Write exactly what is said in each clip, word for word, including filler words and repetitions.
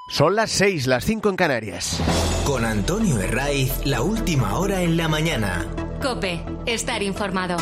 Son las seis, las cinco en Canarias. Con Antonio Herraiz, la última hora en la mañana. COPE, estar informado.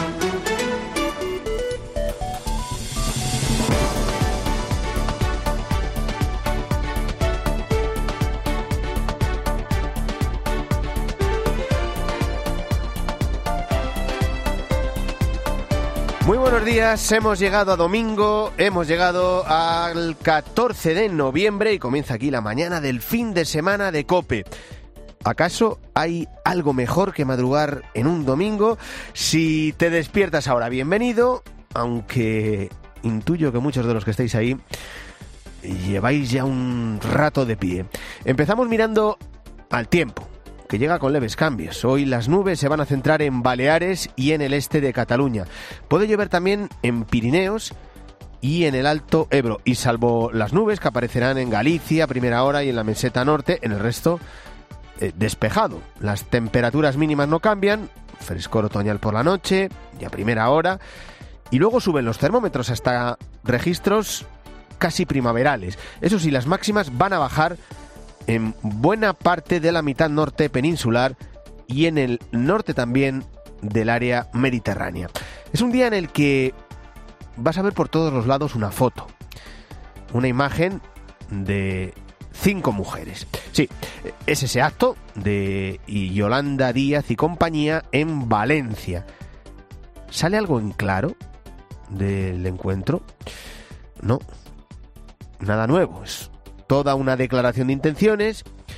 Muy buenos días, hemos llegado a domingo, hemos llegado al catorce de noviembre y comienza aquí la mañana del fin de semana de COPE. ¿Acaso hay algo mejor que madrugar en un domingo? Si te despiertas ahora, bienvenido, aunque intuyo que muchos de los que estáis ahí lleváis ya un rato de pie. Empezamos mirando al tiempo, que llega con leves cambios. Hoy las nubes se van a centrar en Baleares y en el este de Cataluña. Puede llover también en Pirineos y en el Alto Ebro. Y salvo las nubes que aparecerán en Galicia a primera hora y en la meseta norte, en el resto eh, despejado. Las temperaturas mínimas no cambian, frescor otoñal por la noche y a primera hora. Y luego suben los termómetros hasta registros casi primaverales. Eso sí, las máximas van a bajar en buena parte de la mitad norte peninsular y en el norte también del área mediterránea. Es un día en el que vas a ver por todos los lados una foto, una imagen de cinco mujeres. Sí, es ese acto de Yolanda Díaz y compañía en Valencia. ¿Sale algo en claro del encuentro? No, nada nuevo, es toda una declaración de intenciones,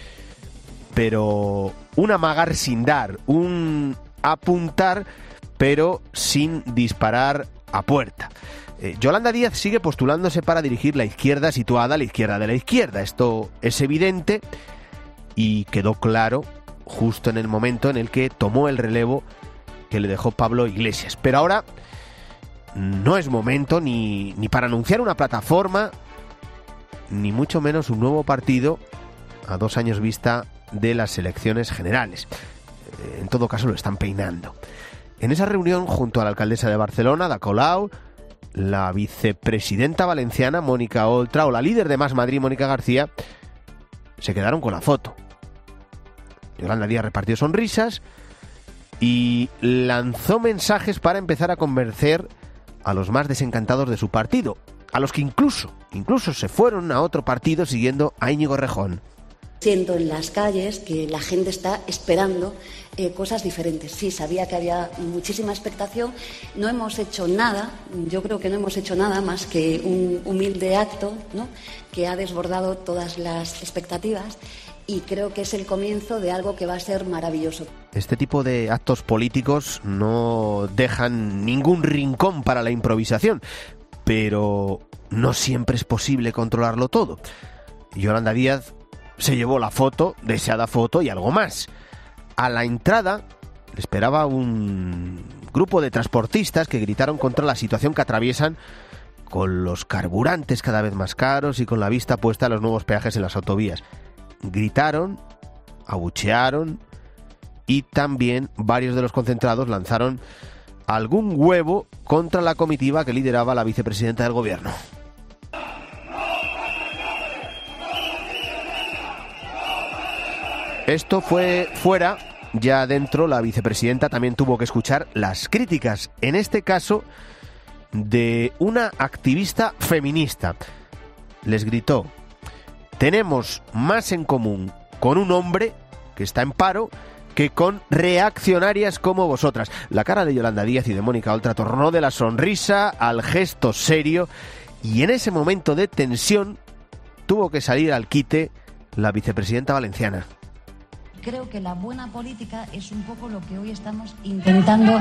pero un amagar sin dar, un apuntar, pero sin disparar a puerta. Eh, Yolanda Díaz sigue postulándose para dirigir la izquierda situada a la izquierda de la izquierda. Esto es evidente y quedó claro justo en el momento en el que tomó el relevo que le dejó Pablo Iglesias. Pero ahora no es momento ni, ni para anunciar una plataforma, ni mucho menos un nuevo partido a dos años vista de las elecciones generales. En todo caso lo están peinando. En esa reunión, junto a la alcaldesa de Barcelona, Ada Colau, la vicepresidenta valenciana, Mónica Oltra, o la líder de Más Madrid, Mónica García, se quedaron con la foto. Yolanda Díaz repartió sonrisas y lanzó mensajes para empezar a convencer a los más desencantados de su partido, a los que incluso, incluso se fueron a otro partido siguiendo a Íñigo Errejón. Siento en las calles que la gente está esperando eh, cosas diferentes. Sí, sabía que había muchísima expectación. No hemos hecho nada, yo creo que no hemos hecho nada más que un humilde acto, ¿no?, que ha desbordado todas las expectativas y creo que es el comienzo de algo que va a ser maravilloso. Este tipo de actos políticos no dejan ningún rincón para la improvisación, pero no siempre es posible controlarlo todo. Yolanda Díaz se llevó la foto, deseada foto y algo más. A la entrada le esperaba un grupo de transportistas que gritaron contra la situación que atraviesan con los carburantes cada vez más caros y con la vista puesta a los nuevos peajes en las autovías. Gritaron, abuchearon y también varios de los concentrados lanzaron algún huevo contra la comitiva que lideraba la vicepresidenta del gobierno. Esto fue fuera, ya dentro la vicepresidenta también tuvo que escuchar las críticas, en este caso de una activista feminista. Les gritó: tenemos más en común con un hombre que está en paro que con reaccionarias como vosotras. La cara de Yolanda Díaz y de Mónica Oltra tornó de la sonrisa al gesto serio y en ese momento de tensión tuvo que salir al quite la vicepresidenta valenciana. Creo que la buena política es un poco lo que hoy estamos intentando.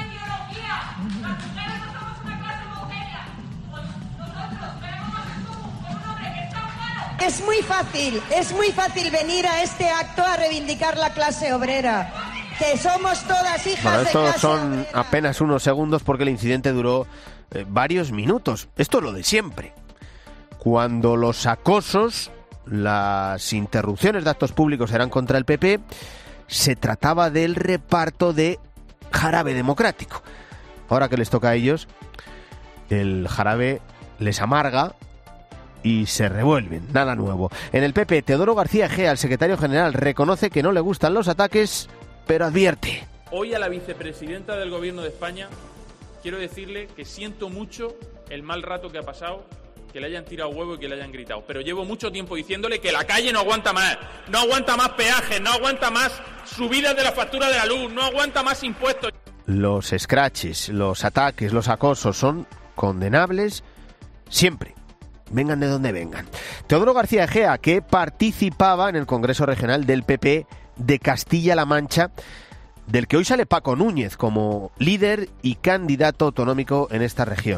Es muy fácil, es muy fácil venir a este acto a reivindicar la clase obrera, que somos todas hijas bueno, de esto clase son obrera. Apenas unos segundos porque el incidente duró eh, varios minutos. Esto es lo de siempre. Cuando los acosos, las interrupciones de actos públicos eran contra el P P, se trataba del reparto de jarabe democrático. Ahora que les toca a ellos, el jarabe les amarga y se revuelven, nada nuevo. En el P P, Teodoro García Egea, el secretario general, reconoce que no le gustan los ataques, pero advierte. Hoy a la vicepresidenta del Gobierno de España quiero decirle que siento mucho el mal rato que ha pasado, que le hayan tirado huevo y que le hayan gritado. Pero llevo mucho tiempo diciéndole que la calle no aguanta más, no aguanta más peajes, no aguanta más subidas de la factura de la luz, no aguanta más impuestos. Los scratches, los ataques, los acosos son condenables siempre, vengan de donde vengan. Teodoro García Egea, que participaba en el Congreso Regional del P P de Castilla-La Mancha, del que hoy sale Paco Núñez como líder y candidato autonómico en esta región.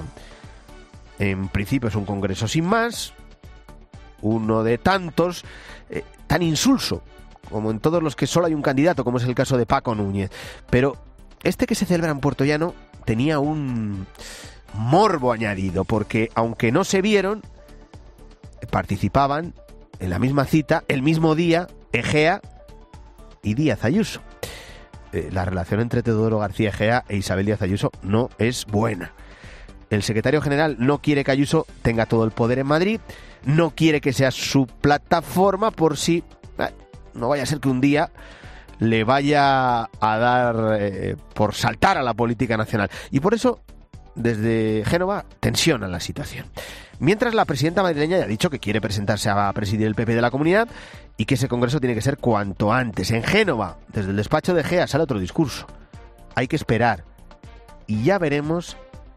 En principio es un congreso sin más, uno de tantos, eh, tan insulso como en todos los que solo hay un candidato, como es el caso de Paco Núñez. Pero este que se celebra en Puerto Llano tenía un morbo añadido, porque aunque no se vieron, participaban en la misma cita, el mismo día, Egea y Díaz Ayuso. Eh, la relación entre Teodoro García Egea e Isabel Díaz Ayuso no es buena. El secretario general no quiere que Ayuso tenga todo el poder en Madrid, no quiere que sea su plataforma por si eh, no vaya a ser que un día le vaya a dar eh, por saltar a la política nacional. Y por eso, desde Génova, tensionan la situación. Mientras, la presidenta madrileña ya ha dicho que quiere presentarse a presidir el P P de la comunidad y que ese congreso tiene que ser cuanto antes. En Génova, desde el despacho de Egea, sale otro discurso. Hay que esperar. Y ya veremos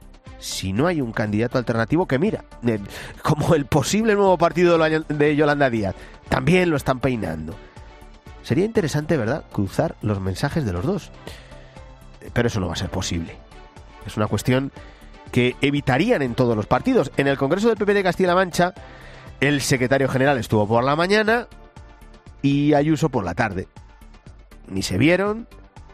si no hay un candidato alternativo que, mira, eh, como el posible nuevo partido de Yolanda Díaz, también lo están peinando. Sería interesante, ¿verdad?, cruzar los mensajes de los dos. Pero eso no va a ser posible. Es una cuestión que evitarían en todos los partidos. En el Congreso del P P de Castilla-La Mancha, el secretario general estuvo por la mañana y Ayuso por la tarde. Ni se vieron,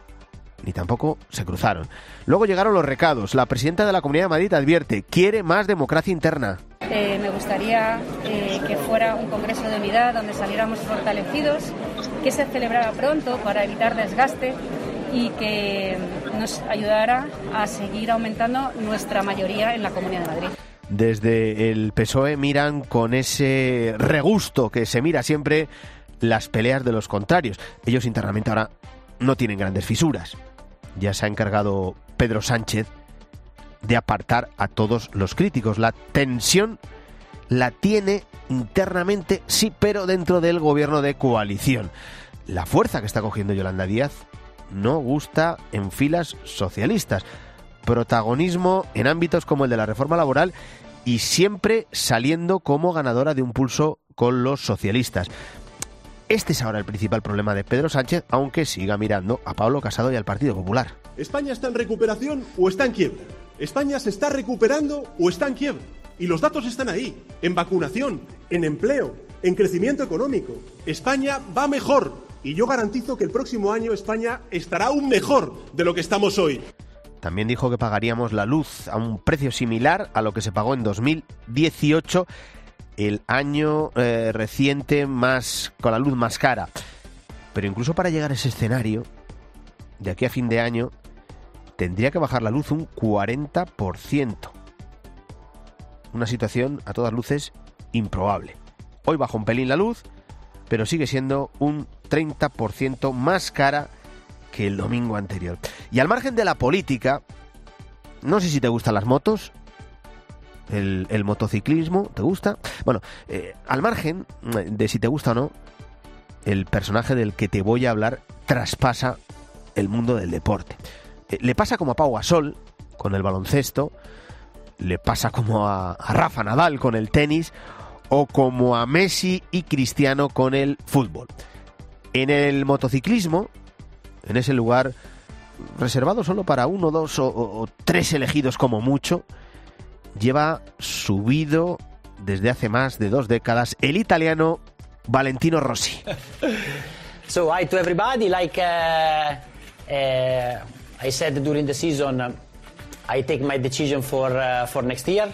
ni tampoco se cruzaron. Luego llegaron los recados. La presidenta de la Comunidad de Madrid advierte, quiere más democracia interna. Eh, me gustaría eh, que fuera un congreso de unidad donde saliéramos fortalecidos, que se celebrara pronto para evitar desgaste y que nos ayudara a seguir aumentando nuestra mayoría en la Comunidad de Madrid. Desde el P S O E miran con ese regusto que se mira siempre las peleas de los contrarios. Ellos internamente ahora no tienen grandes fisuras. Ya se ha encargado Pedro Sánchez de apartar a todos los críticos. La tensión la tiene internamente, sí, pero dentro del gobierno de coalición. La fuerza que está cogiendo Yolanda Díaz no gusta en filas socialistas. Protagonismo en ámbitos como el de la reforma laboral y siempre saliendo como ganadora de un pulso con los socialistas. Este es ahora el principal problema de Pedro Sánchez, aunque siga mirando a Pablo Casado y al Partido Popular. ¿España está en recuperación o está en quiebra? ¿España se está recuperando o está en quiebra? Y los datos están ahí, en vacunación, en empleo, en crecimiento económico. España va mejor y yo garantizo que el próximo año España estará aún mejor de lo que estamos hoy. También dijo que pagaríamos la luz a un precio similar a lo que se pagó en dos mil dieciocho, el año eh, reciente más con la luz más cara. Pero incluso para llegar a ese escenario, de aquí a fin de año, tendría que bajar la luz un cuarenta por ciento. Una situación, a todas luces, improbable. Hoy baja un pelín la luz, pero sigue siendo un treinta por ciento más cara que el domingo anterior. Y al margen de la política, no sé si te gustan las motos, el, el motociclismo, ¿te gusta? Bueno, eh, al margen de si te gusta o no, el personaje del que te voy a hablar traspasa el mundo del deporte. Eh, le pasa como a Pau Gasol con el baloncesto, le pasa como a, a Rafa Nadal con el tenis o como a Messi y Cristiano con el fútbol. En el motociclismo, en ese lugar reservado solo para uno, dos o, o tres elegidos como mucho, lleva subido desde hace más de dos décadas el italiano Valentino Rossi. So hi to everybody, like uh, uh, I said during the season, uh, I take my decision for uh, for next year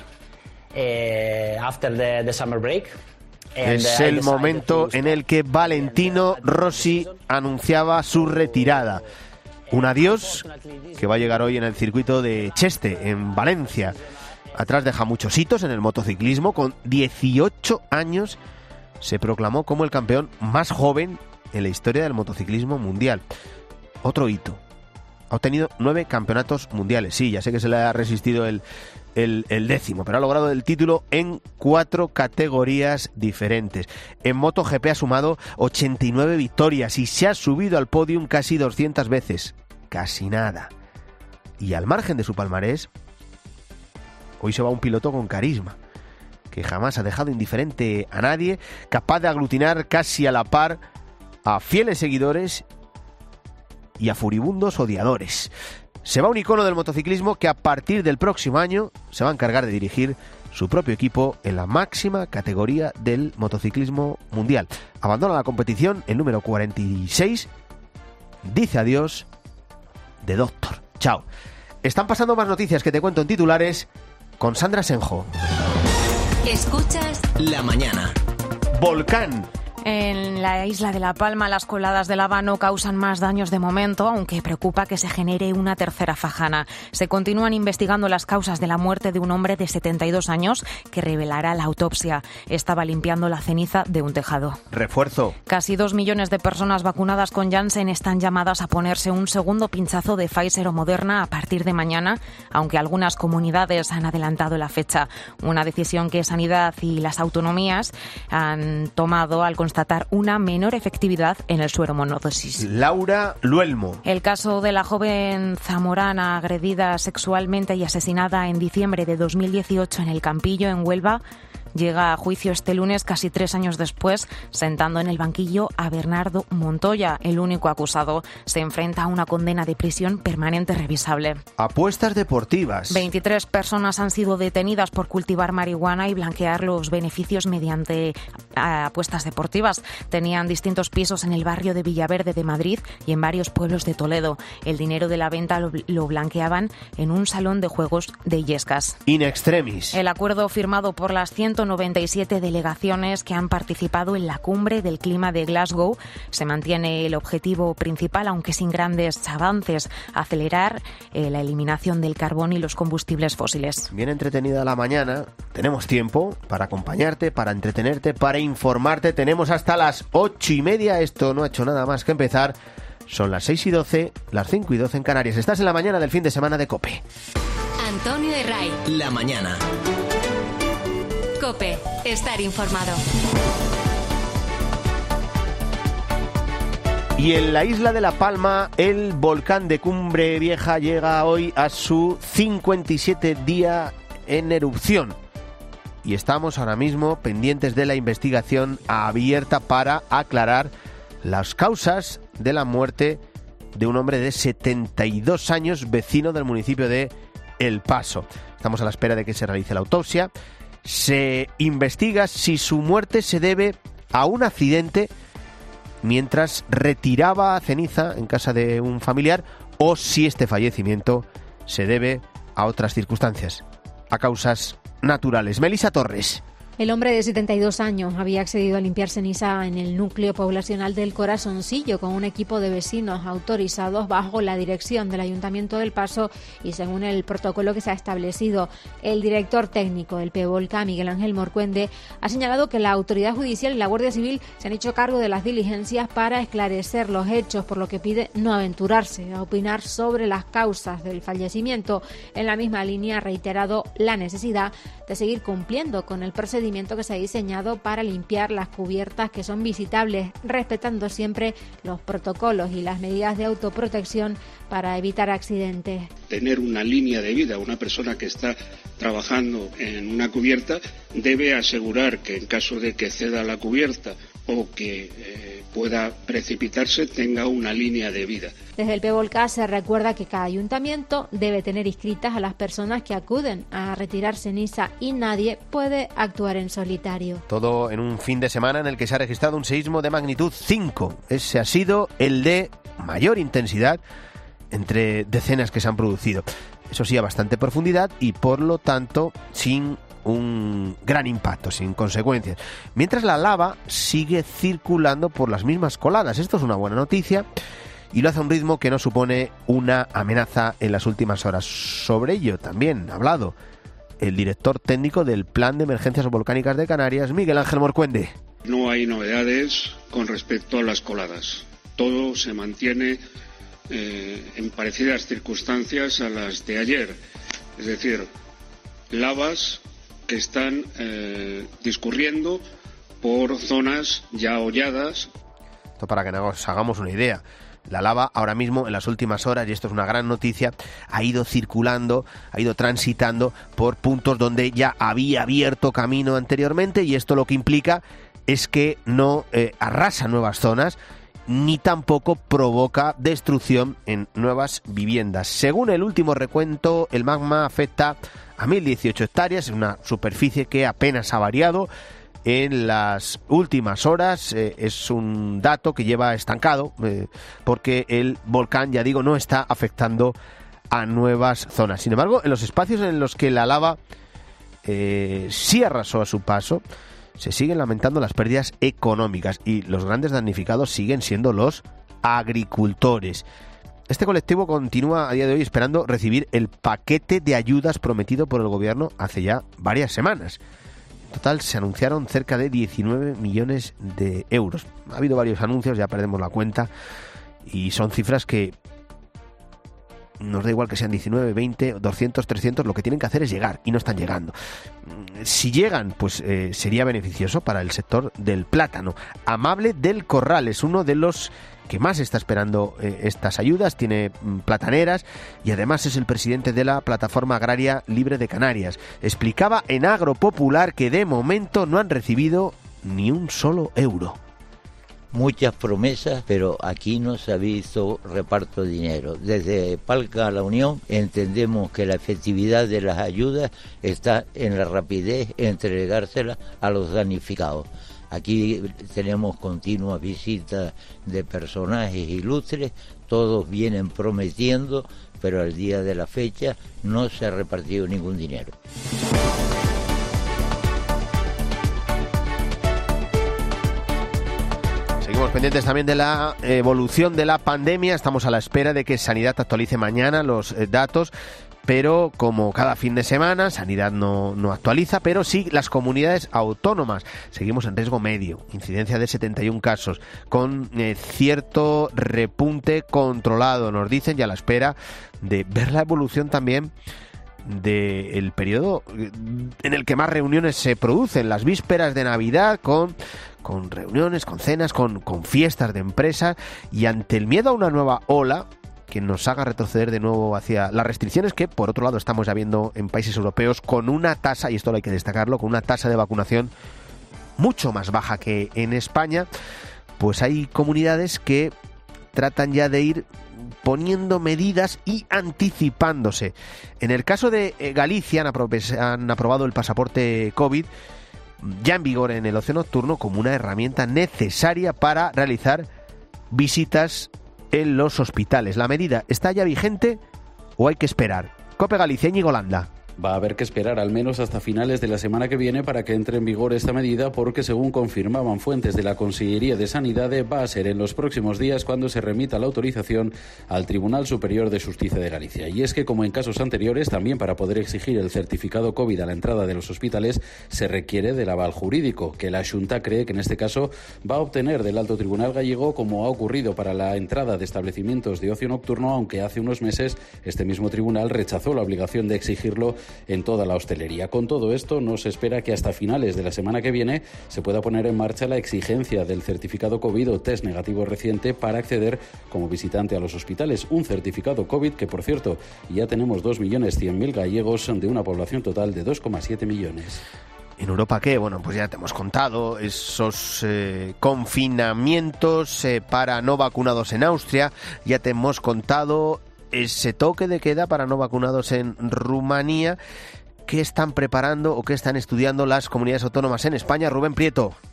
uh, after the, the summer break. And, es uh, el momento en el que Valentino Rossi anunciaba su retirada. Un adiós que va a llegar hoy en el circuito de Cheste, en Valencia. atrás deja muchos hitos en el motociclismo. Con dieciocho años se proclamó como el campeón más joven en la historia del motociclismo mundial. Otro hito. Ha obtenido nueve campeonatos mundiales. Sí, ya sé que se le ha resistido el, el, el décimo, pero ha logrado el título en cuatro categorías diferentes. En MotoGP ha sumado ochenta y nueve victorias y se ha subido al podium casi doscientas veces. Casi nada. Y al margen de su palmarés, hoy se va un piloto con carisma, que jamás ha dejado indiferente a nadie, capaz de aglutinar casi a la par a fieles seguidores y a furibundos odiadores. Se va un icono del motociclismo que a partir del próximo año se va a encargar de dirigir su propio equipo en la máxima categoría del motociclismo mundial. Abandona la competición el número cuarenta y seis, dice adiós de Doctor. Chao. Están pasando más noticias que te cuento en titulares con Sandra Senjo. Escuchas La mañana. Volcán. En la isla de La Palma, las coladas de lava no causan más daños de momento, aunque preocupa que se genere una tercera fajana. Se continúan investigando las causas de la muerte de un hombre de setenta y dos años que revelará la autopsia. Estaba limpiando la ceniza de un tejado. Refuerzo. Casi dos millones de personas vacunadas con Janssen están llamadas a ponerse un segundo pinchazo de Pfizer o Moderna a partir de mañana, aunque algunas comunidades han adelantado la fecha. Una decisión que Sanidad y las autonomías han tomado al constatar una menor efectividad en el suero monodosis. Laura Luelmo. El caso de la joven zamorana agredida sexualmente y asesinada en diciembre de dos mil dieciocho en El Campillo, en Huelva, llega a juicio este lunes, casi tres años después, sentando en el banquillo a Bernardo Montoya, el único acusado. Se enfrenta a una condena de prisión permanente revisable. Apuestas deportivas. veintitrés personas han sido detenidas por cultivar marihuana y blanquear los beneficios mediante apuestas deportivas. Tenían distintos pisos en el barrio de Villaverde de Madrid y en varios pueblos de Toledo. El dinero de la venta lo, lo blanqueaban en un salón de juegos de Illescas. In extremis. El acuerdo firmado por las ciento noventa y siete delegaciones que han participado en la cumbre del clima de Glasgow se mantiene el objetivo principal, aunque sin grandes avances: acelerar eh, la eliminación del carbón y los combustibles fósiles. Bien entretenida la mañana. Tenemos tiempo para acompañarte, para entretenerte, para informarte. Tenemos hasta las ocho y media. Esto no ha hecho nada más que empezar. Son las seis y doce, las cinco y doce en Canarias. Estás en la mañana del fin de semana de COPE. Antonio de Ray. La mañana. COPE. Estar informado. Y en la isla de La Palma, el volcán de Cumbre Vieja llega hoy a su cincuenta y siete día en erupción. Y estamos ahora mismo pendientes de la investigación abierta para aclarar las causas de la muerte de un hombre de setenta y dos años, vecino del municipio de El Paso. Estamos a la espera de que se realice la autopsia. Se investiga si su muerte se debe a un accidente mientras retiraba ceniza en casa de un familiar o si este fallecimiento se debe a otras circunstancias, a causas naturales. Melissa Torres. El hombre de setenta y dos años había accedido a limpiar ceniza en el núcleo poblacional del Corazoncillo con un equipo de vecinos autorizados bajo la dirección del Ayuntamiento del Paso y según el protocolo que se ha establecido. El director técnico del PEVOLCA, Miguel Ángel Morcuende, ha señalado que la autoridad judicial y la Guardia Civil se han hecho cargo de las diligencias para esclarecer los hechos, por lo que pide no aventurarse a opinar sobre las causas del fallecimiento. En la misma línea ha reiterado la necesidad de seguir cumpliendo con el procedimiento que se ha diseñado para limpiar las cubiertas que son visitables, respetando siempre los protocolos y las medidas de autoprotección para evitar accidentes. Tener una línea de vida, una persona que está trabajando en una cubierta debe asegurar que en caso de que ceda la cubierta o que eh, pueda precipitarse, tenga una línea de vida. Desde el PEVOLCA se recuerda que cada ayuntamiento debe tener inscritas a las personas que acuden a retirar ceniza y nadie puede actuar en solitario. Todo en un fin de semana en el que se ha registrado un seísmo de magnitud cinco. Ese ha sido el de mayor intensidad entre decenas que se han producido. Eso sí, a bastante profundidad y por lo tanto sin un gran impacto, sin consecuencias. Mientras la lava sigue circulando por las mismas coladas. Esto es una buena noticia y lo hace a un ritmo que no supone una amenaza en las últimas horas. Sobre ello también ha hablado el director técnico del Plan de Emergencias Volcánicas de Canarias, Miguel Ángel Morcuende. No hay novedades con respecto a las coladas. Todo se mantiene eh, en parecidas circunstancias a las de ayer. Es decir, lavas que están eh, discurriendo por zonas ya holladas. Esto para que nos hagamos una idea. La lava ahora mismo, en las últimas horas, y esto es una gran noticia, ha ido circulando, ha ido transitando por puntos donde ya había abierto camino anteriormente, y esto lo que implica es que no eh, arrasa nuevas zonas, ni tampoco provoca destrucción en nuevas viviendas. Según el último recuento, el magma afecta a mil dieciocho hectáreas, es una superficie que apenas ha variado en las últimas horas. Eh, es un dato que lleva estancado eh, porque el volcán, ya digo, no está afectando a nuevas zonas. Sin embargo, en los espacios en los que la lava eh, sí arrasó a su paso, se siguen lamentando las pérdidas económicas y los grandes damnificados siguen siendo los agricultores. Este colectivo continúa a día de hoy esperando recibir el paquete de ayudas prometido por el gobierno hace ya varias semanas. En total se anunciaron cerca de diecinueve millones de euros. Ha habido varios anuncios, ya perdemos la cuenta, y son cifras que nos da igual que sean diecinueve, veinte, doscientos, trescientos, lo que tienen que hacer es llegar, y no están llegando. Si llegan, pues eh, sería beneficioso para el sector del plátano. Amable del Corral es uno de los que más está esperando eh, estas ayudas, tiene mm, plataneras y además es el presidente de la Plataforma Agraria Libre de Canarias. Explicaba en Agropopular que de momento no han recibido ni un solo euro. Muchas promesas, pero aquí no se ha visto reparto de dinero. Desde Palca a la Unión entendemos que la efectividad de las ayudas está en la rapidez en entregárselas a los damnificados. Aquí tenemos continuas visitas de personajes ilustres, todos vienen prometiendo, pero al día de la fecha no se ha repartido ningún dinero. Seguimos pendientes también de la evolución de la pandemia. Estamos a la espera de que Sanidad actualice mañana los eh, datos, pero como cada fin de semana, Sanidad no, no actualiza, pero sí las comunidades autónomas. Seguimos en riesgo medio, incidencia de setenta y un casos, con eh, cierto repunte controlado, nos dicen, y a la espera de ver la evolución también del periodo en el que más reuniones se producen, las vísperas de Navidad, con, con reuniones, con cenas, con, con fiestas de empresas, y ante el miedo a una nueva ola que nos haga retroceder de nuevo hacia las restricciones que, por otro lado, estamos ya viendo en países europeos con una tasa, y esto hay que destacarlo, con una tasa de vacunación mucho más baja que en España, pues hay comunidades que tratan ya de ir poniendo medidas y anticipándose. En el caso de Galicia han, apro- han aprobado el pasaporte COVID ya en vigor en el ocio nocturno como una herramienta necesaria para realizar visitas en los hospitales. ¿La medida está ya vigente o hay que esperar? COPE Galicia, Íñigo Landa. Va a haber que esperar al menos hasta finales de la semana que viene para que entre en vigor esta medida, porque según confirmaban fuentes de la Consellería de Sanidad, va a ser en los próximos días cuando se remita la autorización al Tribunal Superior de Justicia de Galicia. Y es que, como en casos anteriores, también para poder exigir el certificado COVID a la entrada de los hospitales se requiere del aval jurídico, que la Xunta cree que en este caso va a obtener del Alto Tribunal Gallego, como ha ocurrido para la entrada de establecimientos de ocio nocturno, aunque hace unos meses este mismo tribunal rechazó la obligación de exigirlo en toda la hostelería. Con todo esto, no se espera que hasta finales de la semana que viene se pueda poner en marcha la exigencia del certificado COVID o test negativo reciente para acceder como visitante a los hospitales. Un certificado COVID que, por cierto, ya tenemos dos millones cien mil gallegos de una población total de dos coma siete millones. ¿En Europa qué? Bueno, pues ya te hemos contado esos eh, confinamientos eh, para no vacunados en Austria, ya te hemos contado ese toque de queda para no vacunados en Rumanía. ¿Qué están preparando o qué están estudiando las comunidades autónomas en España? Rubén Prieto.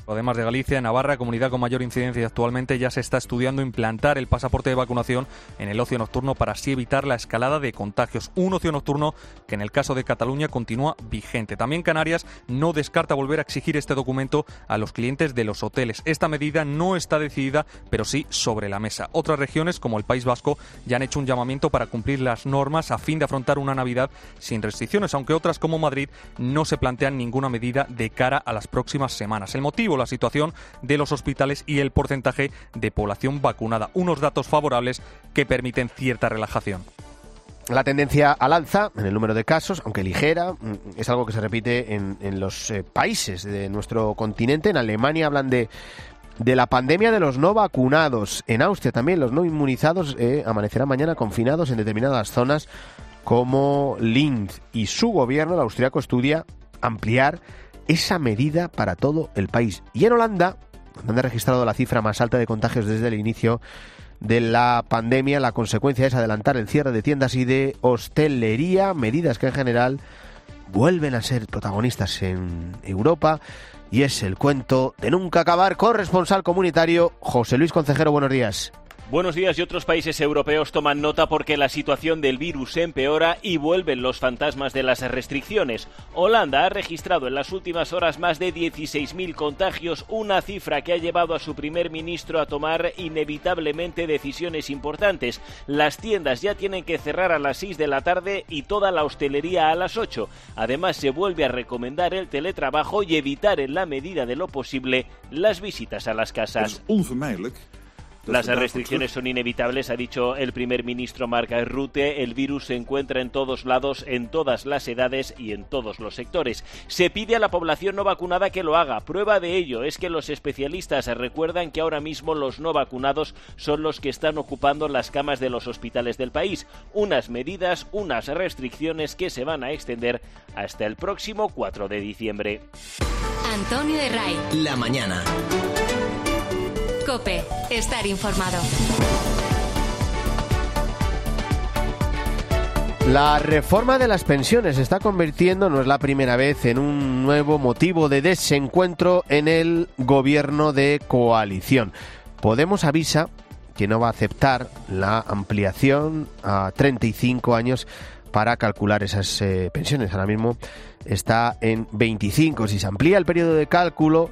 Además de Galicia, en Navarra, comunidad con mayor incidencia actualmente, ya se está estudiando implantar el pasaporte de vacunación en el ocio nocturno para así evitar la escalada de contagios. Un ocio nocturno que en el caso de Cataluña continúa vigente. También Canarias no descarta volver a exigir este documento a los clientes de los hoteles. Esta medida no está decidida, pero sí sobre la mesa. Otras regiones, como el País Vasco, ya han hecho un llamamiento para cumplir las normas a fin de afrontar una Navidad sin restricciones, aunque otras, como Madrid, no se plantean ninguna medida de cara a las próximas semanas. El motivo, la situación de los hospitales y el porcentaje de población vacunada. Unos datos favorables que permiten cierta relajación. La tendencia al alza en el número de casos, aunque ligera, es algo que se repite en, en los eh, países de nuestro continente. En Alemania hablan de, de la pandemia de los no vacunados. En Austria también los no inmunizados eh, amanecerán mañana confinados en determinadas zonas como Linz. Y su gobierno, el austriaco, estudia ampliar esa medida para todo el país. Y en Holanda, donde han registrado la cifra más alta de contagios desde el inicio de la pandemia, la consecuencia es adelantar el cierre de tiendas y de hostelería, medidas que en general vuelven a ser protagonistas en Europa, y es el cuento de nunca acabar. Corresponsal comunitario José Luis Concejero, buenos días. Buenos días. Y otros países europeos toman nota porque la situación del virus empeora y vuelven los fantasmas de las restricciones. Holanda ha registrado en las últimas horas más de dieciséis mil contagios, una cifra que ha llevado a su primer ministro a tomar inevitablemente decisiones importantes. Las tiendas ya tienen que cerrar a las seis de la tarde y toda la hostelería a las ocho. Además, se vuelve a recomendar el teletrabajo y evitar en la medida de lo posible las visitas a las casas. Las restricciones son inevitables, ha dicho el primer ministro Mark Rutte. El virus se encuentra en todos lados, en todas las edades y en todos los sectores. Se pide a la población no vacunada que lo haga. Prueba de ello es que los especialistas recuerdan que ahora mismo los no vacunados son los que están ocupando las camas de los hospitales del país. Unas medidas, unas restricciones que se van a extender hasta el próximo cuatro de diciembre. Antonio de Ray. La mañana. COPE. Estar informado. La reforma de las pensiones se está convirtiendo, no es la primera vez, en un nuevo motivo de desencuentro en el gobierno de coalición. Podemos avisa que no va a aceptar la ampliación a treinta y cinco años para calcular esas eh, pensiones. Ahora mismo está en veinticinco. Si se amplía el periodo de cálculo,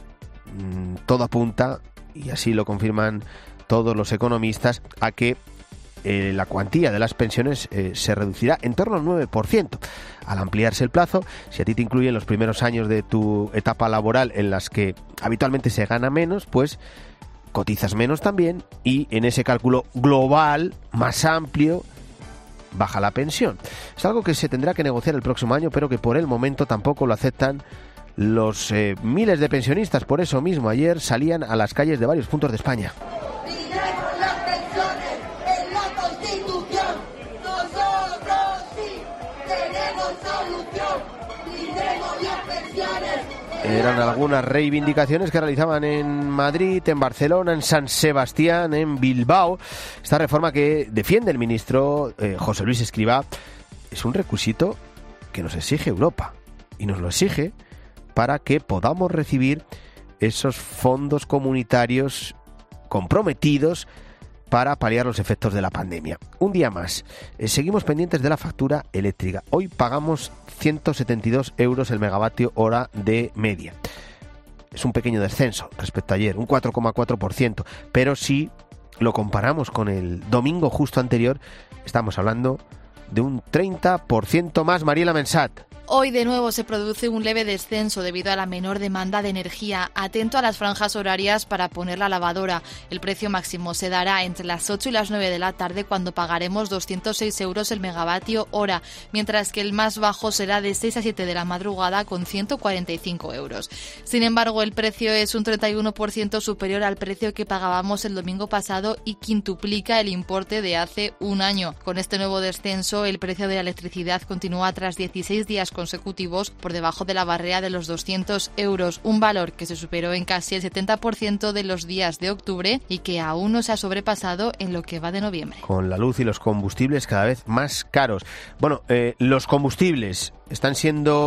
mmm, todo apunta, y así lo confirman todos los economistas, a que eh, la cuantía de las pensiones eh, se reducirá en torno al nueve por ciento. Al ampliarse el plazo, si a ti te incluyen los primeros años de tu etapa laboral en las que habitualmente se gana menos, pues cotizas menos también, y en ese cálculo global más amplio baja la pensión. Es algo que se tendrá que negociar el próximo año, pero que por el momento tampoco lo aceptan los eh, miles de pensionistas. Por eso mismo ayer salían a las calles de varios puntos de España. Pidemos las pensiones en la Constitución. Nosotros sí tenemos solución. Pidemos las pensiones. Eran algunas reivindicaciones que realizaban en Madrid, en Barcelona, en San Sebastián, en Bilbao. Esta reforma que defiende el ministro eh, José Luis Escrivá es un requisito que nos exige Europa, y nos lo exige para que podamos recibir esos fondos comunitarios comprometidos para paliar los efectos de la pandemia. Un día más, eh, seguimos pendientes de la factura eléctrica. Hoy pagamos ciento setenta y dos euros el megavatio hora de media. Es un pequeño descenso respecto a ayer, un cuatro coma cuatro por ciento, pero si lo comparamos con el domingo justo anterior, estamos hablando de un treinta por ciento más. Mariela Mensat. Hoy de nuevo se produce un leve descenso debido a la menor demanda de energía. Atento a las franjas horarias para poner la lavadora. El precio máximo se dará entre las ocho y las nueve de la tarde, cuando pagaremos doscientos seis euros el megavatio hora, mientras que el más bajo será de seis a siete de la madrugada con ciento cuarenta y cinco euros. Sin embargo, el precio es un treinta y uno por ciento superior al precio que pagábamos el domingo pasado y quintuplica el importe de hace un año. Con este nuevo descenso, el precio de la electricidad continúa tras dieciséis días consecutivos por debajo de la barrera de los doscientos euros, un valor que se superó en casi el setenta por ciento de los días de octubre y que aún no se ha sobrepasado en lo que va de noviembre. Con la luz y los combustibles cada vez más caros. Bueno, eh, los combustibles están siendo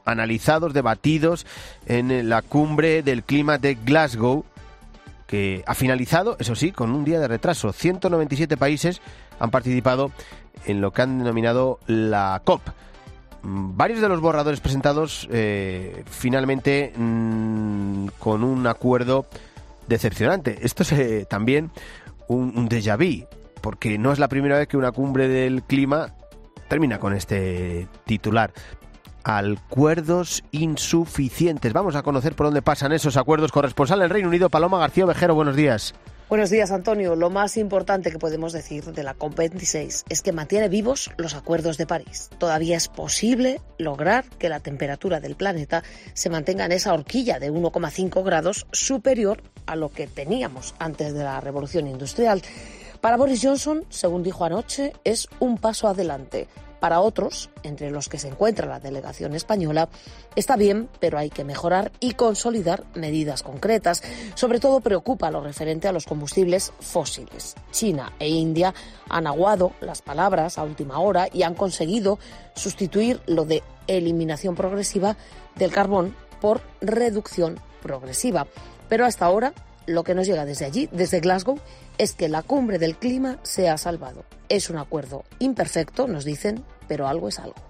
analizados, debatidos en la cumbre del clima de Glasgow, que ha finalizado, eso sí, con un día de retraso. ciento noventa y siete países han participado en lo que han denominado la COP. Varios de los borradores presentados eh, finalmente mmm, con un acuerdo decepcionante. Esto es eh, también un, un déjà vu, porque no es la primera vez que una cumbre del clima termina con este titular. Acuerdos insuficientes. Vamos a conocer por dónde pasan esos acuerdos. Corresponsal en Reino Unido, Paloma García Ovejero, buenos días. Buenos días, Antonio. Lo más importante que podemos decir de la COP veintiséis es que mantiene vivos los acuerdos de París. Todavía es posible lograr que la temperatura del planeta se mantenga en esa horquilla de uno coma cinco grados superior a lo que teníamos antes de la revolución industrial. Para Boris Johnson, según dijo anoche, es un paso adelante. Para otros, entre los que se encuentra la delegación española, está bien, pero hay que mejorar y consolidar medidas concretas. Sobre todo preocupa lo referente a los combustibles fósiles. China e India han aguado las palabras a última hora y han conseguido sustituir lo de eliminación progresiva del carbón por reducción progresiva. Pero hasta ahora, lo que nos llega desde allí, desde Glasgow, es que la cumbre del clima se ha salvado. Es un acuerdo imperfecto, nos dicen, pero algo es algo.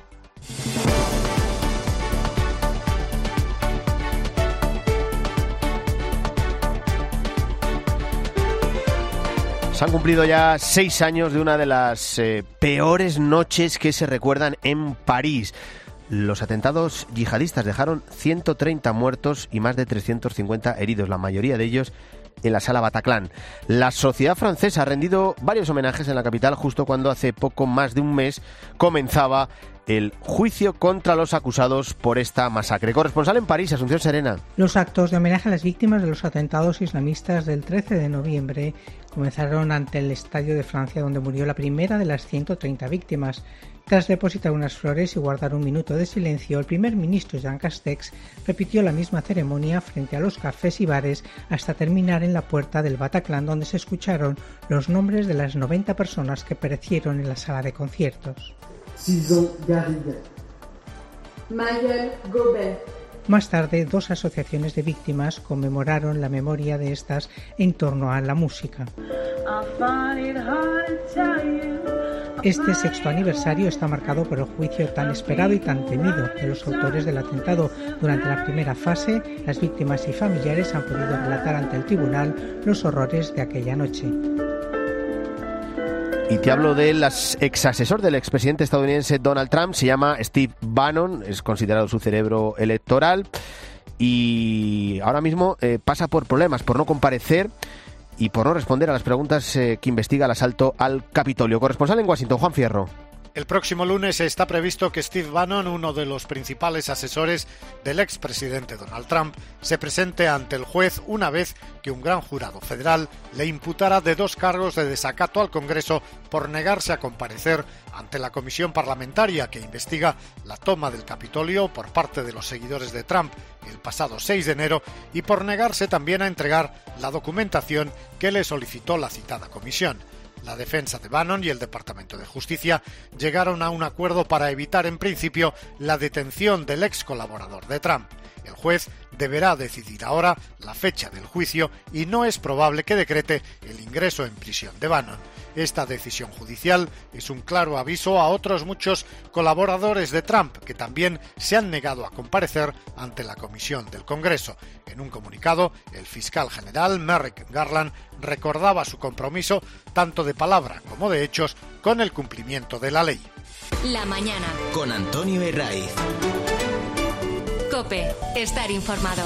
Se han cumplido ya seis años de una de las eh, peores noches que se recuerdan en París. Los atentados yihadistas dejaron ciento treinta muertos y más de trescientos cincuenta heridos, la mayoría de ellos en la sala Bataclan. La sociedad francesa ha rendido varios homenajes en la capital justo cuando hace poco más de un mes comenzaba el juicio contra los acusados por esta masacre. Corresponsal en París, Asunción Serena. Los actos de homenaje a las víctimas de los atentados islamistas del trece de noviembre comenzaron ante el Estadio de Francia, donde murió la primera de las ciento treinta víctimas. Tras depositar unas flores y guardar un minuto de silencio, el primer ministro Jean Castex repitió la misma ceremonia frente a los cafés y bares hasta terminar en la puerta del Bataclan, donde se escucharon los nombres de las noventa personas que perecieron en la sala de conciertos. Mayel Gobet. Más tarde, dos asociaciones de víctimas conmemoraron la memoria de estas en torno a la música. Este sexto aniversario está marcado por el juicio tan esperado y tan temido de los autores del atentado. Durante la primera fase, las víctimas y familiares han podido relatar ante el tribunal los horrores de aquella noche. Y te hablo del exasesor del expresidente estadounidense Donald Trump, se llama Steve Bannon, es considerado su cerebro electoral y ahora mismo eh, pasa por problemas, por no comparecer y por no responder a las preguntas eh, que investiga el asalto al Capitolio. Corresponsal en Washington, Juan Fierro. El próximo lunes está previsto que Steve Bannon, uno de los principales asesores del expresidente Donald Trump, se presente ante el juez una vez que un gran jurado federal le imputara de dos cargos de desacato al Congreso por negarse a comparecer ante la comisión parlamentaria que investiga la toma del Capitolio por parte de los seguidores de Trump el pasado seis de enero y por negarse también a entregar la documentación que le solicitó la citada comisión. La defensa de Bannon y el Departamento de Justicia llegaron a un acuerdo para evitar en principio la detención del ex colaborador de Trump. El juez deberá decidir ahora la fecha del juicio y no es probable que decrete el ingreso en prisión de Bannon. Esta decisión judicial es un claro aviso a otros muchos colaboradores de Trump que también se han negado a comparecer ante la comisión del Congreso. En un comunicado, el fiscal general Merrick Garland recordaba su compromiso, tanto de palabra como de hechos, con el cumplimiento de la ley. La mañana. Con Antonio Herraiz. COPE. Estar informado.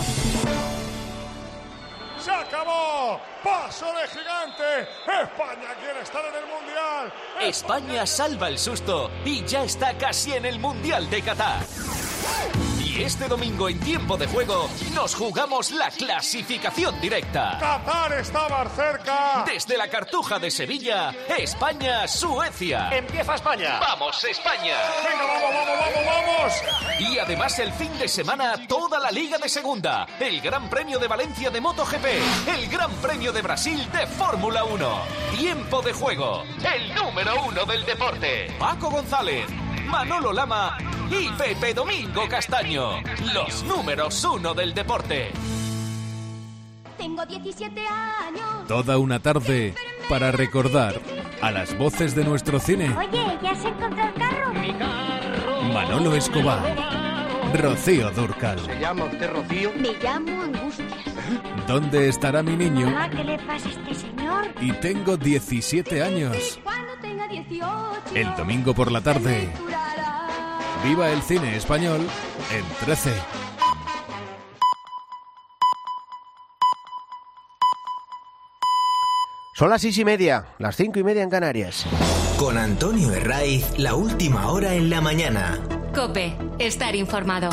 ¡Se acabó! ¡Paso de gigante! ¡España quiere estar en el Mundial! España salva el susto y ya está casi en el Mundial de Qatar. Y este domingo en tiempo de juego nos jugamos la clasificación directa. ¡Qatar está más cerca! Desde la Cartuja de Sevilla, España-Suecia. ¡Empieza España! ¡Vamos, España! ¡Venga, vamos, vamos, vamos, vamos! Y además el fin de semana toda la Liga de Segunda, el Gran Premio de Valencia de MotoGP, el Gran Premio de Brasil de Fórmula uno. Tiempo de juego, el número uno del deporte. Paco González, Manolo Lama y Pepe Domingo Castaño, los números uno del deporte. Tengo diecisiete años. Toda una tarde para recordar a las voces de nuestro cine. Oye, ¿ya se encontró el carro? Mi carro. Manolo Escobar, Rocío Dúrcal. ¿Se llama usted Rocío? Me llamo Angustias. ¿Dónde estará mi niño? Ah, ¿qué le pasa a este señor? Y tengo diecisiete años. Cuando tenga dieciocho. El domingo por la tarde. Viva el cine español en trece. Son las seis y media, las cinco y media en Canarias. Con Antonio Herraiz, la última hora en la mañana. COPE, estar informado.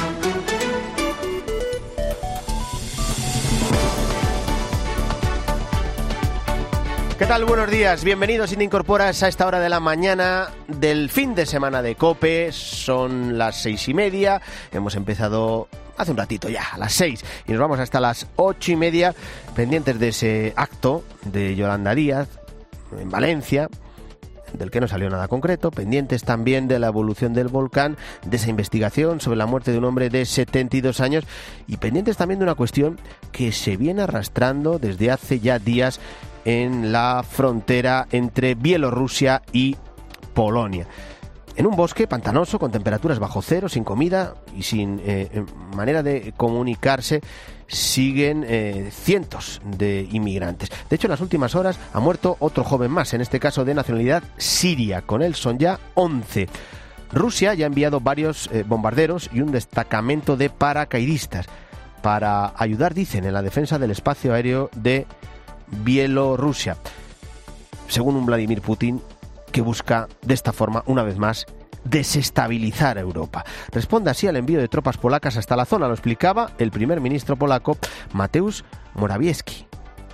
¿Qué tal? Buenos días, bienvenidos si te incorporas a esta hora de la mañana del fin de semana de COPE. Son las seis y media, hemos empezado hace un ratito ya, a las seis, y nos vamos hasta las ocho y media, pendientes de ese acto de Yolanda Díaz en Valencia, del que no salió nada concreto, pendientes también de la evolución del volcán, de esa investigación sobre la muerte de un hombre de setenta y dos años, y pendientes también de una cuestión que se viene arrastrando desde hace ya días en la frontera entre Bielorrusia y Polonia. En un bosque pantanoso, con temperaturas bajo cero, sin comida y sin eh, manera de comunicarse, siguen eh, cientos de inmigrantes. De hecho, en las últimas horas ha muerto otro joven más, en este caso de nacionalidad siria. Con él son ya once. Rusia ya ha enviado varios eh, bombarderos y un destacamento de paracaidistas para ayudar, dicen, en la defensa del espacio aéreo de Bielorrusia, según un Vladimir Putin que busca de esta forma, una vez más, desestabilizar a Europa. Responde así al envío de tropas polacas hasta la zona, lo explicaba el primer ministro polaco Mateusz Morawiecki.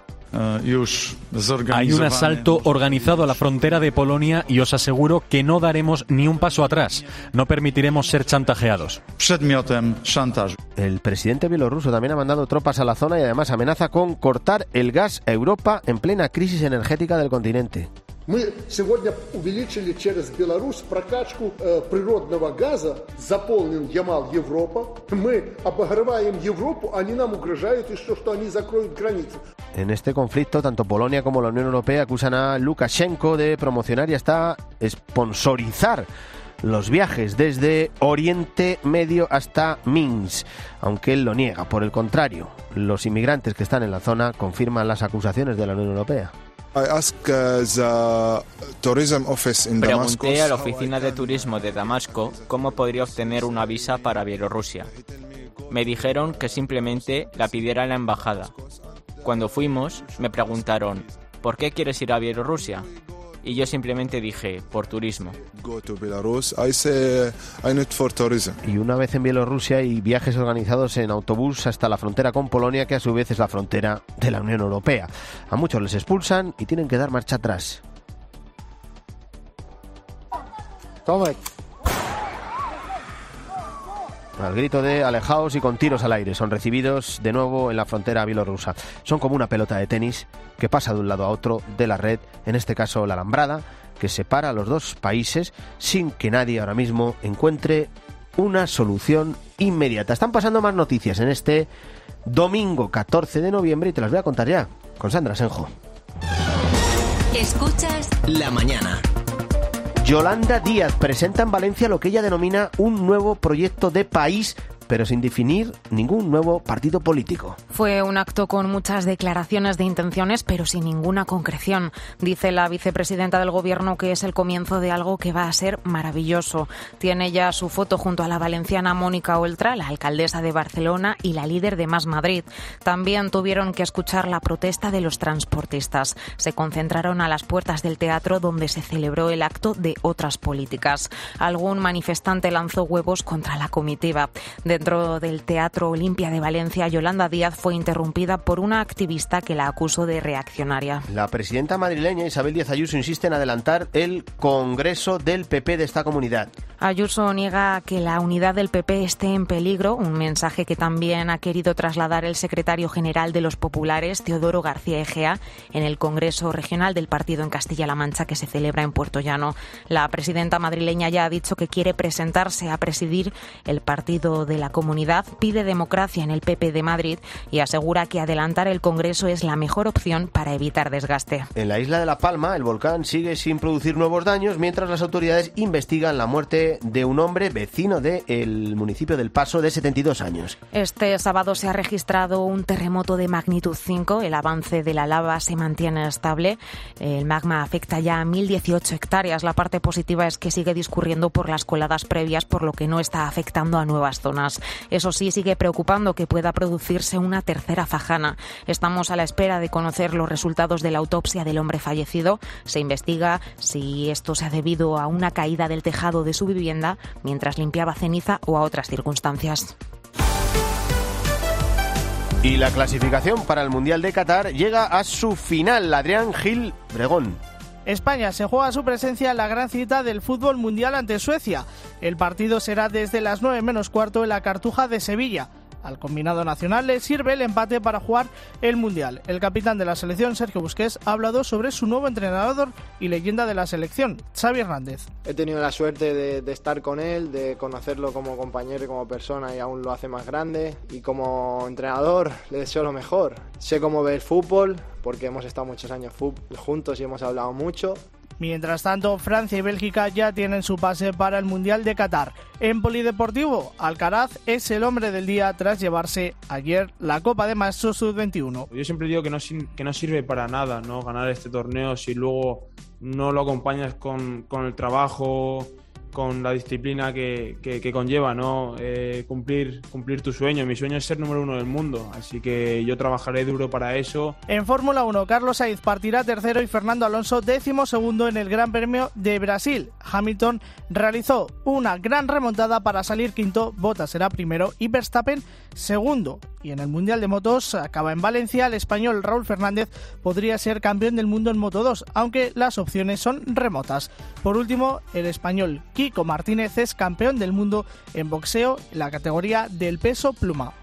Hay un asalto organizado a la frontera de Polonia y os aseguro que no daremos ni un paso atrás. No permitiremos ser chantajeados. El presidente bielorruso también ha mandado tropas a la zona y además amenaza con cortar el gas a Europa en plena crisis energética del continente. Мы сегодня увеличили через Беларусь прокачку э, природного газа, заполнен Ямал Европа. Мы обогреваем Европу, они нам угрожают еще, что они закроют границу. En este conflicto, tanto Polonia como la Unión Europea acusan a Lukashenko de promocionar y hasta sponsorizar los viajes desde Oriente Medio hasta Minsk, aunque él lo niega. Por el contrario, los inmigrantes que están en la zona confirman las acusaciones de la Unión Europea. Pregunté a la oficina de turismo de Damasco cómo podría obtener una visa para Bielorrusia. Me dijeron que simplemente la pidiera en la embajada. Cuando fuimos, me preguntaron, ¿por qué quieres ir a Bielorrusia? Y yo simplemente dije, por turismo. Y una vez en Bielorrusia hay viajes organizados en autobús hasta la frontera con Polonia, que a su vez es la frontera de la Unión Europea. A muchos les expulsan y tienen que dar marcha atrás. Toma. Al grito de alejaos y con tiros al aire son recibidos de nuevo en la frontera bielorrusa. Son como una pelota de tenis que pasa de un lado a otro de la red, en este caso la alambrada, que separa a los dos países sin que nadie ahora mismo encuentre una solución inmediata. Están pasando más noticias en este domingo catorce de noviembre y te las voy a contar ya con Sandra Senjo. Escuchas La mañana. Yolanda Díaz presenta en Valencia lo que ella denomina un nuevo proyecto de país, pero sin definir ningún nuevo partido político. Fue un acto con muchas declaraciones de intenciones, pero sin ninguna concreción. Dice la vicepresidenta del Gobierno que es el comienzo de algo que va a ser maravilloso. Tiene ya su foto junto a la valenciana Mónica Oltra, la alcaldesa de Barcelona y la líder de Más Madrid. También tuvieron que escuchar la protesta de los transportistas. Se concentraron a las puertas del teatro donde se celebró el acto de otras políticas. Algún manifestante lanzó huevos contra la comitiva. De Dentro del Teatro Olimpia de Valencia, Yolanda Díaz fue interrumpida por una activista que la acusó de reaccionaria. La presidenta madrileña Isabel Díaz Ayuso insiste en adelantar el Congreso del P P de esta comunidad. Ayuso niega que la unidad del P P esté en peligro, un mensaje que también ha querido trasladar el secretario general de los populares, Teodoro García Egea, en el Congreso Regional del Partido en Castilla-La Mancha que se celebra en Puerto Llano. La presidenta madrileña ya ha dicho que quiere presentarse a presidir el partido de la comunidad, pide democracia en el P P de Madrid y asegura que adelantar el Congreso es la mejor opción para evitar desgaste. En la isla de La Palma, el volcán sigue sin producir nuevos daños mientras las autoridades investigan la muerte de un hombre vecino del municipio del Paso de setenta y dos años. Este sábado se ha registrado un terremoto de magnitud cinco. El avance de la lava se mantiene estable. El magma afecta ya a mil dieciocho hectáreas. La parte positiva es que sigue discurriendo por las coladas previas, por lo que no está afectando a nuevas zonas. Eso sí, sigue preocupando que pueda producirse una tercera fajana. Estamos a la espera de conocer los resultados de la autopsia del hombre fallecido. Se investiga si esto se ha debido a una caída del tejado de su vivienda mientras limpiaba ceniza o a otras circunstancias. Y la clasificación para el Mundial de Qatar llega a su final. Adrián Gil Bregón. España se juega su presencia en la gran cita del fútbol mundial ante Suecia. El partido será desde las nueve menos cuarto en la Cartuja de Sevilla. Al combinado nacional le sirve el empate para jugar el Mundial. El capitán de la selección, Sergio Busquets, ha hablado sobre su nuevo entrenador y leyenda de la selección, Xavi Hernández. He tenido la suerte de, de estar con él, de conocerlo como compañero y como persona, y aún lo hace más grande. Y como entrenador le deseo lo mejor. Sé cómo ve el fútbol, porque hemos estado muchos años juntos y hemos hablado mucho. Mientras tanto, Francia y Bélgica ya tienen su pase para el Mundial de Qatar. En polideportivo, Alcaraz es el hombre del día tras llevarse ayer la Copa de Maestros sub veintiuno. Yo siempre digo que no, que no sirve para nada, ¿no?, ganar este torneo si luego no lo acompañas con, con el trabajo, con la disciplina que, que, que conlleva, ¿no? Eh, cumplir, cumplir tu sueño. Mi sueño es ser número uno del mundo, así que yo trabajaré duro para eso. En Fórmula uno, Carlos Sainz partirá tercero y Fernando Alonso décimo segundo en el Gran Premio de Brasil. Hamilton realizó una gran remontada para salir quinto, Bottas será primero y Verstappen segundo. Y en el Mundial de Motos, acaba en Valencia, el español Raúl Fernández podría ser campeón del mundo en Moto dos, aunque las opciones son remotas. Por último, el español Kiko Martínez es campeón del mundo en boxeo en la categoría del peso pluma.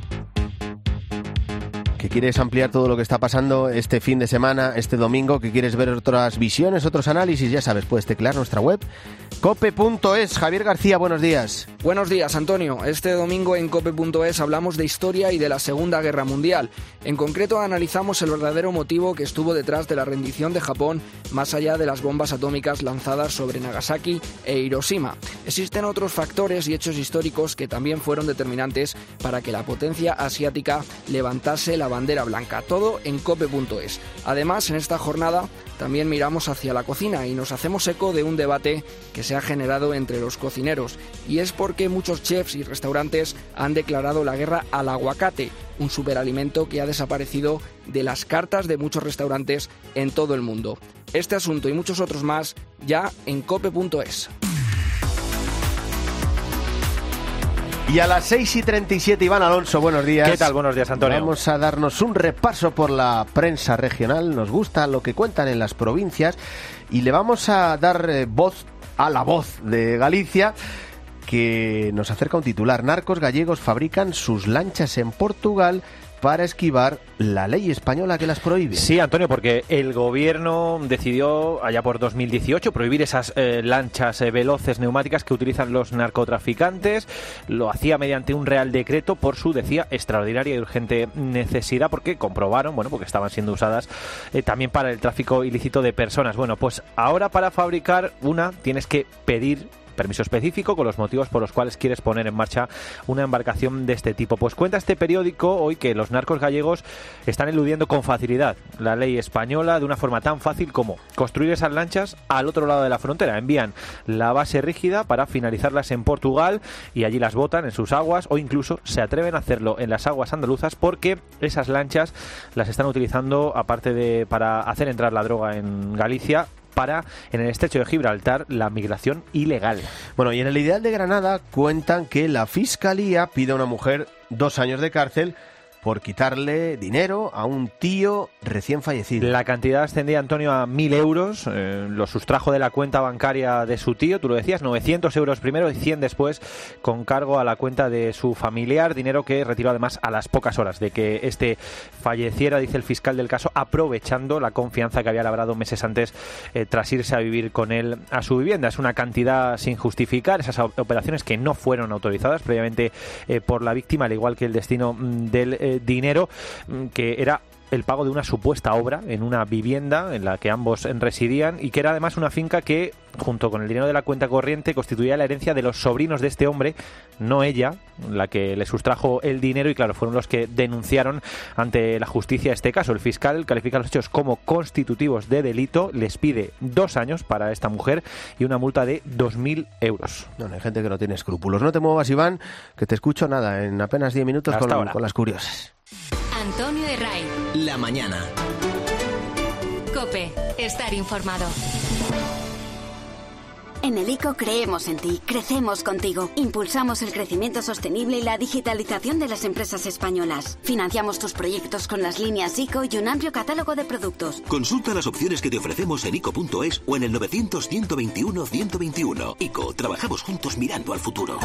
Que quieres ampliar todo lo que está pasando este fin de semana, este domingo, que quieres ver otras visiones, otros análisis, ya sabes, puedes teclear nuestra web cope punto es. Javier García, buenos días. Buenos días, Antonio. Este domingo en cope punto es hablamos de historia y de la Segunda Guerra Mundial. En concreto analizamos el verdadero motivo que estuvo detrás de la rendición de Japón, más allá de las bombas atómicas lanzadas sobre Nagasaki e Hiroshima. Existen otros factores y hechos históricos que también fueron determinantes para que la potencia asiática levantase la bandera blanca. Todo en cope punto es. Además, en esta jornada también miramos hacia la cocina y nos hacemos eco de un debate que se ha generado entre los cocineros, y es porque muchos chefs y restaurantes han declarado la guerra al aguacate, un superalimento que ha desaparecido de las cartas de muchos restaurantes en todo el mundo. Este asunto y muchos otros más ya en cope punto es. Y a las seis y treinta y siete, Iván Alonso, buenos días. ¿Qué tal? Buenos días, Antonio. Vamos a darnos un repaso por la prensa regional. Nos gusta lo que cuentan en las provincias y le vamos a dar eh, voz a la voz de Galicia, que nos acerca un titular. Narcos gallegos fabrican sus lanchas en Portugal para esquivar la ley española que las prohíbe. Sí, Antonio, porque el gobierno decidió allá por dos mil dieciocho prohibir esas eh, lanchas eh, veloces neumáticas que utilizan los narcotraficantes. Lo hacía mediante un real decreto por su, decía, extraordinaria y urgente necesidad, porque comprobaron, bueno, porque estaban siendo usadas eh, también para el tráfico ilícito de personas. Bueno, pues ahora para fabricar una tienes que pedir permiso específico con los motivos por los cuales quieres poner en marcha una embarcación de este tipo. Pues cuenta este periódico hoy que los narcos gallegos están eludiendo con facilidad la ley española de una forma tan fácil como construir esas lanchas al otro lado de la frontera. Envían la base rígida para finalizarlas en Portugal y allí las botan en sus aguas, o incluso se atreven a hacerlo en las aguas andaluzas, porque esas lanchas las están utilizando, aparte de para hacer entrar la droga en Galicia, para, en el estrecho de Gibraltar, la migración ilegal. Bueno, y en el Ideal de Granada cuentan que la Fiscalía pide a una mujer dos años de cárcel por quitarle dinero a un tío recién fallecido. La cantidad ascendía, Antonio, a mil euros. Eh, lo sustrajo de la cuenta bancaria de su tío, tú lo decías, novecientos euros primero y cien después, con cargo a la cuenta de su familiar. Dinero que retiró además a las pocas horas de que este falleciera, dice el fiscal del caso, aprovechando la confianza que había labrado meses antes eh, tras irse a vivir con él a su vivienda. Es una cantidad sin justificar, esas operaciones que no fueron autorizadas previamente eh, por la víctima, al igual que el destino del eh, dinero, que era el pago de una supuesta obra en una vivienda en la que ambos residían y que era además una finca que, junto con el dinero de la cuenta corriente, constituía la herencia de los sobrinos de este hombre, no ella, la que le sustrajo el dinero, y claro, fueron los que denunciaron ante la justicia este caso. El fiscal califica los hechos como constitutivos de delito, les pide dos años para esta mujer y una multa de dos mil euros. No, no, hay gente que no tiene escrúpulos. No te muevas, Iván, que te escucho nada, en apenas diez minutos con, con las curiosas. Antonio Herray. La mañana. COPE. Estar informado. En el I C O creemos en ti, crecemos contigo. Impulsamos el crecimiento sostenible y la digitalización de las empresas españolas. Financiamos tus proyectos con las líneas I C O y un amplio catálogo de productos. Consulta las opciones que te ofrecemos en I C O punto es o en el novecientos, ciento veintiuno, ciento veintiuno. I C O, trabajamos juntos mirando al futuro.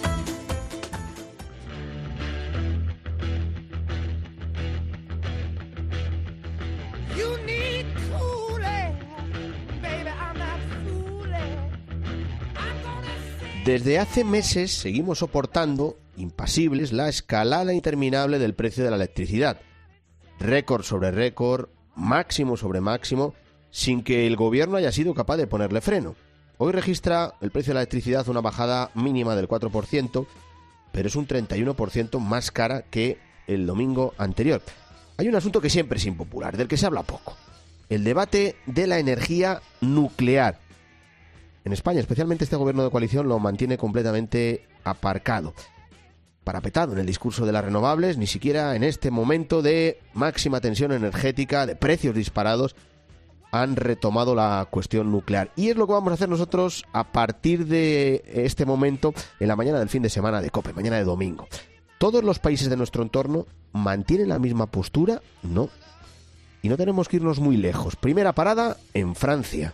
Desde hace meses seguimos soportando, impasibles, la escalada interminable del precio de la electricidad. Récord sobre récord, máximo sobre máximo, sin que el gobierno haya sido capaz de ponerle freno. Hoy registra el precio de la electricidad una bajada mínima del cuatro por ciento, pero es un treinta y uno por ciento más cara que el domingo anterior. Hay un asunto que siempre es impopular, del que se habla poco. El debate de la energía nuclear. En España, especialmente este gobierno de coalición, lo mantiene completamente aparcado, parapetado en el discurso de las renovables. Ni siquiera en este momento de máxima tensión energética, de precios disparados, han retomado la cuestión nuclear. Y es lo que vamos a hacer nosotros a partir de este momento, en la mañana del fin de semana de COPE, mañana de domingo. ¿Todos los países de nuestro entorno mantienen la misma postura? No. Y no tenemos que irnos muy lejos. Primera parada en Francia.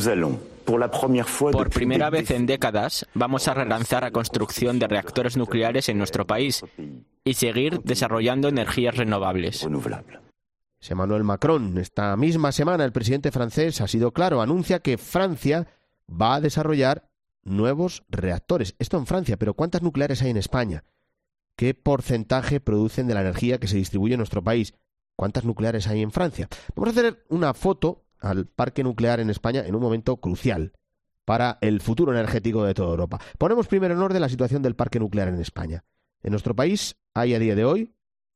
Por primera vez en décadas, vamos a relanzar la construcción de reactores nucleares en nuestro país y seguir desarrollando energías renovables. Emmanuel Macron, esta misma semana el presidente francés ha sido claro, anuncia que Francia va a desarrollar nuevos reactores. Esto en Francia, pero ¿cuántas nucleares hay en España? ¿Qué porcentaje producen de la energía que se distribuye en nuestro país? ¿Cuántas nucleares hay en Francia? Vamos a hacer una foto al parque nuclear en España en un momento crucial para el futuro energético de toda Europa. Ponemos primero en orden la situación del parque nuclear en España. En nuestro país hay a día de hoy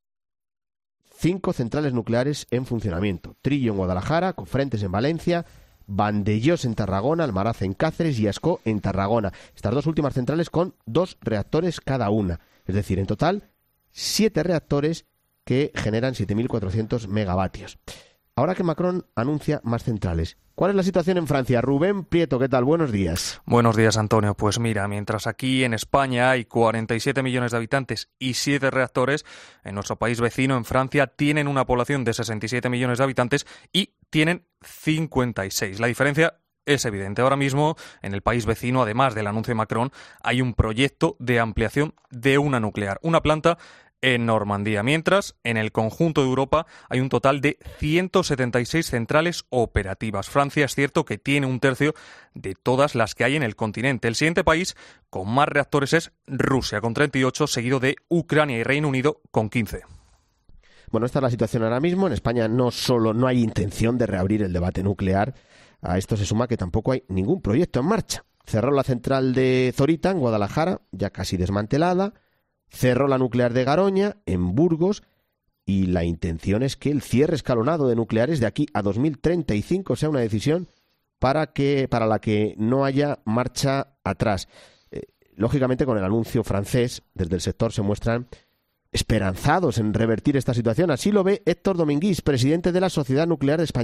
cinco centrales nucleares en funcionamiento. Trillo en Guadalajara, Cofrentes en Valencia, Vandellós en Tarragona, Almaraz en Cáceres y Ascó en Tarragona. Estas dos últimas centrales con dos reactores cada una. Es decir, en total, siete reactores que generan siete mil cuatrocientos megavatios. Ahora que Macron anuncia más centrales, ¿cuál es la situación en Francia? Rubén Prieto, ¿qué tal? Buenos días. Buenos días, Antonio. Pues mira, mientras aquí en España hay cuarenta y siete millones de habitantes y siete reactores, en nuestro país vecino, en Francia, tienen una población de sesenta y siete millones de habitantes y tienen cincuenta y seis. La diferencia es evidente. Ahora mismo, en el país vecino, además del anuncio de Macron, hay un proyecto de ampliación de una nuclear, una planta en Normandía, mientras en el conjunto de Europa hay un total de ciento setenta y seis centrales operativas. Francia es cierto que tiene un tercio de todas las que hay en el continente. El siguiente país con más reactores es Rusia, con treinta y ocho, seguido de Ucrania y Reino Unido con quince. Bueno, esta es la situación ahora mismo. En España no solo no hay intención de reabrir el debate nuclear, a esto se suma que tampoco hay ningún proyecto en marcha. Cerró la central de Zorita, en Guadalajara, ya casi desmantelada. Cerró la nuclear de Garoña, en Burgos, y la intención es que el cierre escalonado de nucleares de aquí a dos mil treinta y cinco sea una decisión para que para la que no haya marcha atrás. Eh, lógicamente, con el anuncio francés, desde el sector se muestran esperanzados en revertir esta situación. Así lo ve Héctor Dominguís, presidente de la Sociedad Nuclear Española.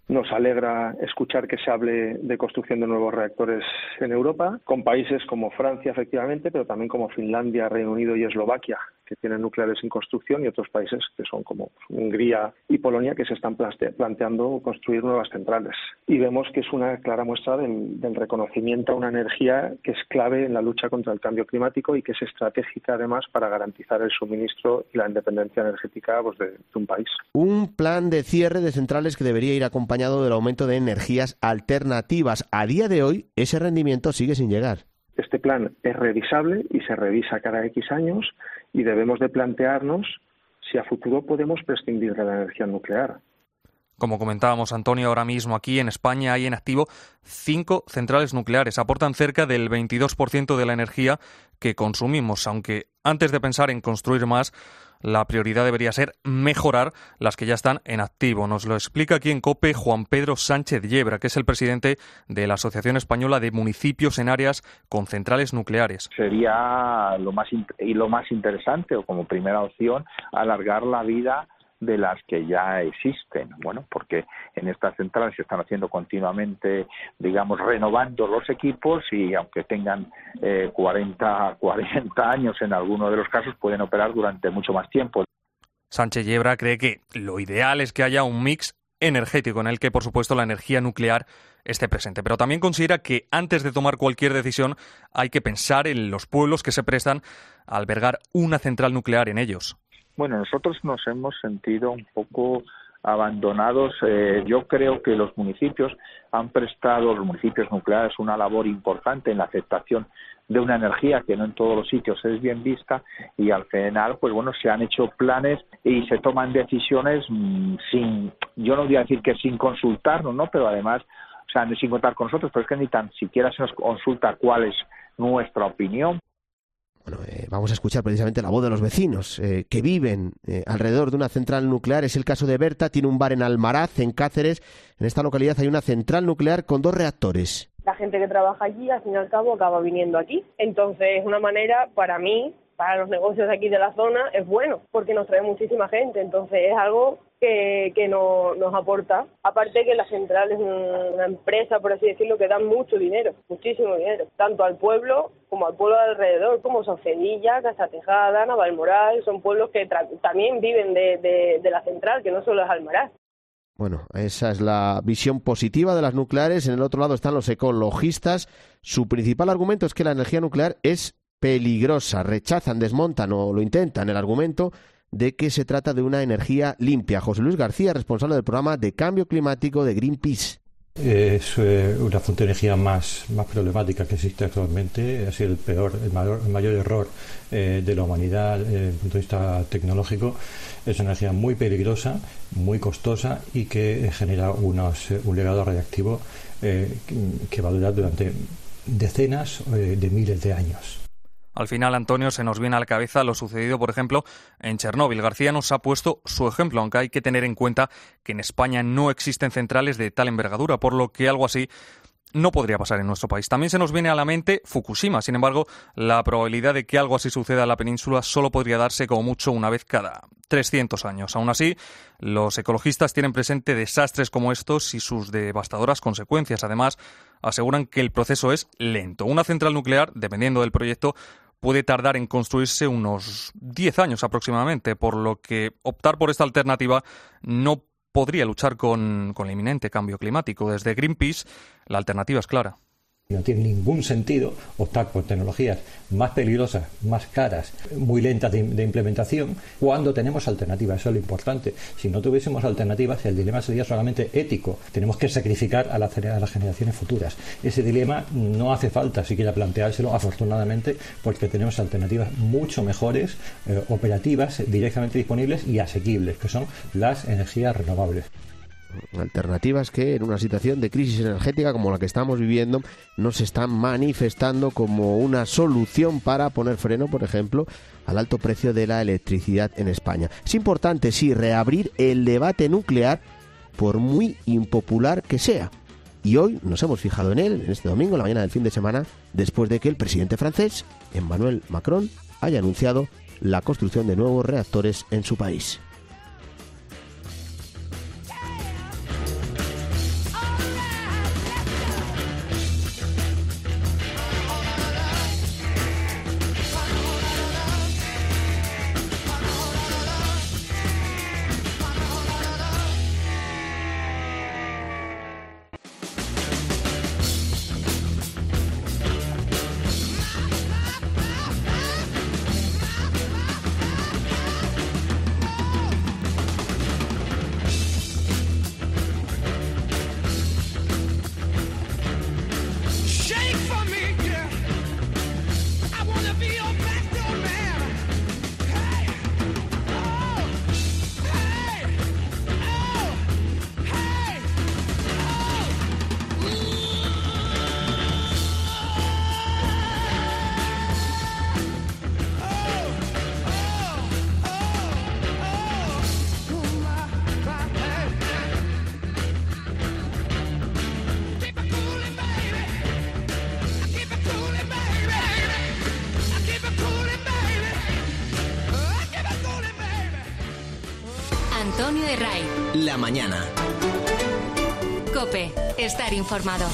Nos alegra escuchar que se hable de construcción de nuevos reactores en Europa, con países como Francia, efectivamente, pero también como Finlandia, Reino Unido y Eslovaquia, que tienen nucleares en construcción, y otros países que son como Hungría y Polonia, que se están planteando construir nuevas centrales. Y vemos que es una clara muestra del, del reconocimiento a una energía que es clave en la lucha contra el cambio climático y que es estratégica, además, para garantizar el suministro y la independencia energética pues, de, de un país. Un plan de cierre de centrales que debería ir acompañado del aumento de energías alternativas. A día de hoy, ese rendimiento sigue sin llegar. Este plan es revisable y se revisa cada X años y debemos de plantearnos si a futuro podemos prescindir de la energía nuclear. Como comentábamos, Antonio, ahora mismo aquí en España hay en activo cinco centrales nucleares. Aportan cerca del veintidós por ciento de la energía que consumimos, aunque antes de pensar en construir más, la prioridad debería ser mejorar las que ya están en activo. Nos lo explica aquí en COPE Juan Pedro Sánchez Yebra, que es el presidente de la Asociación Española de Municipios en Áreas con Centrales Nucleares. Sería lo más y lo más interesante, o como primera opción, alargar la vida de las que ya existen, bueno, porque en estas centrales se están haciendo continuamente, digamos, renovando los equipos y aunque tengan eh, cuarenta, cuarenta años en algunos de los casos, pueden operar durante mucho más tiempo. Sánchez Yebra cree que lo ideal es que haya un mix energético en el que, por supuesto, la energía nuclear esté presente, pero también considera que antes de tomar cualquier decisión hay que pensar en los pueblos que se prestan a albergar una central nuclear en ellos. Bueno, nosotros nos hemos sentido un poco abandonados. Eh, yo creo que los municipios han prestado, los municipios nucleares, una labor importante en la aceptación de una energía que no en todos los sitios es bien vista y al final, pues bueno, se han hecho planes y se toman decisiones mmm, sin, yo no voy a decir que sin consultarnos, ¿no? Pero además, o sea, sin contar con nosotros, pero es que ni tan siquiera se nos consulta cuál es nuestra opinión. Bueno, eh, vamos a escuchar precisamente la voz de los vecinos eh, que viven eh, alrededor de una central nuclear. Es el caso de Berta, tiene un bar en Almaraz, en Cáceres. En esta localidad hay una central nuclear con dos reactores. La gente que trabaja allí, al fin y al cabo, acaba viniendo aquí. Entonces, es una manera, para mí, para los negocios de aquí de la zona, es bueno, porque nos trae muchísima gente. Entonces, es algo que, que no, nos aporta. Aparte que la central es una empresa, por así decirlo, que da mucho dinero, muchísimo dinero, tanto al pueblo como al pueblo de alrededor, como Saucedilla, Casa Tejada, Navalmoral, son pueblos que tra- también viven de, de, de la central, que no solo es Almaraz. Bueno, esa es la visión positiva de las nucleares. En el otro lado están los ecologistas. Su principal argumento es que la energía nuclear es peligrosa. Rechazan, desmontan o lo intentan el argumento de que se trata de una energía limpia. José Luis García, responsable del programa de cambio climático de Greenpeace. Es eh, una fuente de energía más, más problemática que existe actualmente. Ha sido el peor, el mayor, el mayor error eh, de la humanidad eh, desde el punto de vista tecnológico. Es una energía muy peligrosa, muy costosa y que genera unos, un legado radiactivo eh, que va a durar durante decenas eh, de miles de años. Al final, Antonio, se nos viene a la cabeza lo sucedido, por ejemplo, en Chernóbil. García nos ha puesto su ejemplo, aunque hay que tener en cuenta que en España no existen centrales de tal envergadura, por lo que algo así no podría pasar en nuestro país. También se nos viene a la mente Fukushima. Sin embargo, la probabilidad de que algo así suceda en la península solo podría darse como mucho una vez cada trescientos años. Aún así, los ecologistas tienen presente desastres como estos y sus devastadoras consecuencias. Además, aseguran que el proceso es lento. Una central nuclear, dependiendo del proyecto, puede tardar en construirse unos diez años aproximadamente, por lo que optar por esta alternativa no podría luchar con, con el inminente cambio climático. Desde Greenpeace, la alternativa es clara. No tiene ningún sentido optar por tecnologías más peligrosas, más caras, muy lentas de, de implementación, cuando tenemos alternativas. Eso es lo importante. Si no tuviésemos alternativas, el dilema sería solamente ético. Tenemos que sacrificar a, la, a las generaciones futuras. Ese dilema no hace falta siquiera planteárselo, afortunadamente, porque tenemos alternativas mucho mejores, eh, operativas, directamente disponibles y asequibles, que son las energías renovables. Alternativas que en una situación de crisis energética como la que estamos viviendo no se están manifestando como una solución para poner freno, por ejemplo, al alto precio de la electricidad en España. Es importante, sí, reabrir el debate nuclear, por muy impopular que sea. Y hoy nos hemos fijado en él, en este domingo, en la mañana del fin de semana, después de que el presidente francés, Emmanuel Macron, haya anunciado la construcción de nuevos reactores en su país. la mañana. COPE. Estar informado.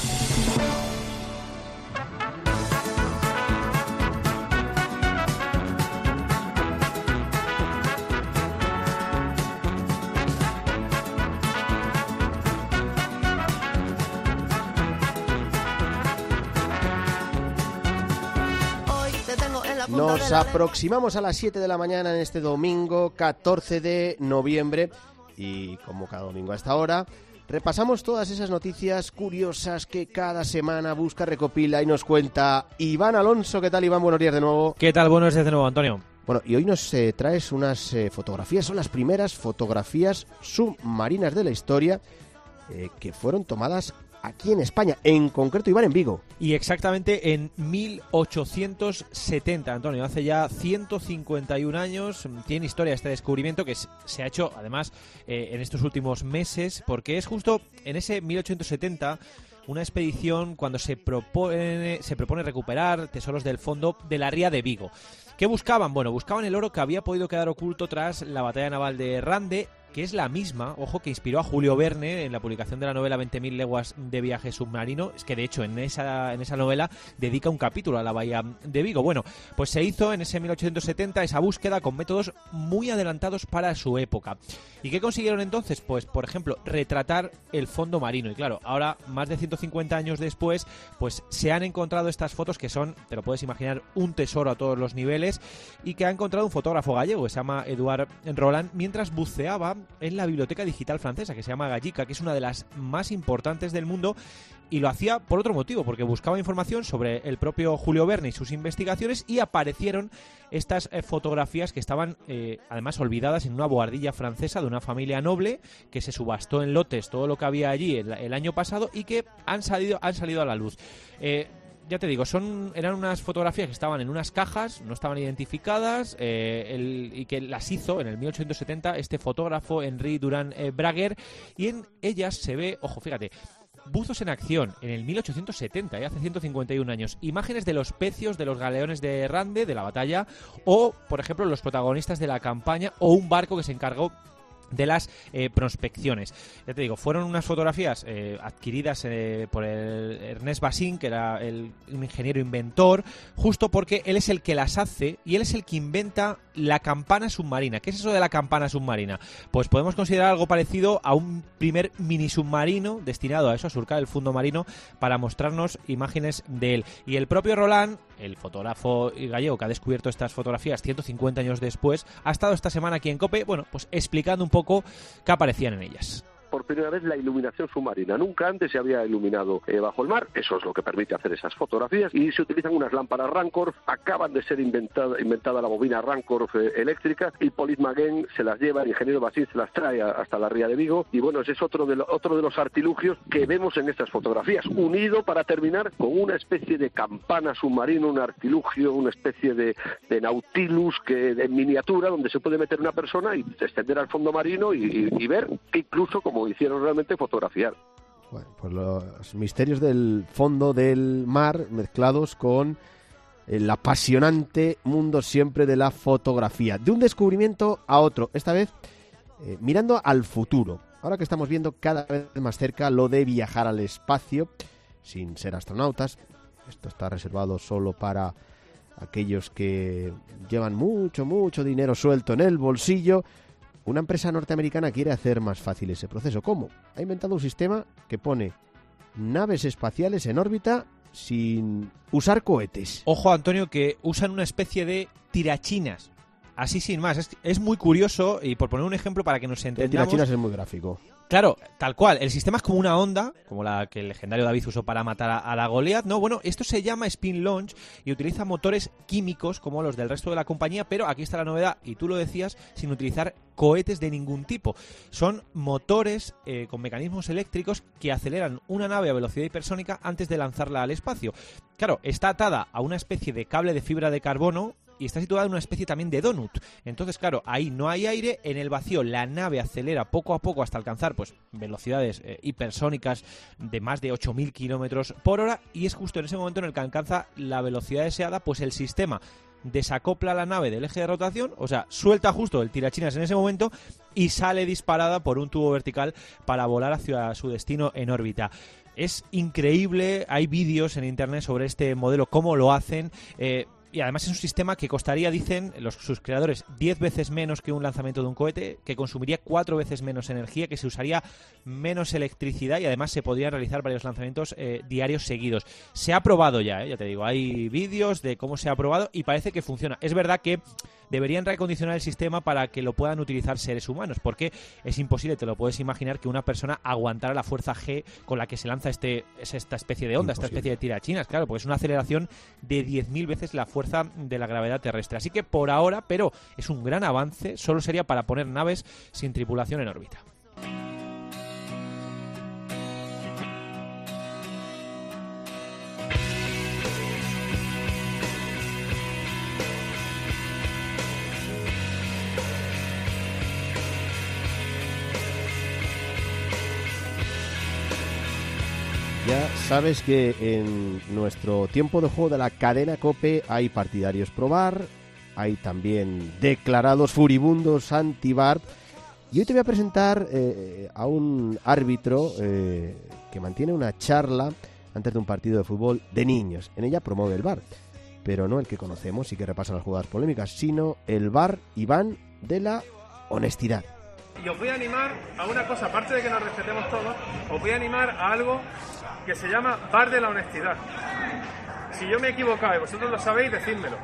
Nos aproximamos a las siete de la mañana en este domingo catorce de noviembre y como cada domingo a esta hora repasamos todas esas noticias curiosas que cada semana busca, recopila y nos cuenta Iván Alonso. ¿Qué tal, Iván? Buenos días de nuevo. ¿Qué tal? Buenos días de nuevo, Antonio. Bueno, y hoy nos eh, traes unas eh, fotografías, son las primeras fotografías submarinas de la historia eh, que fueron tomadas aquí en España, en concreto, Iván, en Vigo. Y exactamente en mil ochocientos setenta, Antonio, hace ya ciento cincuenta y un años. Tiene historia este descubrimiento que se ha hecho, además, eh, en estos últimos meses, porque es justo en ese mil ochocientos setenta una expedición cuando se propone, se propone recuperar tesoros del fondo de la ría de Vigo. ¿Qué buscaban? Bueno, buscaban el oro que había podido quedar oculto tras la batalla naval de Rande, que es la misma, ojo, que inspiró a Julio Verne en la publicación de la novela veinte mil leguas de viaje submarino. Es que, de hecho, en esa, en esa novela dedica un capítulo a la bahía de Vigo. Bueno, pues se hizo en ese mil ochocientos setenta esa búsqueda con métodos muy adelantados para su época. ¿Y qué consiguieron entonces? Pues, por ejemplo, retratar el fondo marino. Y claro, ahora, más de ciento cincuenta años después, pues se han encontrado estas fotos que son, te lo puedes imaginar, un tesoro a todos los niveles, y que ha encontrado un fotógrafo gallego que se llama Eduard Roland mientras buceaba en la biblioteca digital francesa que se llama Gallica, que es una de las más importantes del mundo, y lo hacía por otro motivo, porque buscaba información sobre el propio Julio Verne y sus investigaciones, y aparecieron estas eh, fotografías que estaban eh, además olvidadas en una bohardilla francesa de una familia noble que se subastó en lotes todo lo que había allí el, el año pasado y que han salido, han salido a la luz. Eh, Ya te digo, son eran unas fotografías que estaban en unas cajas, no estaban identificadas, eh, el, y que las hizo en el mil ochocientos setenta este fotógrafo Henri Durand eh, Braguer, y en ellas se ve, ojo, fíjate, buzos en acción en el mil ochocientos setenta, eh, hace ciento cincuenta y un años, imágenes de los pecios de los galeones de Rande, de la batalla, o, por ejemplo, los protagonistas de la campaña, o un barco que se encargó de las eh, prospecciones. Ya te digo, fueron unas fotografías eh, adquiridas eh, por el Ernest Bazin, que era el, un ingeniero inventor, justo porque él es el que las hace y él es el que inventa la campana submarina. ¿Qué es eso de la campana submarina? Pues podemos considerar algo parecido a un primer mini submarino destinado a eso, a surcar el fondo marino, para mostrarnos imágenes de él. Y el propio Roland, el fotógrafo gallego que ha descubierto estas fotografías ciento cincuenta años después, ha estado esta semana aquí en COPE, bueno, pues explicando un poco qué aparecían en ellas. Por primera vez la iluminación submarina. Nunca antes se había iluminado eh, bajo el mar. Eso es lo que permite hacer esas fotografías. Y se utilizan unas lámparas Rancorf. Acaban de ser inventada, inventada la bobina Rancorf eh, eléctrica. Y Polit Maguen se las lleva, el ingeniero Basín se las trae a, hasta la ría de Vigo. Y bueno, ese es otro de, lo, otro de los artilugios que vemos en estas fotografías. Unido, para terminar, con una especie de campana submarina, un artilugio, una especie de, de nautilus que, de miniatura, donde se puede meter una persona y descender al fondo marino y, y, y ver, que incluso, como hicieron realmente, fotografiar. Bueno, pues los misterios del fondo del mar mezclados con el apasionante mundo siempre de la fotografía. De un descubrimiento a otro, esta vez eh, mirando al futuro. Ahora que estamos viendo cada vez más cerca lo de viajar al espacio sin ser astronautas. Esto está reservado solo para aquellos que llevan mucho, mucho dinero suelto en el bolsillo. Una empresa norteamericana quiere hacer más fácil ese proceso. ¿Cómo? Ha inventado un sistema que pone naves espaciales en órbita sin usar cohetes. Ojo, Antonio, que usan una especie de tirachinas. Así sin más. Es, es muy curioso, y por poner un ejemplo para que nos entendamos... El tirachinas es muy gráfico. Claro, tal cual. El sistema es como una onda, como la que el legendario David usó para matar a, a la Goliath, ¿no? Bueno, esto se llama Spin Launch y utiliza motores químicos como los del resto de la compañía, pero aquí está la novedad, y tú lo decías, sin utilizar cohetes de ningún tipo. Son motores eh, con mecanismos eléctricos que aceleran una nave a velocidad hipersónica antes de lanzarla al espacio. Claro, está atada a una especie de cable de fibra de carbono y está situada en una especie también de donut. Entonces, claro, ahí no hay aire, en el vacío la nave acelera poco a poco hasta alcanzar pues velocidades eh, hipersónicas de más de ocho mil kilómetros por hora, y es justo en ese momento en el que alcanza la velocidad deseada, pues el sistema desacopla la nave del eje de rotación, o sea, suelta justo el tirachinas en ese momento y sale disparada por un tubo vertical para volar hacia su destino en órbita. Es increíble, hay vídeos en internet sobre este modelo, cómo lo hacen, eh, y además es un sistema que costaría, dicen los, sus creadores, diez veces menos que un lanzamiento de un cohete, que consumiría cuatro veces menos energía, que se usaría menos electricidad y además se podrían realizar varios lanzamientos eh, diarios seguidos. Se ha probado ya, eh, ya te digo, hay vídeos de cómo se ha probado y parece que funciona. Es verdad que deberían recondicionar el sistema para que lo puedan utilizar seres humanos, porque es imposible, te lo puedes imaginar, que una persona aguantara la fuerza G con la que se lanza este, esta especie de onda, imposible. Esta especie de tirachinas, claro, porque es una aceleración de diez mil veces la fuerza de la gravedad terrestre. Así que por ahora, pero es un gran avance, solo sería para poner naves sin tripulación en órbita. Ya sabes que en nuestro tiempo de juego de la cadena COPE hay partidarios pro V A R, hay también declarados furibundos anti-V A R, y hoy te voy a presentar eh, a un árbitro eh, que mantiene una charla antes de un partido de fútbol de niños. En ella promueve el V A R, pero no el que conocemos y que repasa las jugadas polémicas, sino el V A R Iván de la honestidad. Y os voy a animar a una cosa, aparte de que nos respetemos todos, os voy a animar a algo que se llama V A R de la honestidad. Si yo me he equivocado y vosotros lo sabéis, decídmelo.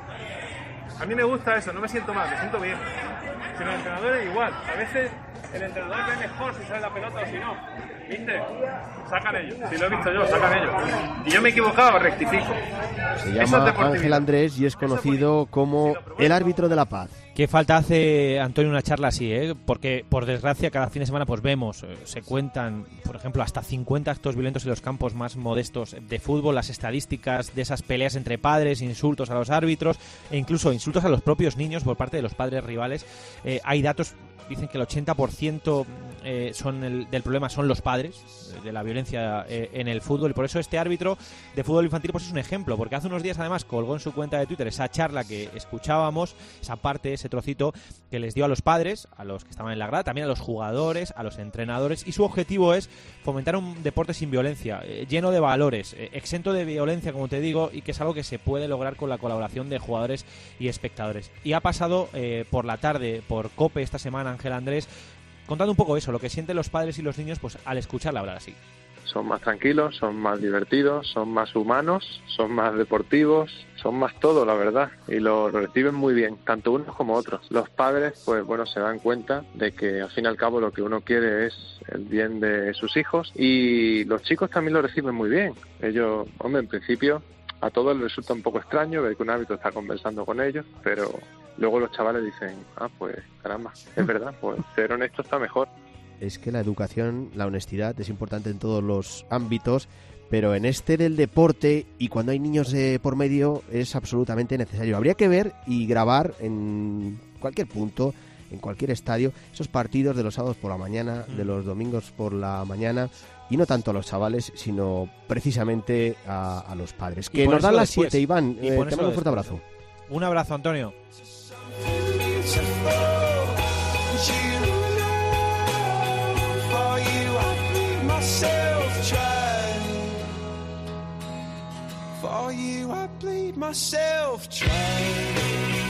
A mí me gusta eso, no me siento mal, me siento bien. Si los entrenadores igual, a veces el entrenador ve mejor si sale la pelota o si no. ¿Viste? Sacan ellos, si lo he visto yo, sacan ellos. Y yo me he equivocado, rectifico. Se llama Ángel Andrés y es conocido como el árbitro de la paz. Qué falta hace, Antonio, una charla así, ¿eh? Porque, por desgracia, cada fin de semana pues vemos, eh, se cuentan, por ejemplo, hasta cincuenta actos violentos en los campos más modestos de fútbol, las estadísticas de esas peleas entre padres, insultos a los árbitros e incluso insultos a los propios niños por parte de los padres rivales. Eh, hay datos, dicen que el ochenta por ciento eh, son el, del problema son los padres, eh, de la violencia eh, en el fútbol, y por eso este árbitro de fútbol infantil pues es un ejemplo, porque hace unos días además colgó en su cuenta de Twitter esa charla que escuchábamos, esa parte, ese trocito que les dio a los padres, a los que estaban en la grada, también a los jugadores, a los entrenadores, y su objetivo es fomentar un deporte sin violencia, eh, lleno de valores, eh, exento de violencia, como te digo, y que es algo que se puede lograr con la colaboración de jugadores y espectadores. Y ha pasado eh, por la tarde, por COPE esta semana, Ángel Andrés, contando un poco eso, lo que sienten los padres y los niños pues al escucharla hablar así. Son más tranquilos, son más divertidos, son más humanos, son más deportivos, son más todo, la verdad, y lo reciben muy bien, tanto unos como otros. Los padres, pues bueno, se dan cuenta de que al fin y al cabo lo que uno quiere es el bien de sus hijos, y los chicos también lo reciben muy bien. Ellos, hombre, en principio a todos les resulta un poco extraño ver que un árbitro está conversando con ellos, pero luego los chavales dicen, ah, pues caramba, es verdad, pues ser honesto está mejor. Es que la educación, la honestidad es importante en todos los ámbitos, pero en este del deporte y cuando hay niños eh, por medio es absolutamente necesario. Habría que ver y grabar en cualquier punto, en cualquier estadio, esos partidos de los sábados por la mañana, mm. de los domingos por la mañana, y no tanto a los chavales, sino precisamente a, a los padres. Que nos dan las siete, Iván. Eh, te mando un fuerte abrazo. Un abrazo, Antonio. For you I bleed myself dry.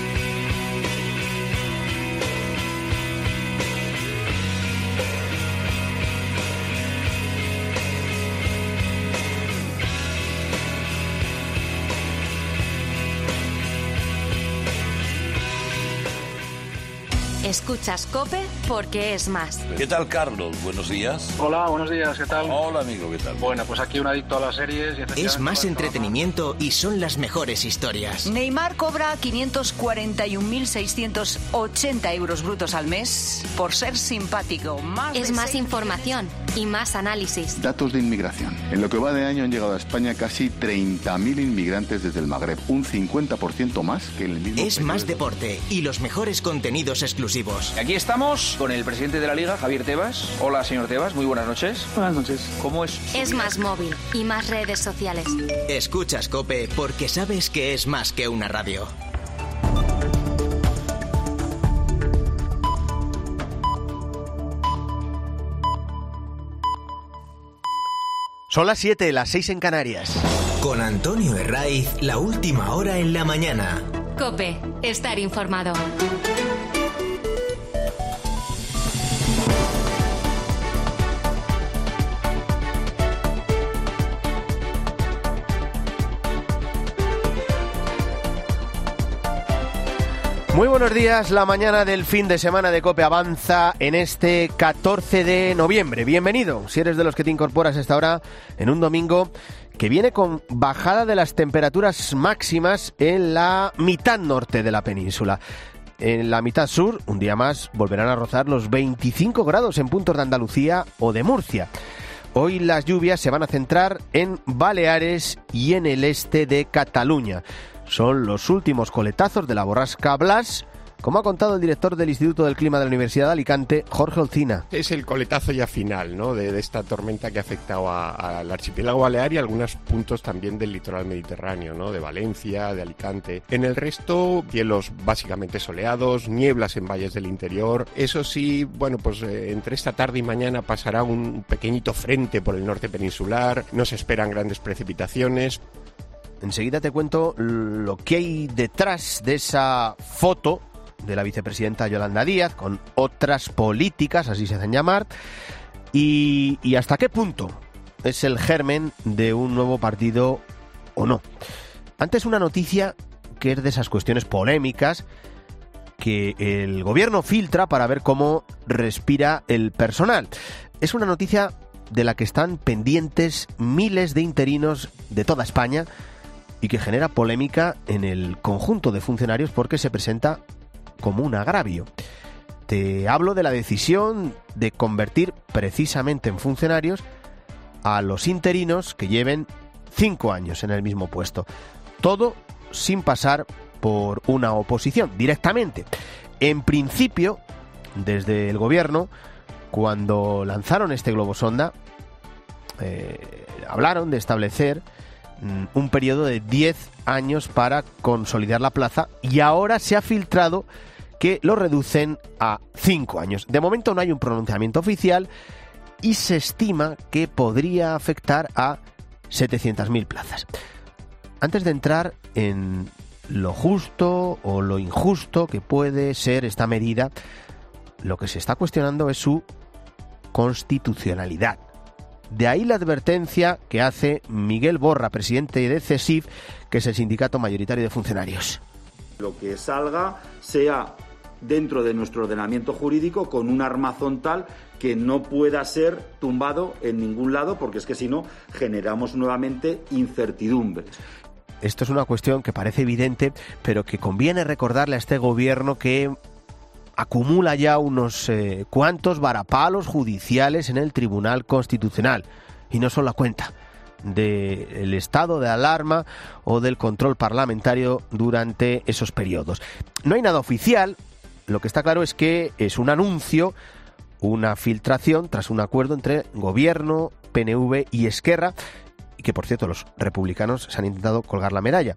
Escuchas COPE porque es más. ¿Qué tal, Carlos? Buenos días. Hola, buenos días, ¿qué tal? Hola, amigo, ¿qué tal? Bueno, pues aquí un adicto a las series. Y es más entretenimiento y son las mejores historias. Neymar cobra quinientos cuarenta y un mil seiscientos ochenta euros brutos al mes por ser simpático. Más es más información y más análisis. Datos de inmigración. En lo que va de año han llegado a España casi treinta mil inmigrantes desde el Magreb, un cincuenta por ciento más que en el mismo Es más deporte y los mejores contenidos exclusivos. Aquí estamos con el presidente de la Liga, Javier Tebas. Hola, señor Tebas, muy buenas noches. Buenas noches. ¿Cómo es? Es más móvil y más redes sociales. Escuchas COPE porque sabes que es más que una radio. Son las siete, las seis en Canarias. Con Antonio Herraiz, la última hora en la mañana. COPE, estar informado. Muy buenos días, la mañana del fin de semana de COPE avanza en este catorce de noviembre. Bienvenido, si eres de los que te incorporas a esta hora en un domingo que viene con bajada de las temperaturas máximas en la mitad norte de la península. En la mitad sur, un día más, volverán a rozar los veinticinco grados en puntos de Andalucía o de Murcia. Hoy las lluvias se van a centrar en Baleares y en el este de Cataluña. Son los últimos coletazos de la borrasca Blas, como ha contado el director del Instituto del Clima de la Universidad de Alicante, Jorge Olcina. Es el coletazo ya final, ¿no?, de, de esta tormenta que ha afectado al archipiélago balear y a algunos puntos también del litoral mediterráneo, ¿no?, de Valencia, de Alicante. En el resto, cielos básicamente soleados, nieblas en valles del interior. Eso sí, bueno, pues eh, entre esta tarde y mañana pasará un pequeñito frente por el norte peninsular. No se esperan grandes precipitaciones. Enseguida te cuento lo que hay detrás de esa foto de la vicepresidenta Yolanda Díaz con otras políticas, así se hacen llamar, y, y hasta qué punto es el germen de un nuevo partido o no. Antes, una noticia que es de esas cuestiones polémicas que el gobierno filtra para ver cómo respira el personal. Es una noticia de la que están pendientes miles de interinos de toda España y que genera polémica en el conjunto de funcionarios porque se presenta como un agravio. Te hablo de la decisión de convertir precisamente en funcionarios a los interinos que lleven cinco años en el mismo puesto. Todo sin pasar por una oposición, directamente. En principio, desde el gobierno, cuando lanzaron este globosonda, eh, hablaron de establecer un periodo de diez años para consolidar la plaza y ahora se ha filtrado que lo reducen a cinco años. De momento no hay un pronunciamiento oficial y se estima que podría afectar a setecientas mil plazas. Antes de entrar en lo justo o lo injusto que puede ser esta medida, lo que se está cuestionando es su constitucionalidad. De ahí la advertencia que hace Miguel Borra, presidente de CESIF, que es el sindicato mayoritario de funcionarios. Lo que salga sea dentro de nuestro ordenamiento jurídico con un armazón tal que no pueda ser tumbado en ningún lado, porque es que si no generamos nuevamente incertidumbre. Esto es una cuestión que parece evidente, pero que conviene recordarle a este gobierno que acumula ya unos eh, cuantos varapalos judiciales en el Tribunal Constitucional. Y no son la cuenta del estado de alarma o del control parlamentario durante esos periodos. No hay nada oficial, lo que está claro es que es un anuncio, una filtración tras un acuerdo entre Gobierno, P N V y Esquerra, y que por cierto los republicanos se han intentado colgar la medalla.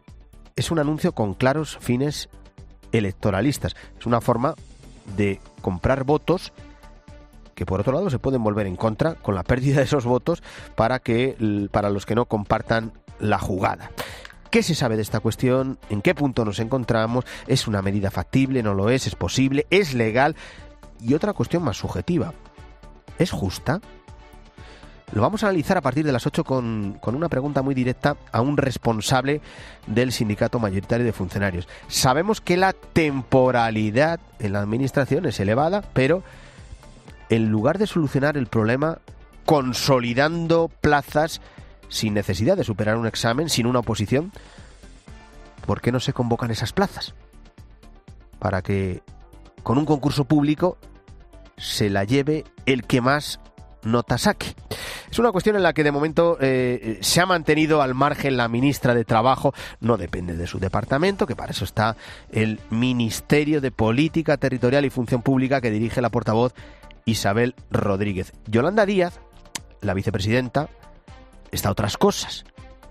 Es un anuncio con claros fines electoralistas. Es una forma de comprar votos que por otro lado se pueden volver en contra con la pérdida de esos votos para que para los que no compartan la jugada. ¿Qué se sabe de esta cuestión? ¿En qué punto nos encontramos? ¿Es una medida factible? ¿No lo es? ¿Es posible? ¿Es legal? Y otra cuestión más subjetiva. ¿Es justa? Lo vamos a analizar a partir de las ocho con, con una pregunta muy directa a un responsable del sindicato mayoritario de funcionarios. Sabemos que la temporalidad en la administración es elevada, pero en lugar de solucionar el problema consolidando plazas sin necesidad de superar un examen, sin una oposición, ¿por qué no se convocan esas plazas? Para que con un concurso público se la lleve el que más nota saque. Es una cuestión en la que de momento eh, se ha mantenido al margen la ministra de Trabajo. No depende de su departamento, que para eso está el Ministerio de Política Territorial y Función Pública que dirige la portavoz Isabel Rodríguez. Yolanda Díaz, la vicepresidenta, está a otras cosas.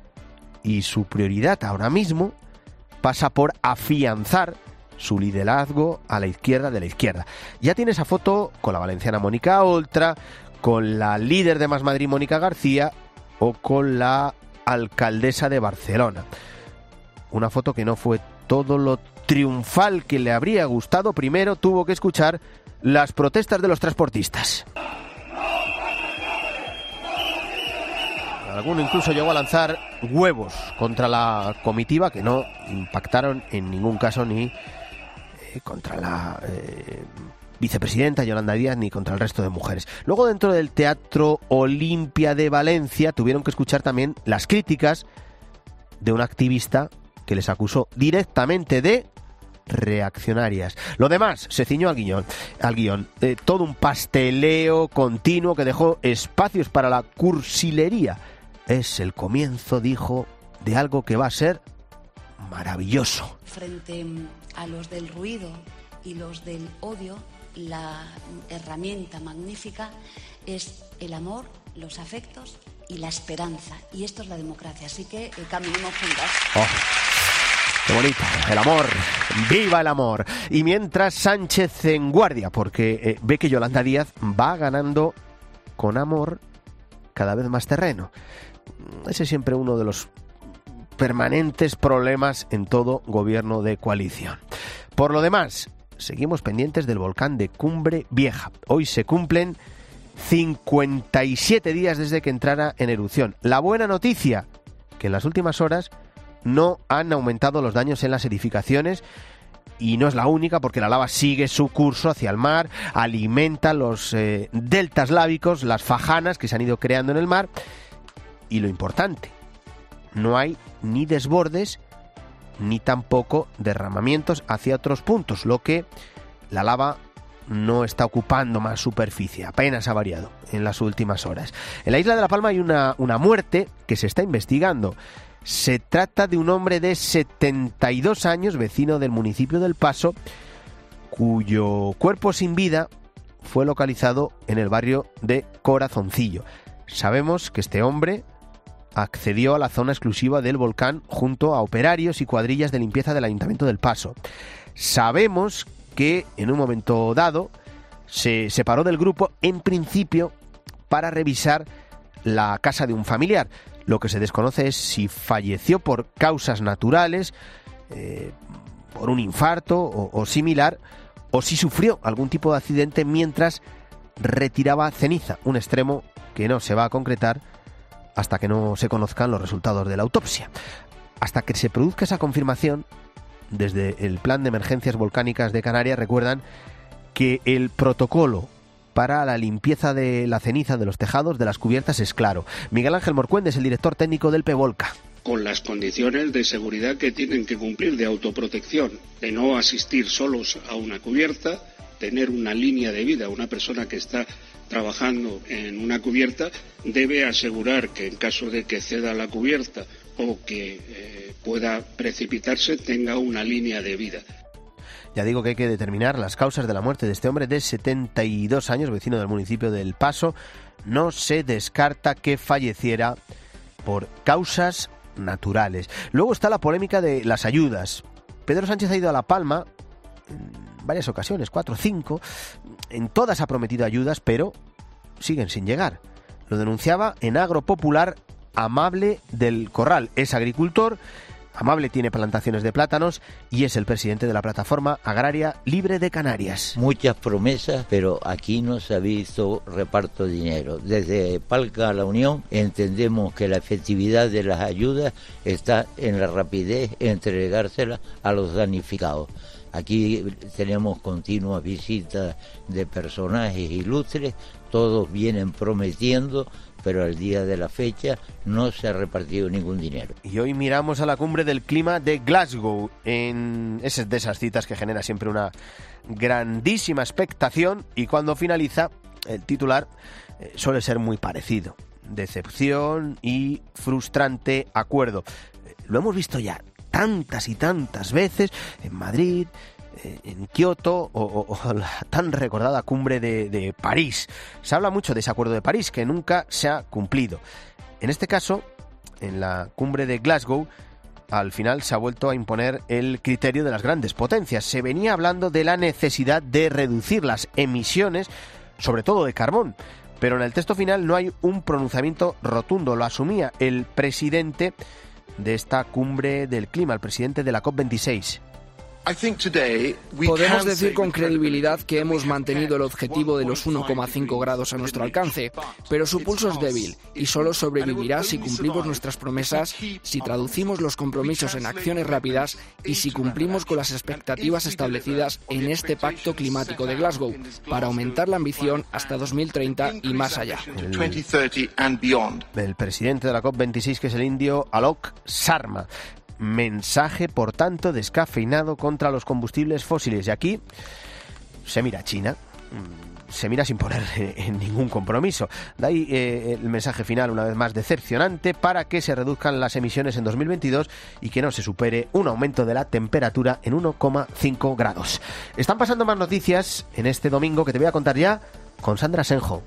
Y su prioridad ahora mismo pasa por afianzar su liderazgo a la izquierda de la izquierda. Ya tiene esa foto con la valenciana Mónica Oltra, con la líder de Más Madrid, Mónica García, o con la alcaldesa de Barcelona. Una foto que no fue todo lo triunfal que le habría gustado. Primero tuvo que escuchar las protestas de los transportistas. Alguno incluso llegó a lanzar huevos contra la comitiva, que no impactaron en ningún caso ni eh, contra la eh, vicepresidenta Yolanda Díaz ni contra el resto de mujeres. Luego, dentro del Teatro Olimpia de Valencia, tuvieron que escuchar también las críticas de una activista que les acusó directamente de reaccionarias. Lo demás se ciñó al guión, al guión. Eh, todo un pasteleo continuo que dejó espacios para la cursilería. Es el comienzo, dijo, de algo que va a ser maravilloso. Frente a los del ruido y los del odio, la herramienta magnífica es el amor, los afectos y la esperanza. Y esto es la democracia, así que eh, caminemos juntas. Oh. ¡Qué bonito! El amor. ¡Viva el amor! Y mientras, Sánchez en guardia, porque eh, ve que Yolanda Díaz va ganando con amor cada vez más terreno. Ese es siempre uno de los permanentes problemas en todo gobierno de coalición. Por lo demás, seguimos pendientes del volcán de Cumbre Vieja. Hoy se cumplen cincuenta y siete días desde que entrara en erupción. La buena noticia, que en las últimas horas no han aumentado los daños en las edificaciones, y no es la única, porque la lava sigue su curso hacia el mar, alimenta los eh, deltas lábicos, las fajanas que se han ido creando en el mar, y lo importante, no hay ni desbordes ni tampoco derramamientos hacia otros puntos, lo que la lava no está ocupando más superficie, apenas ha variado en las últimas horas. En la isla de La Palma hay una, una muerte que se está investigando. Se trata de un hombre de setenta y dos años, vecino del municipio del Paso, cuyo cuerpo sin vida fue localizado en el barrio de Corazoncillo. Sabemos que este hombre accedió a la zona exclusiva del volcán junto a operarios y cuadrillas de limpieza del Ayuntamiento del Paso. Sabemos que en un momento dado se separó del grupo, en principio para revisar la casa de un familiar. Lo que se desconoce es si falleció por causas naturales, eh, por un infarto o, o similar, o si sufrió algún tipo de accidente mientras retiraba ceniza, un extremo que no se va a concretar hasta que no se conozcan los resultados de la autopsia. Hasta que se produzca esa confirmación, desde el Plan de Emergencias Volcánicas de Canarias recuerdan que el protocolo para la limpieza de la ceniza de los tejados de las cubiertas es claro. Miguel Ángel Morcuende es el director técnico del PEVolca. Con las condiciones de seguridad que tienen que cumplir, de autoprotección, de no asistir solos a una cubierta, tener una línea de vida. Una persona que está trabajando en una cubierta debe asegurar que en caso de que ceda la cubierta o que eh, pueda precipitarse, tenga una línea de vida. Ya digo que hay que determinar las causas de la muerte de este hombre de setenta y dos años, vecino del municipio del Paso. No se descarta que falleciera por causas naturales. Luego está la polémica de las ayudas. Pedro Sánchez ha ido a La Palma en varias ocasiones, cuatro o cinco. En todas ha prometido ayudas, pero siguen sin llegar. Lo denunciaba en Agropopular Amable del Corral. Es agricultor. Amable tiene plantaciones de plátanos y es el presidente de la Plataforma Agraria Libre de Canarias. Muchas promesas, pero aquí no se ha visto reparto de dinero. Desde Palca a la Unión entendemos que la efectividad de las ayudas está en la rapidez en entregárselas a los damnificados. Aquí tenemos continuas visitas de personajes ilustres, todos vienen prometiendo, pero al día de la fecha no se ha repartido ningún dinero. Y hoy miramos a la cumbre del clima de Glasgow. En... Es de esas citas que genera siempre una grandísima expectación, y cuando finaliza, el titular eh, suele ser muy parecido. Decepción y frustrante acuerdo. Eh, lo hemos visto ya tantas y tantas veces en Madrid, eh, en Kioto o, o, o la tan recordada cumbre de, de París. Se habla mucho de ese acuerdo de París que nunca se ha cumplido. En este caso, en la cumbre de Glasgow, al final se ha vuelto a imponer el criterio de las grandes potencias. Se venía hablando de la necesidad de reducir las emisiones, sobre todo de carbón, pero en el texto final no hay un pronunciamiento rotundo. Lo asumía el presidente de esta cumbre del clima, el presidente de la COP veintiséis. Podemos decir con credibilidad que hemos mantenido el objetivo de los uno coma cinco grados a nuestro alcance, pero su pulso es débil y solo sobrevivirá si cumplimos nuestras promesas, si traducimos los compromisos en acciones rápidas y si cumplimos con las expectativas establecidas en este Pacto Climático de Glasgow para aumentar la ambición hasta dos mil treinta y más allá. El, el presidente de la COP veintiséis, que es el indio Alok Sharma. Mensaje, por tanto, descafeinado contra los combustibles fósiles. Y aquí se mira a China, se mira sin poner en ningún compromiso. De ahí eh, el mensaje final, una vez más, decepcionante, para que se reduzcan las emisiones en dos mil veintidós y que no se supere un aumento de la temperatura en uno coma cinco grados. Están pasando más noticias en este domingo que te voy a contar ya con Sandra Senjo.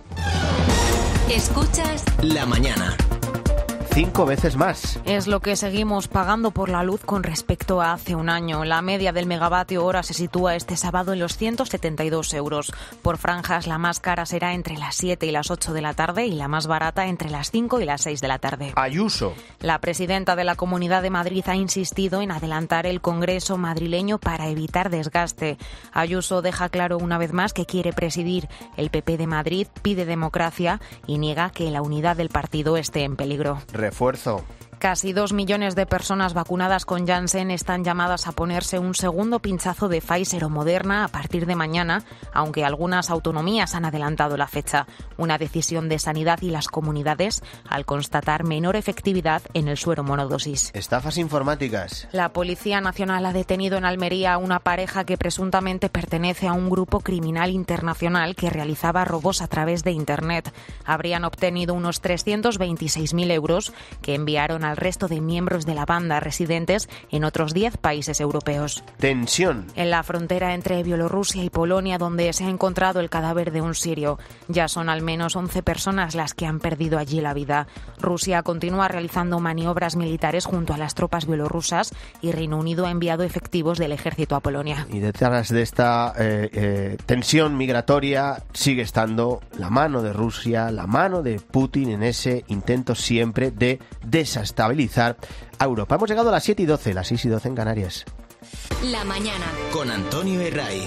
Escuchas La Mañana. Cinco veces más. Es lo que seguimos pagando por la luz con respecto a hace un año. La media del megavatio hora se sitúa este sábado en los ciento setenta y dos euros. Por franjas, la más cara será entre las siete y las ocho de la tarde y la más barata entre las cinco y las seis de la tarde. Ayuso. La presidenta de la Comunidad de Madrid ha insistido en adelantar el Congreso madrileño para evitar desgaste. Ayuso deja claro una vez más que quiere presidir. El P P de Madrid pide democracia y niega que la unidad del partido esté en peligro. Refuerzo. Casi dos millones de personas vacunadas con Janssen están llamadas a ponerse un segundo pinchazo de Pfizer o Moderna a partir de mañana, aunque algunas autonomías han adelantado la fecha. Una decisión de Sanidad y las comunidades al constatar menor efectividad en el suero monodosis. Estafas informáticas. La Policía Nacional ha detenido en Almería a una pareja que presuntamente pertenece a un grupo criminal internacional que realizaba robos a través de Internet. Habrían obtenido unos trescientos veintiséis mil euros que enviaron a al resto de miembros de la banda residentes en otros diez países europeos. Tensión. En la frontera entre Bielorrusia y Polonia, donde se ha encontrado el cadáver de un sirio. Ya son al menos once personas las que han perdido allí la vida. Rusia continúa realizando maniobras militares junto a las tropas bielorrusas y Reino Unido ha enviado efectivos del ejército a Polonia. Y detrás de esta eh, eh, tensión migratoria sigue estando la mano de Rusia, la mano de Putin en ese intento siempre de desestabilizar estabilizar a Europa. Hemos llegado a las siete y doce, las seis y doce en Canarias. La Mañana. Con Antonio Herraiz.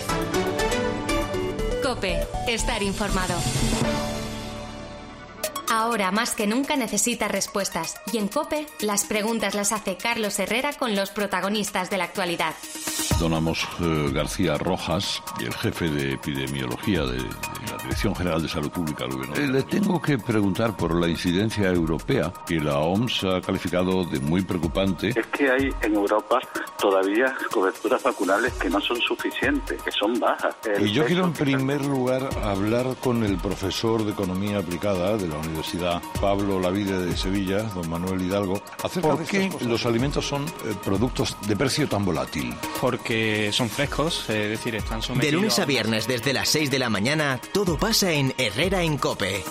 COPE. Estar informado. Ahora más que nunca necesita respuestas. Y en COPE, las preguntas las hace Carlos Herrera con los protagonistas de la actualidad. Don Amos eh, García Rojas, el jefe de epidemiología de, de la Dirección General de Salud Pública del Gobierno. Eh, le tengo que preguntar por la incidencia europea, que la O M S ha calificado de muy preocupante. Es que hay en Europa todavía coberturas vacunales que no son suficientes, que son bajas. El y yo quiero en primer lugar hablar con el profesor de Economía Aplicada de la Universidad Pablo Olavide de Sevilla, don Manuel Hidalgo, acerca ¿Por de qué cosas. Los alimentos son eh, productos de precio tan volátil. Porque son frescos, es decir, están sometidos... De lunes a viernes desde las seis de la mañana, todo pasa en Herrera en COPE.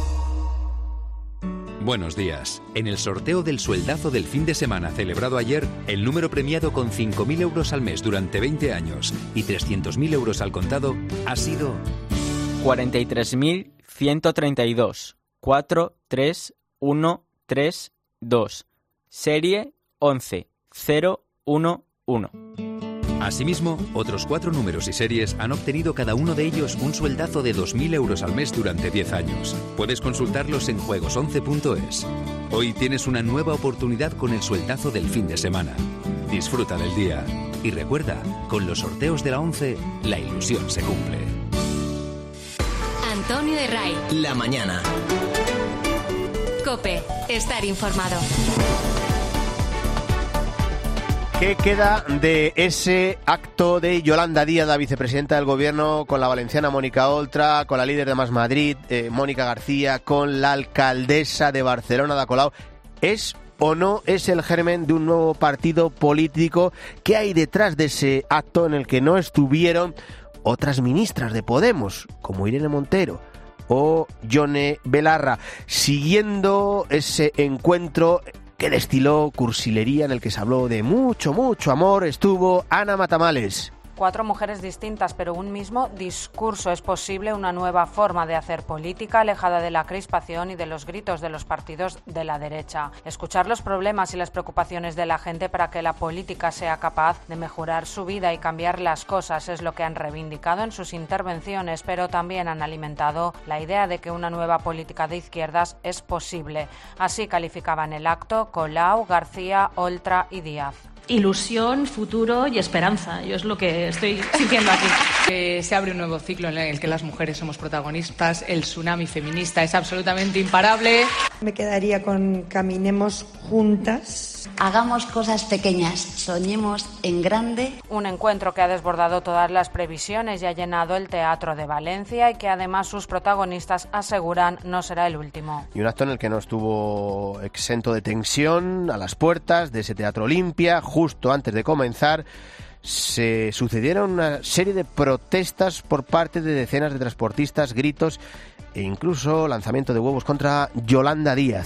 Buenos días. En el sorteo del sueldazo del fin de semana celebrado ayer, el número premiado con cinco mil euros al mes durante veinte años y trescientos mil euros al contado ha sido... cuarenta y tres mil ciento treinta y dos. cuatro tres uno tres dos. Serie once cero uno uno. Asimismo, otros cuatro números y series han obtenido cada uno de ellos un sueldazo de dos mil euros al mes durante diez años. Puedes consultarlos en juegos once punto es. Hoy tienes una nueva oportunidad con el sueldazo del fin de semana. Disfruta del día. Y recuerda, con los sorteos de la once, la ilusión se cumple. Antonio Herraiz. La Mañana. COPE. Estar informado. ¿Qué queda de ese acto de Yolanda Díaz, la vicepresidenta del Gobierno, con la valenciana Mónica Oltra, con la líder de Más Madrid, eh, Mónica García, con la alcaldesa de Barcelona, Ada Colau? ¿Es o no es el germen de un nuevo partido político? ¿Qué hay detrás de ese acto en el que no estuvieron otras ministras de Podemos, como Irene Montero o Yone Belarra, siguiendo ese encuentro que destiló cursilería, en el que se habló de mucho, mucho amor? Estuvo Ana Matamales. Cuatro mujeres distintas, pero un mismo discurso. Es posible una nueva forma de hacer política, alejada de la crispación y de los gritos de los partidos de la derecha. Escuchar los problemas y las preocupaciones de la gente para que la política sea capaz de mejorar su vida y cambiar las cosas es lo que han reivindicado en sus intervenciones, pero también han alimentado la idea de que una nueva política de izquierdas es posible. Así calificaban el acto Colau, García, Oltra y Díaz. Ilusión, futuro y esperanza. Yo es lo que estoy sintiendo aquí. Eh, se abre un nuevo ciclo en el que las mujeres somos protagonistas. El tsunami feminista es absolutamente imparable. Me quedaría con caminemos juntas. Hagamos cosas pequeñas, soñemos en grande. Un encuentro que ha desbordado todas las previsiones y ha llenado el Teatro de Valencia y que además sus protagonistas aseguran no será el último. Y un acto en el que no estuvo exento de tensión a las puertas de ese Teatro Olimpia. Justo antes de comenzar se sucedieron una serie de protestas por parte de decenas de transportistas, gritos e incluso lanzamiento de huevos contra Yolanda Díaz.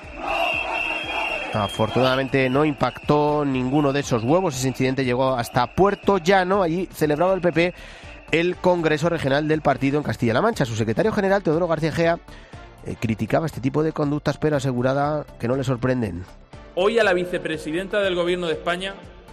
Afortunadamente no impactó ninguno de esos huevos. Ese incidente llegó hasta Puerto Llano. Allí celebraba el P P el Congreso Regional del partido en Castilla-La Mancha. Su secretario general, Teodoro García Egea, eh, criticaba este tipo de conductas, pero aseguraba que no le sorprenden. Hoy a la vicepresidenta del Gobierno de España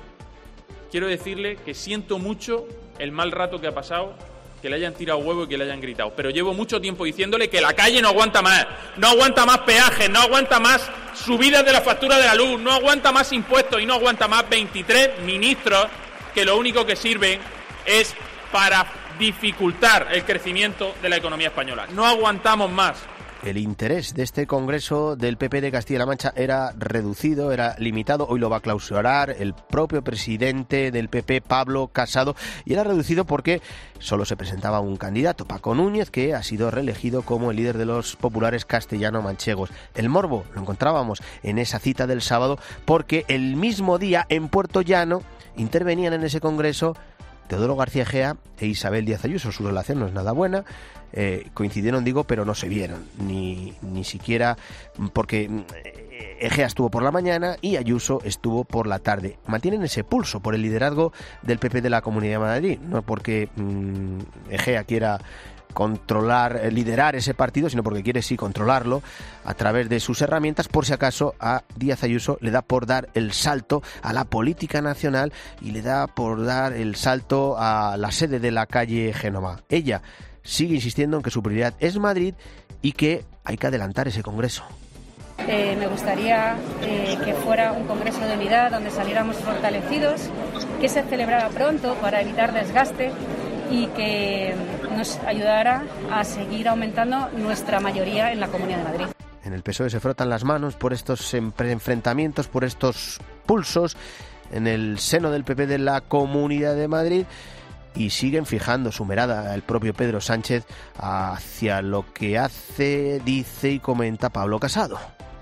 quiero decirle que siento mucho el mal rato que ha pasado, que le hayan tirado huevo y que le hayan gritado. Pero llevo mucho tiempo diciéndole que la calle no aguanta más, no aguanta más peajes, no aguanta más subidas de la factura de la luz, no aguanta más impuestos y no aguanta más veintitrés ministros que lo único que sirven es para dificultar el crecimiento de la economía española. No aguantamos más. El interés de este Congreso del P P de Castilla-La Mancha era reducido, era limitado. Hoy lo va a clausurar el propio presidente del P P, Pablo Casado, y era reducido porque solo se presentaba un candidato, Paco Núñez, que ha sido reelegido como el líder de los populares castellano-manchegos. El morbo lo encontrábamos en esa cita del sábado porque el mismo día en Puerto Llano intervenían en ese Congreso Teodoro García Egea e Isabel Díaz Ayuso. Su relación no es nada buena, eh, coincidieron, digo, pero no se vieron, ni, ni siquiera porque Egea estuvo por la mañana y Ayuso estuvo por la tarde. Mantienen ese pulso por el liderazgo del P P de la Comunidad de Madrid, no porque mmm, Egea quiera controlar, liderar ese partido, sino porque quiere sí controlarlo a través de sus herramientas, por si acaso a Díaz Ayuso le da por dar el salto a la política nacional y le da por dar el salto a la sede de la calle Génova. Ella sigue insistiendo en que su prioridad es Madrid y que hay que adelantar ese congreso. Eh, me gustaría eh, que fuera un congreso de unidad donde saliéramos fortalecidos, que se celebrara pronto para evitar desgaste y que nos ayudara a seguir aumentando nuestra mayoría en la Comunidad de Madrid. En el P S O E se frotan las manos por estos enfrentamientos, por estos pulsos en el seno del P P de la Comunidad de Madrid y siguen fijando su mirada el propio Pedro Sánchez hacia lo que hace, dice y comenta Pablo Casado.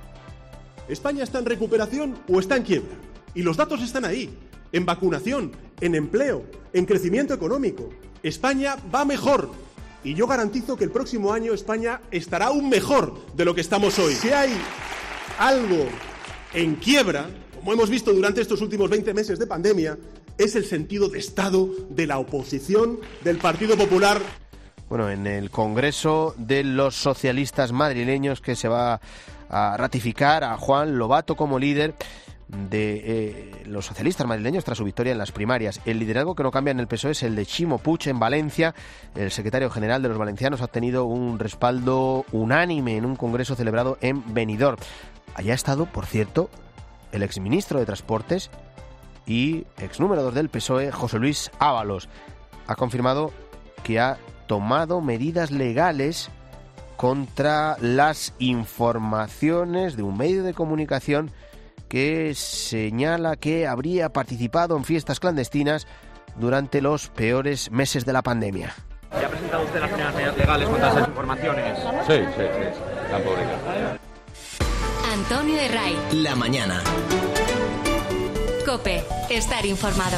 ¿España está en recuperación o está en quiebra? Y los datos están ahí, en vacunación, en empleo, en crecimiento económico. España va mejor y yo garantizo que el próximo año España estará aún mejor de lo que estamos hoy. Si hay algo en quiebra, como hemos visto durante estos últimos veinte meses de pandemia, es el sentido de Estado de la oposición del Partido Popular. Bueno, en el Congreso de los Socialistas Madrileños que se va a ratificar a Juan Lobato como líder de eh, los socialistas madrileños tras su victoria en las primarias. El liderazgo que no cambia en el P S O E es el de Ximo Puig en Valencia. El secretario general de los valencianos ha obtenido un respaldo unánime en un congreso celebrado en Benidorm. Allá ha estado, por cierto, el exministro de Transportes y ex número dos del P S O E, José Luis Ábalos. Ha confirmado que ha tomado medidas legales contra las informaciones de un medio de comunicación que señala que habría participado en fiestas clandestinas durante los peores meses de la pandemia. ¿Ya ha presentado usted las primeras medidas legales contra esas informaciones? Sí, sí, sí, están publicadas. Antonio Herray. La mañana. COPE. Estar informado.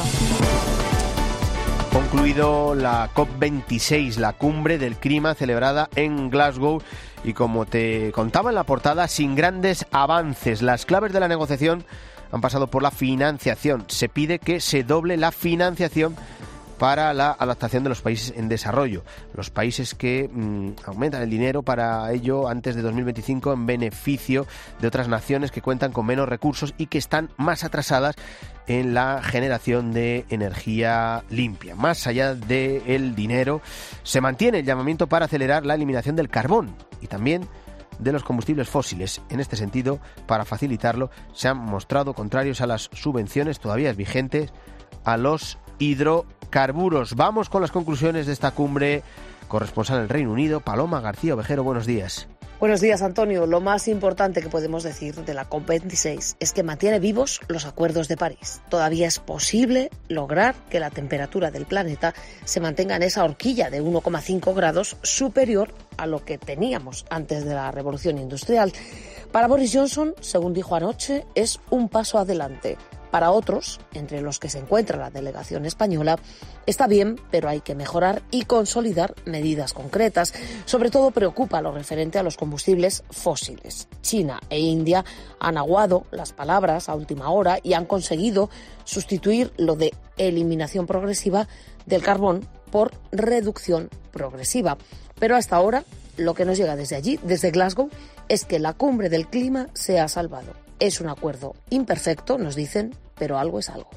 Concluido la COP veintiséis, la cumbre del clima celebrada en Glasgow, y como te contaba en la portada, sin grandes avances. Las claves de la negociación han pasado por la financiación. Se pide que se doble la financiación para la adaptación de los países en desarrollo, los países que mmm, aumentan el dinero para ello antes de dos mil veinticinco en beneficio de otras naciones que cuentan con menos recursos y que están más atrasadas en la generación de energía limpia. Más allá del dinero, se mantiene el llamamiento para acelerar la eliminación del carbón y también de los combustibles fósiles. En este sentido, para facilitarlo, se han mostrado contrarios a las subvenciones todavía vigentes a los hidrocarburos. Vamos con las conclusiones de esta cumbre. Corresponsal en el Reino Unido, Paloma García Ovejero, buenos días. Buenos días, Antonio. Lo más importante que podemos decir de la COP veintiséis es que mantiene vivos los acuerdos de París. Todavía es posible lograr que la temperatura del planeta se mantenga en esa horquilla de uno coma cinco grados superior a lo que teníamos antes de la revolución industrial. Para Boris Johnson, según dijo anoche, es un paso adelante. Para otros, entre los que se encuentra la delegación española, está bien, pero hay que mejorar y consolidar medidas concretas. Sobre todo preocupa lo referente a los combustibles fósiles. China e India han aguado las palabras a última hora y han conseguido sustituir lo de eliminación progresiva del carbón por reducción progresiva. Pero hasta ahora, lo que nos llega desde allí, desde Glasgow, es que la cumbre del clima se ha salvado. Es un acuerdo imperfecto, nos dicen, pero algo es algo.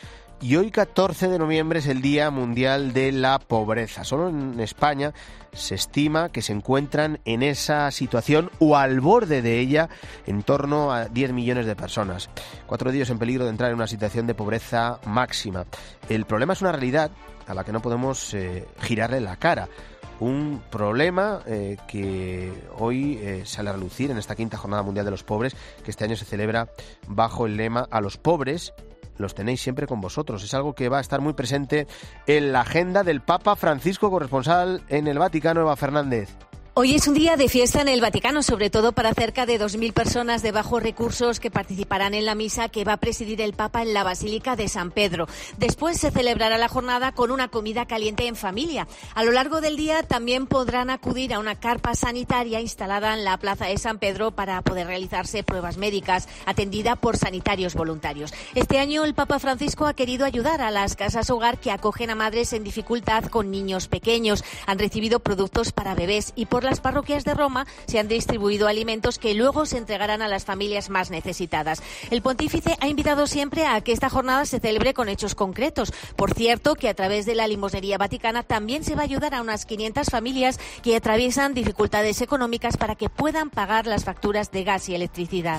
Y hoy, catorce de noviembre, es el Día Mundial de la Pobreza. Solo en España se estima que se encuentran en esa situación o al borde de ella en torno a diez millones de personas. Cuatro de ellos en peligro de entrar en una situación de pobreza máxima. El problema es una realidad a la que no podemos eh, girarle la cara. Un problema eh, que hoy eh, sale a relucir en esta quinta Jornada Mundial de los Pobres, que este año se celebra bajo el lema "A los pobres los tenéis siempre con vosotros". Es algo que va a estar muy presente en la agenda del Papa Francisco. Corresponsal en el Vaticano, Eva Fernández. Hoy es un día de fiesta en el Vaticano, sobre todo para cerca de dos mil personas de bajos recursos que participarán en la misa que va a presidir el Papa en la Basílica de San Pedro. Después se celebrará la jornada con una comida caliente en familia. A lo largo del día también podrán acudir a una carpa sanitaria instalada en la Plaza de San Pedro para poder realizarse pruebas médicas, atendida por sanitarios voluntarios. Este año el Papa Francisco ha querido ayudar a las casas hogar que acogen a madres en dificultad con niños pequeños. Han recibido productos para bebés y por las parroquias de Roma se han distribuido alimentos que luego se entregarán a las familias más necesitadas. El pontífice ha invitado siempre a que esta jornada se celebre con hechos concretos. Por cierto, que a través de la limosnería vaticana también se va a ayudar a unas quinientas familias que atraviesan dificultades económicas para que puedan pagar las facturas de gas y electricidad.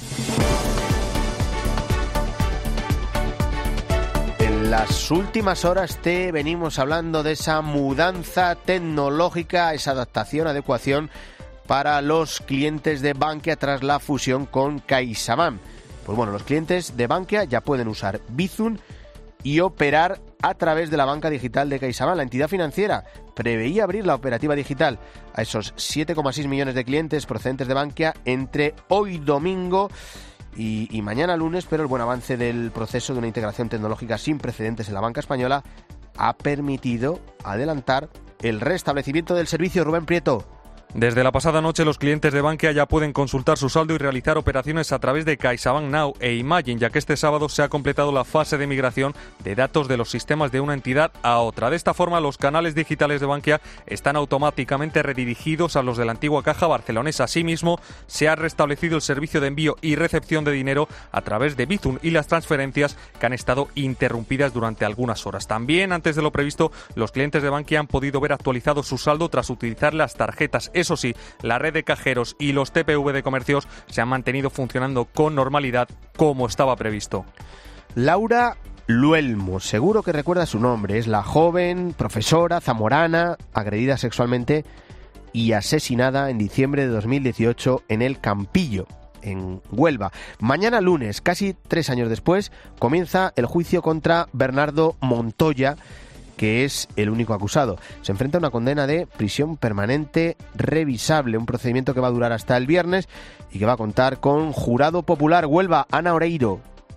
En las últimas horas te venimos hablando de esa mudanza tecnológica, esa adaptación, adecuación para los clientes de Bankia tras la fusión con CaixaBank. Pues bueno, los clientes de Bankia ya pueden usar Bizum y operar a través de la banca digital de CaixaBank. La entidad financiera preveía abrir la operativa digital a esos siete coma seis millones de clientes procedentes de Bankia entre hoy domingo Y, y mañana lunes, pero el buen avance del proceso de una integración tecnológica sin precedentes en la banca española ha permitido adelantar el restablecimiento del servicio. Rubén Prieto. Desde la pasada noche los clientes de Bankia ya pueden consultar su saldo y realizar operaciones a través de CaixaBank Now e Imagine, ya que este sábado se ha completado la fase de migración de datos de los sistemas de una entidad a otra. De esta forma, los canales digitales de Bankia están automáticamente redirigidos a los de la antigua Caja Barcelonesa. Asimismo, se ha restablecido el servicio de envío y recepción de dinero a través de Bizum y las transferencias que han estado interrumpidas durante algunas horas. También, antes de lo previsto, los clientes de Bankia han podido ver actualizado su saldo tras utilizar las tarjetas. Eso sí, la red de cajeros y los T P V de comercios se han mantenido funcionando con normalidad como estaba previsto. Laura Luelmo, seguro que recuerda su nombre, es la joven profesora zamorana agredida sexualmente y asesinada en diciembre de dos mil dieciocho en El Campillo, en Huelva. Mañana lunes, casi tres años después, comienza el juicio contra Bernardo Montoya, que es el único acusado. Se enfrenta a una condena de prisión permanente revisable, un procedimiento que va a durar hasta el viernes y que va a contar con jurado popular. Huelva, Ana Oreiro.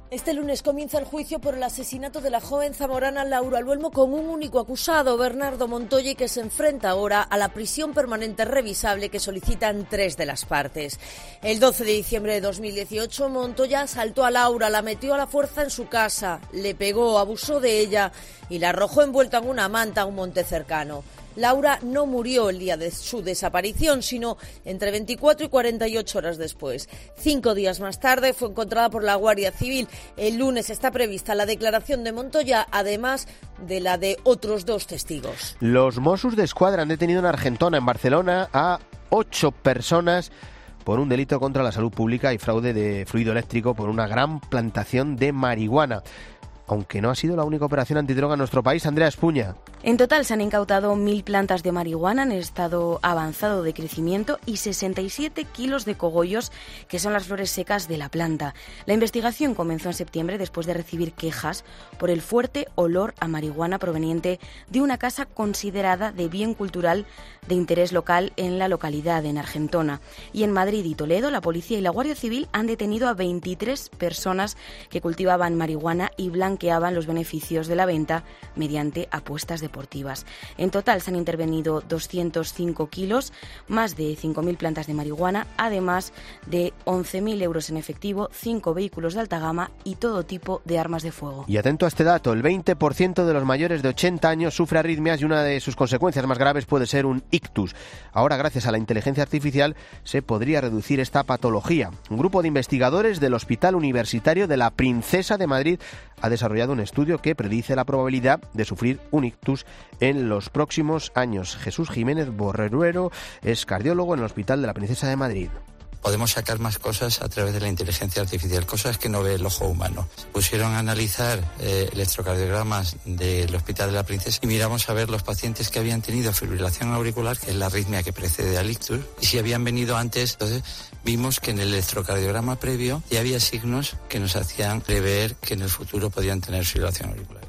Este lunes comienza el juicio por el asesinato de la joven zamorana Laura Luelmo con un único acusado, Bernardo Montoya, que se enfrenta ahora a la prisión permanente revisable que solicitan tres de las partes. El doce de diciembre de dos mil dieciocho, Montoya asaltó a Laura, la metió a la fuerza en su casa, le pegó, abusó de ella y la arrojó envuelta en una manta a un monte cercano. Laura no murió el día de su desaparición, sino entre veinticuatro y cuarenta y ocho horas después. Cinco días más tarde fue encontrada por la Guardia Civil. El lunes está prevista la declaración de Montoya, además de la de otros dos testigos. Los Mossos d'Esquadra han detenido en Argentona, en Barcelona, a ocho personas por un delito contra la salud pública y fraude de fluido eléctrico por una gran plantación de marihuana. Aunque no ha sido la única operación antidroga en nuestro país. Andrea Espuña. En total se han incautado mil plantas de marihuana en estado avanzado de crecimiento y sesenta y siete kilos de cogollos, que son las flores secas de la planta. La investigación comenzó en septiembre después de recibir quejas por el fuerte olor a marihuana proveniente de una casa considerada de bien cultural de interés local en la localidad, en Argentona. Y en Madrid y Toledo, la policía y la Guardia Civil han detenido a veintitrés personas que cultivaban marihuana y blanqueaban los beneficios de la venta mediante apuestas deportivas. En total se han intervenido doscientos cinco kilos, más de cinco mil plantas de marihuana, además de once mil euros en efectivo, cinco vehículos de alta gama y todo tipo de armas de fuego. Y atento a este dato, el veinte por ciento de los mayores de ochenta años sufre arritmias y una de sus consecuencias más graves puede ser un ictus. Ahora, gracias a la inteligencia artificial, se podría reducir esta patología. Un grupo de investigadores del Hospital Universitario de la Princesa de Madrid ha desarrollado un estudio que predice la probabilidad de sufrir un ictus en los próximos años. Jesús Jiménez Borreruero es cardiólogo en el Hospital de la Princesa de Madrid. Podemos sacar más cosas a través de la inteligencia artificial, cosas que no ve el ojo humano. Se pusieron a analizar eh, electrocardiogramas del Hospital de la Princesa y miramos a ver los pacientes que habían tenido fibrilación auricular, que es la arritmia que precede al ictus, y si habían venido antes. Entonces vimos que en el electrocardiograma previo ya había signos que nos hacían prever que en el futuro podían tener fibrilación auricular.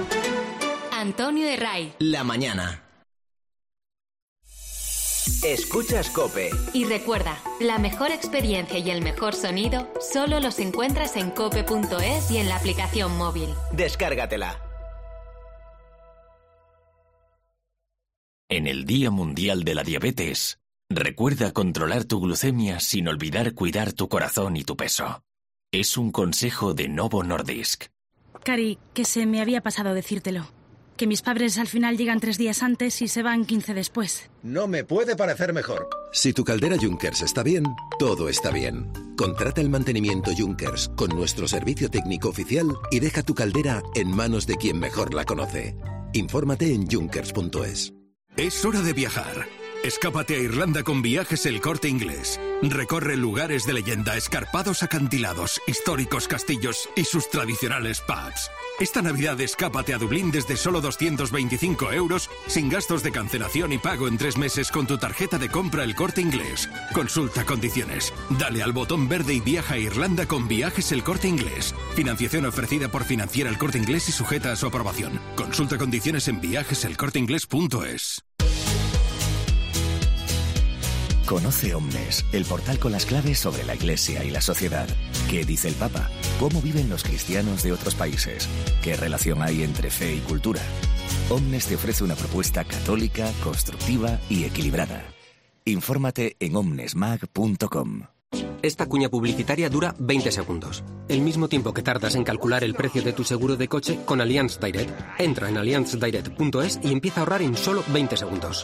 Antonio de Ray. La mañana. Escuchas COPE. Y recuerda, la mejor experiencia y el mejor sonido solo los encuentras en cope punto es y en la aplicación móvil. Descárgatela. En el Día Mundial de la Diabetes, recuerda controlar tu glucemia sin olvidar cuidar tu corazón y tu peso. Es un consejo de Novo Nordisk. Cari, que se me había pasado decírtelo. Que mis padres al final llegan tres días antes y se van quince después. No me puede parecer mejor. Si tu caldera Junkers está bien, todo está bien. Contrata el mantenimiento Junkers con nuestro servicio técnico oficial y deja tu caldera en manos de quien mejor la conoce. Infórmate en junkers punto es. Es hora de viajar. Escápate a Irlanda con Viajes El Corte Inglés. Recorre lugares de leyenda, escarpados acantilados, históricos castillos y sus tradicionales pubs. Esta Navidad escápate a Dublín desde solo doscientos veinticinco euros, sin gastos de cancelación y pago en tres meses con tu tarjeta de compra El Corte Inglés. Consulta condiciones. Dale al botón verde y viaja a Irlanda con Viajes El Corte Inglés. Financiación ofrecida por Financiera El Corte Inglés y sujeta a su aprobación. Consulta condiciones en viajes el corte inglés punto es. Conoce Omnes, el portal con las claves sobre la Iglesia y la sociedad. ¿Qué dice el Papa? ¿Cómo viven los cristianos de otros países? ¿Qué relación hay entre fe y cultura? Omnes te ofrece una propuesta católica, constructiva y equilibrada. Infórmate en omnesmag punto com. Esta cuña publicitaria dura veinte segundos. El mismo tiempo que tardas en calcular el precio de tu seguro de coche con Allianz Direct. Entra en allianz direct punto es y empieza a ahorrar en solo veinte segundos.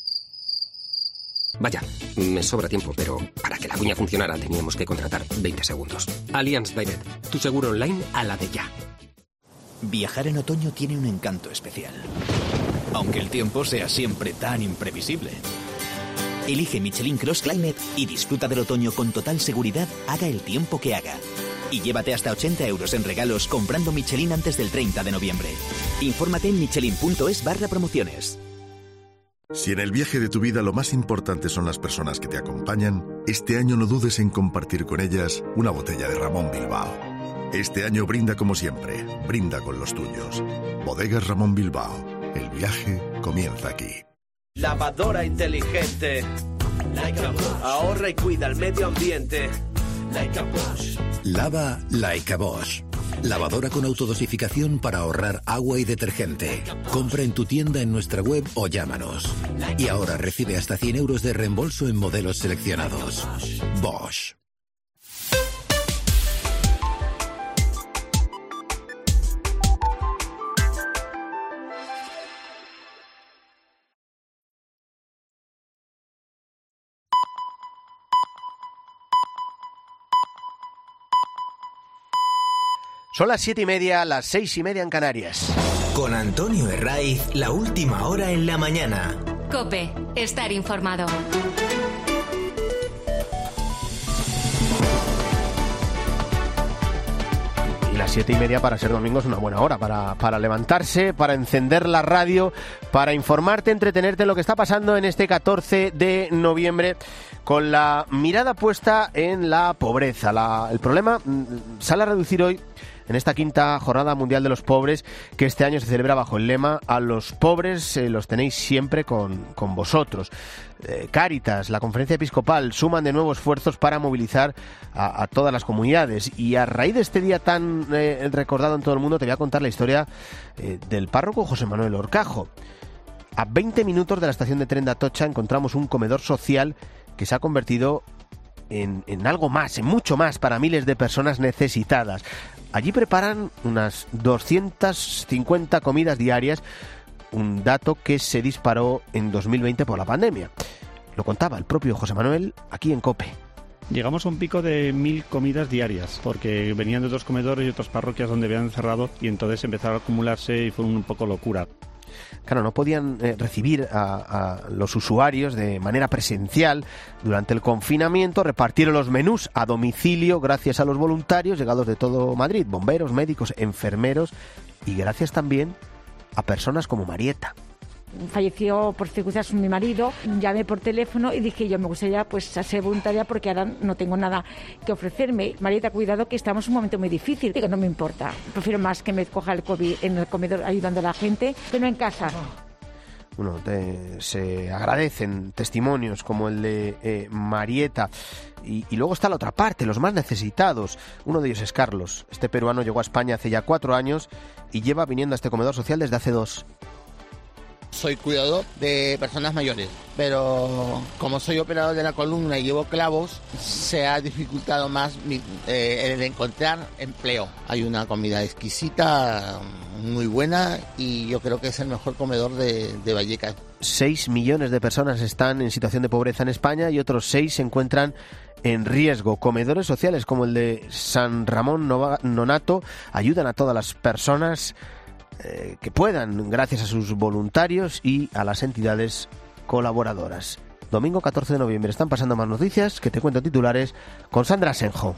Vaya, me sobra tiempo, pero para que la cuña funcionara teníamos que contratar veinte segundos. Allianz Direct, tu seguro online a la de ya. Viajar en otoño tiene un encanto especial, aunque el tiempo sea siempre tan imprevisible. Elige Michelin Cross Climate y disfruta del otoño con total seguridad, haga el tiempo que haga. Y llévate hasta ochenta euros en regalos comprando Michelin antes del treinta de noviembre. Infórmate en michelin punto es barra promociones. Si en el viaje de tu vida lo más importante son las personas que te acompañan, este año no dudes en compartir con ellas una botella de Ramón Bilbao. Este año brinda como siempre, brinda con los tuyos. Bodegas Ramón Bilbao, el viaje comienza aquí. Lavadora inteligente, like a Bosch. Ahorra y cuida el medio ambiente, like a Bosch. Lava like a Bosch. Lavadora con autodosificación para ahorrar agua y detergente. Compra en tu tienda, en nuestra web o llámanos. Y ahora recibe hasta cien euros de reembolso en modelos seleccionados. Bosch. Son las siete y media, las seis y media en Canarias. Con Antonio Herraiz, la última hora en la mañana. COPE, estar informado. Y las siete y media para ser domingo es una buena hora para, para levantarse, para encender la radio, para informarte, entretenerte en lo que está pasando en este catorce de noviembre, con la mirada puesta en la pobreza. La, el problema sale a reducir hoy en esta quinta Jornada Mundial de los Pobres, que este año se celebra bajo el lema "A los pobres eh, los tenéis siempre con, con vosotros". Eh, Cáritas, la Conferencia Episcopal suman de nuevo esfuerzos para movilizar a, a todas las comunidades. Y a raíz de este día tan eh, recordado en todo el mundo, te voy a contar la historia eh, del párroco José Manuel Horcajo. A veinte minutos de la estación de tren de Atocha encontramos un comedor social que se ha convertido en, en algo más, en mucho más para miles de personas necesitadas. Allí preparan unas doscientas cincuenta comidas diarias, un dato que se disparó en dos mil veinte por la pandemia. Lo contaba el propio José Manuel aquí en COPE. Llegamos a un pico de mil comidas diarias, porque venían de otros comedores y otras parroquias donde habían cerrado, y entonces empezaron a acumularse y fue un poco locura. Claro, no podían eh, recibir a, a los usuarios de manera presencial. Durante el confinamiento repartieron los menús a domicilio gracias a los voluntarios llegados de todo Madrid, bomberos, médicos, enfermeros, y gracias también a personas como Marieta. Falleció por circunstancias mi marido, llamé por teléfono y dije yo me gustaría pues ser voluntaria porque ahora no tengo nada que ofrecerme. Marieta, cuidado que estamos en un momento muy difícil. Digo, no me importa, prefiero más que me coja el COVID en el comedor ayudando a la gente, pero en casa. Bueno, te, se agradecen testimonios como el de eh, Marieta. Y, y luego está la otra parte, los más necesitados. Uno de ellos es Carlos. Este peruano llegó a España hace ya cuatro años y lleva viniendo a este comedor social desde hace dos. Soy cuidador de personas mayores, pero como soy operador de la columna y llevo clavos, se ha dificultado más mi, eh, el encontrar empleo. Hay una comida exquisita, muy buena, y yo creo que es el mejor comedor de, de Vallecas. Seis millones de personas están en situación de pobreza en España y otros seis se encuentran en riesgo. Comedores sociales como el de San Ramón Nonato ayudan a todas las personas Eh, que puedan, gracias a sus voluntarios y a las entidades colaboradoras. Domingo catorce de noviembre. Están pasando más noticias que te cuento titulares con Sandra Senjo.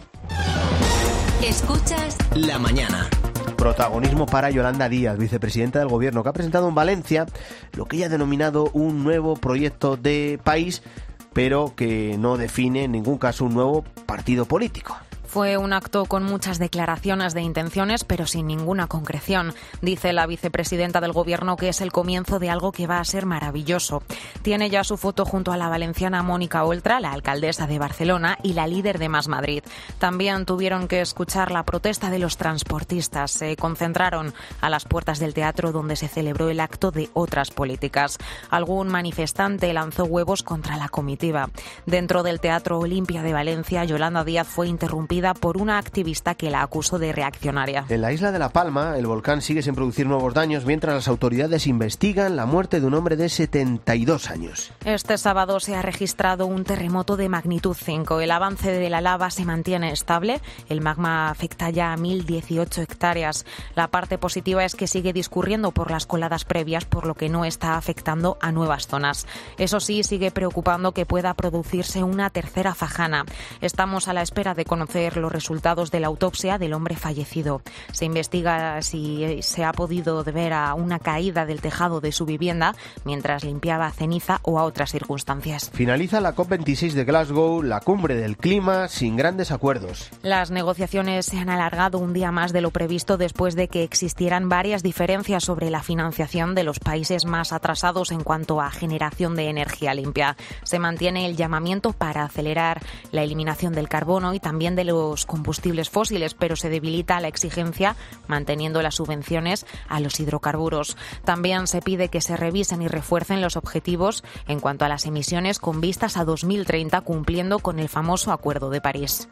Escuchas La mañana. Protagonismo para Yolanda Díaz, vicepresidenta del Gobierno, que ha presentado en Valencia lo que ella ha denominado un nuevo proyecto de país, pero que no define en ningún caso un nuevo partido político. Fue un acto con muchas declaraciones de intenciones, pero sin ninguna concreción. Dice la vicepresidenta del Gobierno que es el comienzo de algo que va a ser maravilloso. Tiene ya su foto junto a la valenciana Mónica Oltra, la alcaldesa de Barcelona y la líder de Más Madrid. También tuvieron que escuchar la protesta de los transportistas. Se concentraron a las puertas del teatro donde se celebró el acto de Otras Políticas. Algún manifestante lanzó huevos contra la comitiva. Dentro del Teatro Olimpia de Valencia, Yolanda Díaz fue interrumpida por una activista que la acusó de reaccionaria. En la isla de La Palma, el volcán sigue sin producir nuevos daños mientras las autoridades investigan la muerte de un hombre de setenta y dos años. Este sábado se ha registrado un terremoto de magnitud cinco. El avance de la lava se mantiene estable. El magma afecta ya a mil dieciocho hectáreas. La parte positiva es que sigue discurriendo por las coladas previas, por lo que no está afectando a nuevas zonas. Eso sí, sigue preocupando que pueda producirse una tercera fajana. Estamos a la espera de conocer los resultados de la autopsia del hombre fallecido. Se investiga si se ha podido deber a una caída del tejado de su vivienda mientras limpiaba ceniza o a otras circunstancias. Finaliza la COP veintiséis de Glasgow, la cumbre del clima, sin grandes acuerdos. Las negociaciones se han alargado un día más de lo previsto después de que existieran varias diferencias sobre la financiación de los países más atrasados en cuanto a generación de energía limpia. Se mantiene el llamamiento para acelerar la eliminación del carbono y también del los combustibles fósiles, pero se debilita la exigencia manteniendo las subvenciones a los hidrocarburos. También se pide que se revisen y refuercen los objetivos en cuanto a las emisiones con vistas a dos mil treinta, cumpliendo con el famoso Acuerdo de París.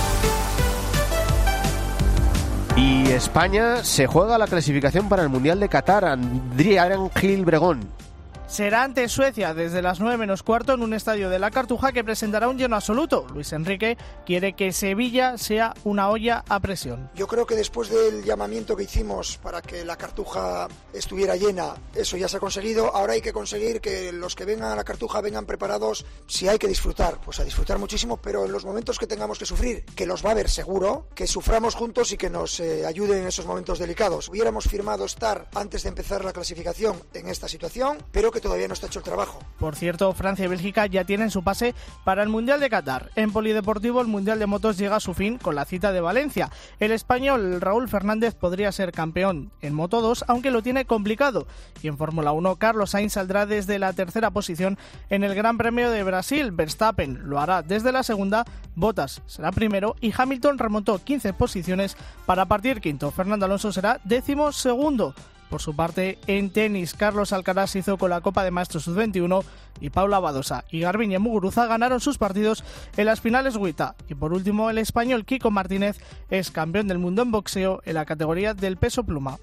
Y España se juega la clasificación para el Mundial de Qatar. Adrián Gil Bregón. Será ante Suecia desde las nueve menos cuarto en un estadio de la Cartuja que presentará un lleno absoluto. Luis Enrique quiere que Sevilla sea una olla a presión. Yo creo que después del llamamiento que hicimos para que la Cartuja estuviera llena, eso ya se ha conseguido. Ahora hay que conseguir que los que vengan a la Cartuja vengan preparados. Si hay que disfrutar, pues a disfrutar muchísimo, pero en los momentos que tengamos que sufrir, que los va a haber seguro, que suframos juntos y que nos eh, ayuden en esos momentos delicados. Hubiéramos firmado estar antes de empezar la clasificación en esta situación, pero que todavía no está hecho el trabajo. Por cierto, Francia y Bélgica ya tienen su pase para el Mundial de Qatar. En polideportivo, el Mundial de Motos llega a su fin con la cita de Valencia. El español Raúl Fernández podría ser campeón en Moto dos, aunque lo tiene complicado. Y en Fórmula uno, Carlos Sainz saldrá desde la tercera posición en el Gran Premio de Brasil. Verstappen lo hará desde la segunda, Bottas será primero y Hamilton remontó quince posiciones para partir quinto. Fernando Alonso será décimo segundo. Por su parte, en tenis, Carlos Alcaraz hizo con la Copa de Maestros sub veintiuno y Paula Badosa y Garbiñe Muguruza ganaron sus partidos en las finales W T A. Y por último, el español Kiko Martínez es campeón del mundo en boxeo en la categoría del peso pluma.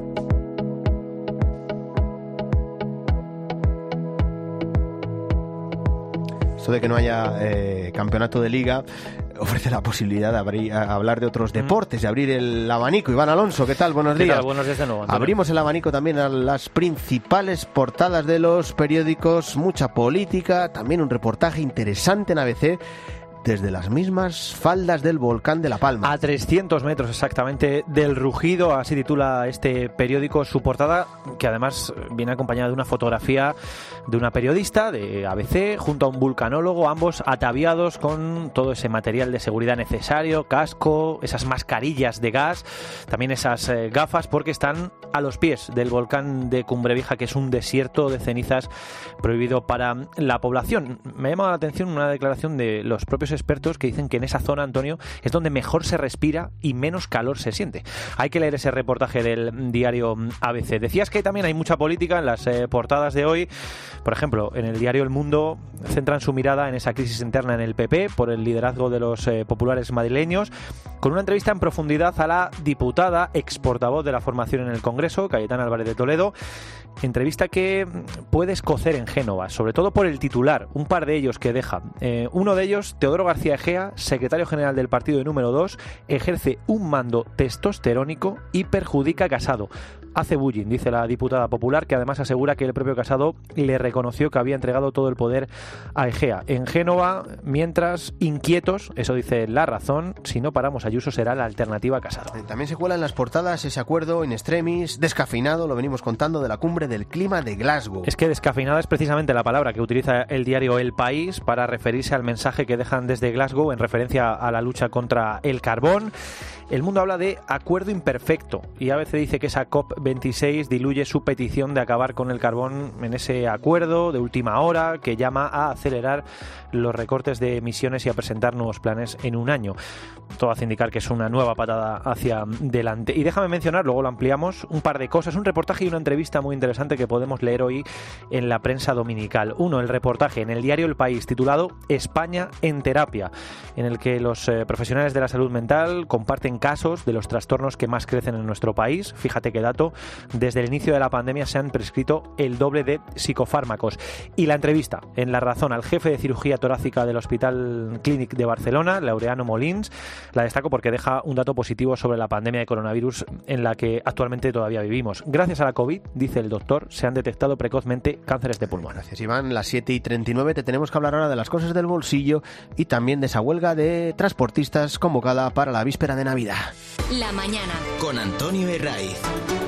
Esto de que no haya eh, campeonato de liga ofrece la posibilidad de abrir, a hablar de otros deportes, de abrir el abanico. Iván Alonso, ¿qué tal? Buenos días. ¿Qué tal? Buenos días de nuevo, Antonio. Abrimos el abanico también a las principales portadas de los periódicos, mucha política, también un reportaje interesante en A B C desde las mismas faldas del volcán de La Palma. A trescientos metros exactamente del rugido, así titula este periódico su portada, que además viene acompañada de una fotografía de una periodista de A B C junto a un vulcanólogo, ambos ataviados con todo ese material de seguridad necesario, casco, esas mascarillas de gas, también esas eh, gafas, porque están a los pies del volcán de Cumbrevíja, que es un desierto de cenizas prohibido para la población. Me ha llamado la atención una declaración de los propios expertos que dicen que en esa zona, Antonio, es donde mejor se respira y menos calor se siente. Hay que leer ese reportaje del diario A B C. Decías que también hay mucha política en las eh, portadas de hoy. Por ejemplo, en el diario El Mundo centran su mirada en esa crisis interna en el P P por el liderazgo de los eh, populares madrileños, con una entrevista en profundidad a la diputada, ex portavoz de la formación en el Congreso, Cayetana Álvarez de Toledo. Entrevista que puedes cocer en Génova, sobre todo por el titular, un par de ellos que deja. Eh, uno de ellos, Teodoro García Egea, secretario general del partido número dos, ejerce un mando testosterónico y perjudica a Casado. Hace bullying, dice la diputada popular, que además asegura que el propio Casado le reconoció que había entregado todo el poder a Egea. En Génova, mientras, inquietos, eso dice La Razón, si no paramos Ayuso será la alternativa a Casado. También se cuela en las portadas ese acuerdo in extremis, descafeinado, lo venimos contando, de la cumbre del clima de Glasgow. Es que descafeinada es precisamente la palabra que utiliza el diario El País para referirse al mensaje que dejan desde Glasgow en referencia a la lucha contra el carbón. El Mundo habla de acuerdo imperfecto y a veces dice que esa COP veintiséis diluye su petición de acabar con el carbón en ese acuerdo de última hora que llama a acelerar los recortes de emisiones y a presentar nuevos planes en un año. Todo hace indicar que es una nueva patada hacia delante. Y déjame mencionar, luego lo ampliamos, un par de cosas, un reportaje y una entrevista muy interesante que podemos leer hoy en la prensa dominical. Uno, el reportaje en el diario El País titulado España en terapia, en el que los eh, profesionales de la salud mental comparten casos de los trastornos que más crecen en nuestro país. Fíjate qué dato, desde el inicio de la pandemia se han prescrito el doble de psicofármacos. Y la entrevista en La Razón al jefe de cirugía torácica del Hospital Clínic de Barcelona, Laureano Molins, la destaco porque deja un dato positivo sobre la pandemia de coronavirus en la que actualmente todavía vivimos. Gracias a la COVID, dice el doctor, se han detectado precozmente cánceres de pulmón. Gracias, Iván. Las siete y treinta y nueve te tenemos que hablar ahora de las cosas del bolsillo y también de esa huelga de transportistas convocada para la víspera de Navidad. La mañana. Con Antonio Herraiz.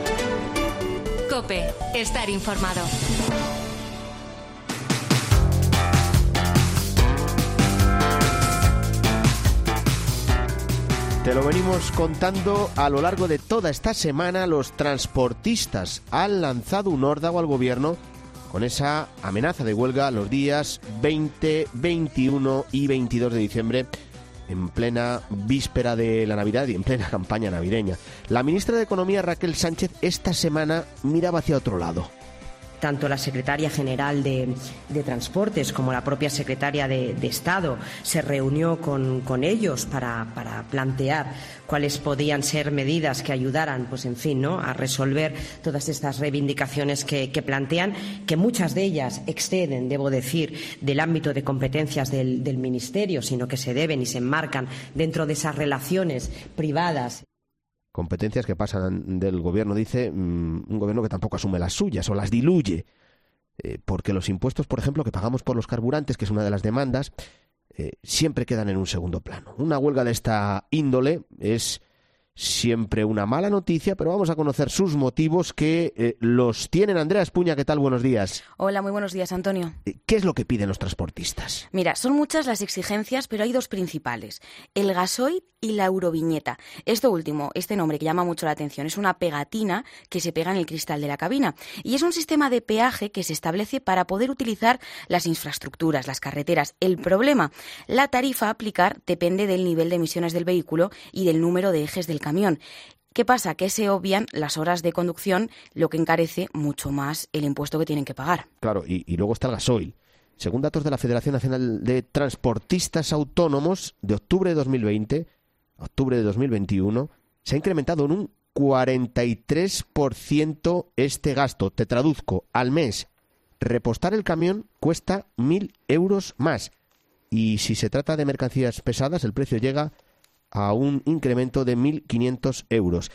COPE. Estar informado. Te lo venimos contando a lo largo de toda esta semana. Los transportistas han lanzado un órdago al gobierno con esa amenaza de huelga los días veinte, veintiuno y veintidós de diciembre en plena víspera de la Navidad y en plena campaña navideña. La ministra de Economía, Raquel Sánchez, esta semana miraba hacia otro lado. Tanto la secretaria general de, de Transportes como la propia secretaria de, de Estado se reunió con, con ellos para, para plantear cuáles podían ser medidas que ayudaran, pues en fin, ¿no?, a resolver todas estas reivindicaciones que, que plantean, que muchas de ellas exceden, debo decir, del ámbito de competencias del, del Ministerio, sino que se deben y se enmarcan dentro de esas relaciones privadas. Competencias que pasan del gobierno, dice, un gobierno que tampoco asume las suyas o las diluye, eh, porque los impuestos, por ejemplo, que pagamos por los carburantes, que es una de las demandas, eh, siempre quedan en un segundo plano. Una huelga de esta índole es siempre una mala noticia, pero vamos a conocer sus motivos, que eh, los tienen. Andrea Espuña, ¿qué tal? Buenos días. Hola, muy buenos días, Antonio. ¿Qué es lo que piden los transportistas? Mira, son muchas las exigencias, pero hay dos principales: el gasoil y la euroviñeta. Esto último, este nombre que llama mucho la atención, es una pegatina que se pega en el cristal de la cabina y es un sistema de peaje que se establece para poder utilizar las infraestructuras, las carreteras. El problema, la tarifa a aplicar depende del nivel de emisiones del vehículo y del número de ejes del camión. ¿Qué pasa? Que se obvian las horas de conducción, lo que encarece mucho más el impuesto que tienen que pagar. Claro, y, y luego está el gasoil. Según datos de la Federación Nacional de Transportistas Autónomos, de octubre de dos mil veinte a octubre de dos mil veintiuno, se ha incrementado en un cuarenta y tres por ciento este gasto. Te traduzco, al mes, repostar el camión cuesta mil euros más. Y si se trata de mercancías pesadas, el precio llega a un incremento de mil quinientos euros.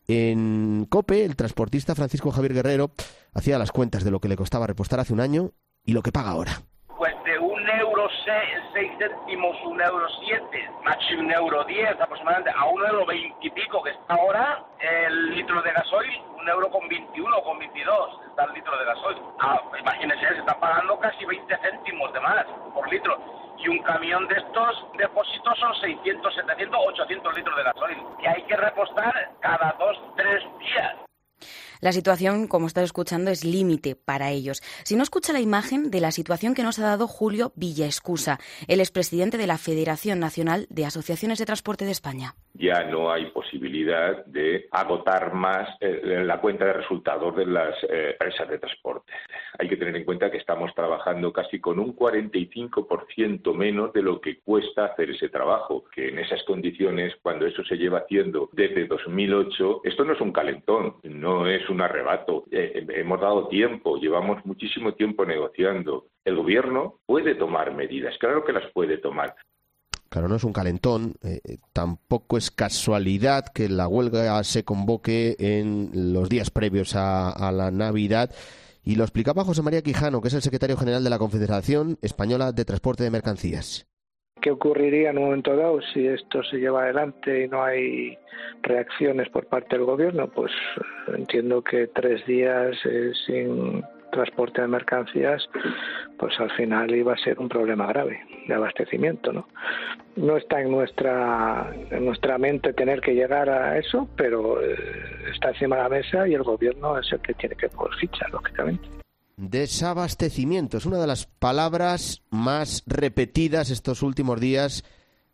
En COPE, el transportista Francisco Javier Guerrero hacía las cuentas de lo que le costaba repostar hace un año y lo que paga ahora. Pues de un euro seis, seis céntimos, un euro siete, más un euro diez aproximadamente, a un euro veintipico que está ahora el litro de gasoil, un euro con veintiuno, con veintidós está el litro de gasoil. Ah, imagínense, se está pagando casi veinte céntimos de más por litro. Y un camión de estos depósitos son seiscientos, setecientos, ochocientos litros de gasoil, que hay que repostar cada dos, tres días. La situación, como estás escuchando, es límite para ellos. Si no, escucha la imagen de la situación que nos ha dado Julio Villaescusa, el expresidente de la Federación Nacional de Asociaciones de Transporte de España. Ya no hay posibilidad de agotar más eh, la cuenta de resultados de las eh, empresas de transporte. Hay que tener en cuenta que estamos trabajando casi con un cuarenta y cinco por ciento menos de lo que cuesta hacer ese trabajo, que en esas condiciones, cuando eso se lleva haciendo desde dos mil ocho, esto no es un calentón, no es un arrebato. Eh, hemos dado tiempo, llevamos muchísimo tiempo negociando. El gobierno puede tomar medidas, claro que las puede tomar. Claro, no es un calentón, eh, tampoco es casualidad que la huelga se convoque en los días previos a, a la Navidad. Y lo explicaba José María Quijano, que es el secretario general de la Confederación Española de Transporte de Mercancías. ¿Qué ocurriría en un momento dado si esto se lleva adelante y no hay reacciones por parte del gobierno? Pues entiendo que tres días eh, sin transporte de mercancías, pues al final iba a ser un problema grave de abastecimiento, ¿no? No está en nuestra en nuestra mente tener que llegar a eso, pero eh, está encima de la mesa y el gobierno es el que tiene que poner ficha, lógicamente. Desabastecimiento es una de las palabras más repetidas estos últimos días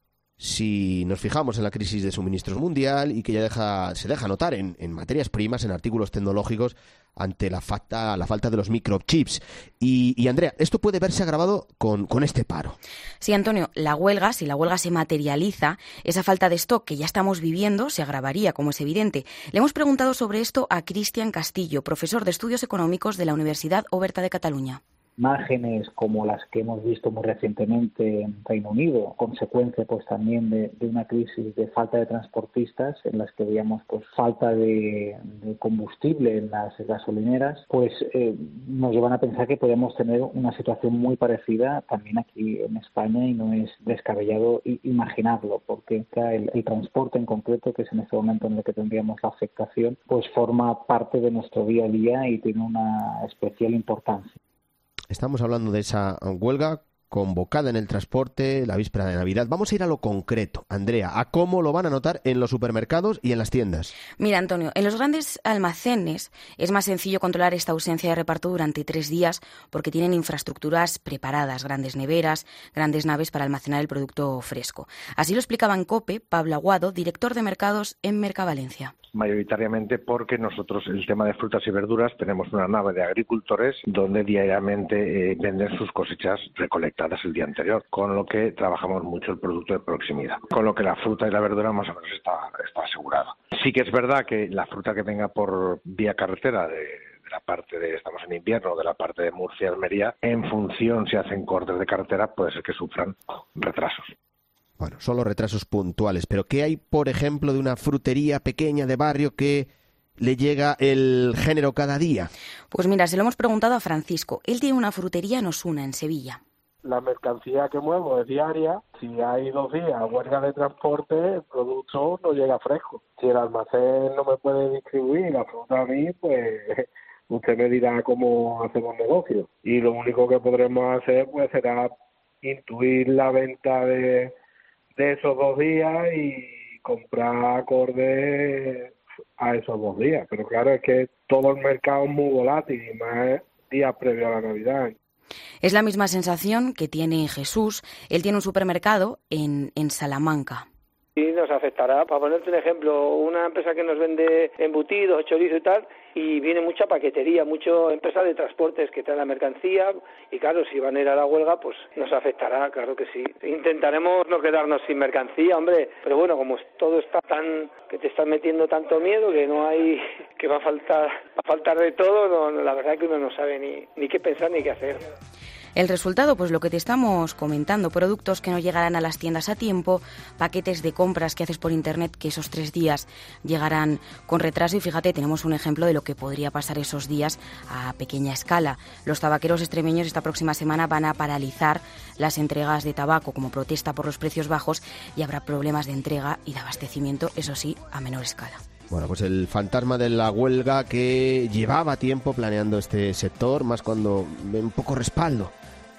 si nos fijamos en la crisis de suministros mundial y que ya deja, se deja notar en, en materias primas, en artículos tecnológicos, ante la falta, la falta de los microchips. Y, y Andrea, esto puede verse agravado con, con este paro. Sí, Antonio, la huelga, si la huelga se materializa, esa falta de stock que ya estamos viviendo se agravaría, como es evidente. Le hemos preguntado sobre esto a Cristian Castillo, profesor de Estudios Económicos de la Universidad Oberta de Cataluña. Imágenes como las que hemos visto muy recientemente en Reino Unido, consecuencia pues también de, de una crisis de falta de transportistas, en las que veíamos pues falta de, de combustible en las gasolineras, pues eh, nos llevan a pensar que podemos tener una situación muy parecida también aquí en España, y no es descabellado imaginarlo, porque el, el transporte en concreto, que es en este momento en el que tendríamos la afectación, pues forma parte de nuestro día a día y tiene una especial importancia. Estamos hablando de esa huelga convocada en el transporte la víspera de Navidad. Vamos a ir a lo concreto, Andrea, a cómo lo van a notar en los supermercados y en las tiendas. Mira, Antonio, en los grandes almacenes es más sencillo controlar esta ausencia de reparto durante tres días porque tienen infraestructuras preparadas, grandes neveras, grandes naves para almacenar el producto fresco. Así lo explicaba en COPE Pablo Aguado, director de mercados en Mercavalencia. Mayoritariamente porque nosotros el tema de frutas y verduras tenemos una nave de agricultores donde diariamente eh, venden sus cosechas recolectadas el día anterior, con lo que trabajamos mucho el producto de proximidad, con lo que la fruta y la verdura más o menos está, está asegurada. Sí que es verdad que la fruta que venga por vía carretera de de la parte de, estamos en invierno, de la parte de Murcia y Almería, en función si hacen cortes de carretera puede ser que sufran retrasos. Bueno, solo retrasos puntuales, pero ¿qué hay, por ejemplo, de una frutería pequeña de barrio que le llega el género cada día? Pues mira, se lo hemos preguntado a Francisco. Él tiene una frutería en Osuna, en Sevilla. La mercancía que muevo es diaria. Si hay dos días huelga de transporte, el producto no llega fresco. Si el almacén no me puede distribuir la fruta a mí, pues usted me dirá cómo hacemos negocio. Y lo único que podremos hacer pues será intuir la venta de, de esos dos días y comprar acorde a esos dos días. Pero claro, es que todo el mercado es muy volátil y más días previos a la Navidad. Es la misma sensación que tiene Jesús. Él tiene un supermercado en, en Salamanca. Y nos afectará, para ponerte un ejemplo, una empresa que nos vende embutidos, chorizo y tal, y viene mucha paquetería, mucha empresa de transportes que trae la mercancía, y claro, si van a ir a la huelga, pues nos afectará, claro que sí. Intentaremos no quedarnos sin mercancía, hombre, pero bueno, como todo está tan, que te están metiendo tanto miedo, que no hay, que va a faltar, va a faltar de todo, no, la verdad es que uno no sabe ni, ni qué pensar ni qué hacer. El resultado, pues lo que te estamos comentando, productos que no llegarán a las tiendas a tiempo, paquetes de compras que haces por internet que esos tres días llegarán con retraso y fíjate, tenemos un ejemplo de lo que podría pasar esos días a pequeña escala. Los tabaqueros extremeños esta próxima semana van a paralizar las entregas de tabaco como protesta por los precios bajos y habrá problemas de entrega y de abastecimiento, eso sí, a menor escala. Bueno, pues el fantasma de la huelga que llevaba tiempo planeando este sector, más cuando ve un poco respaldo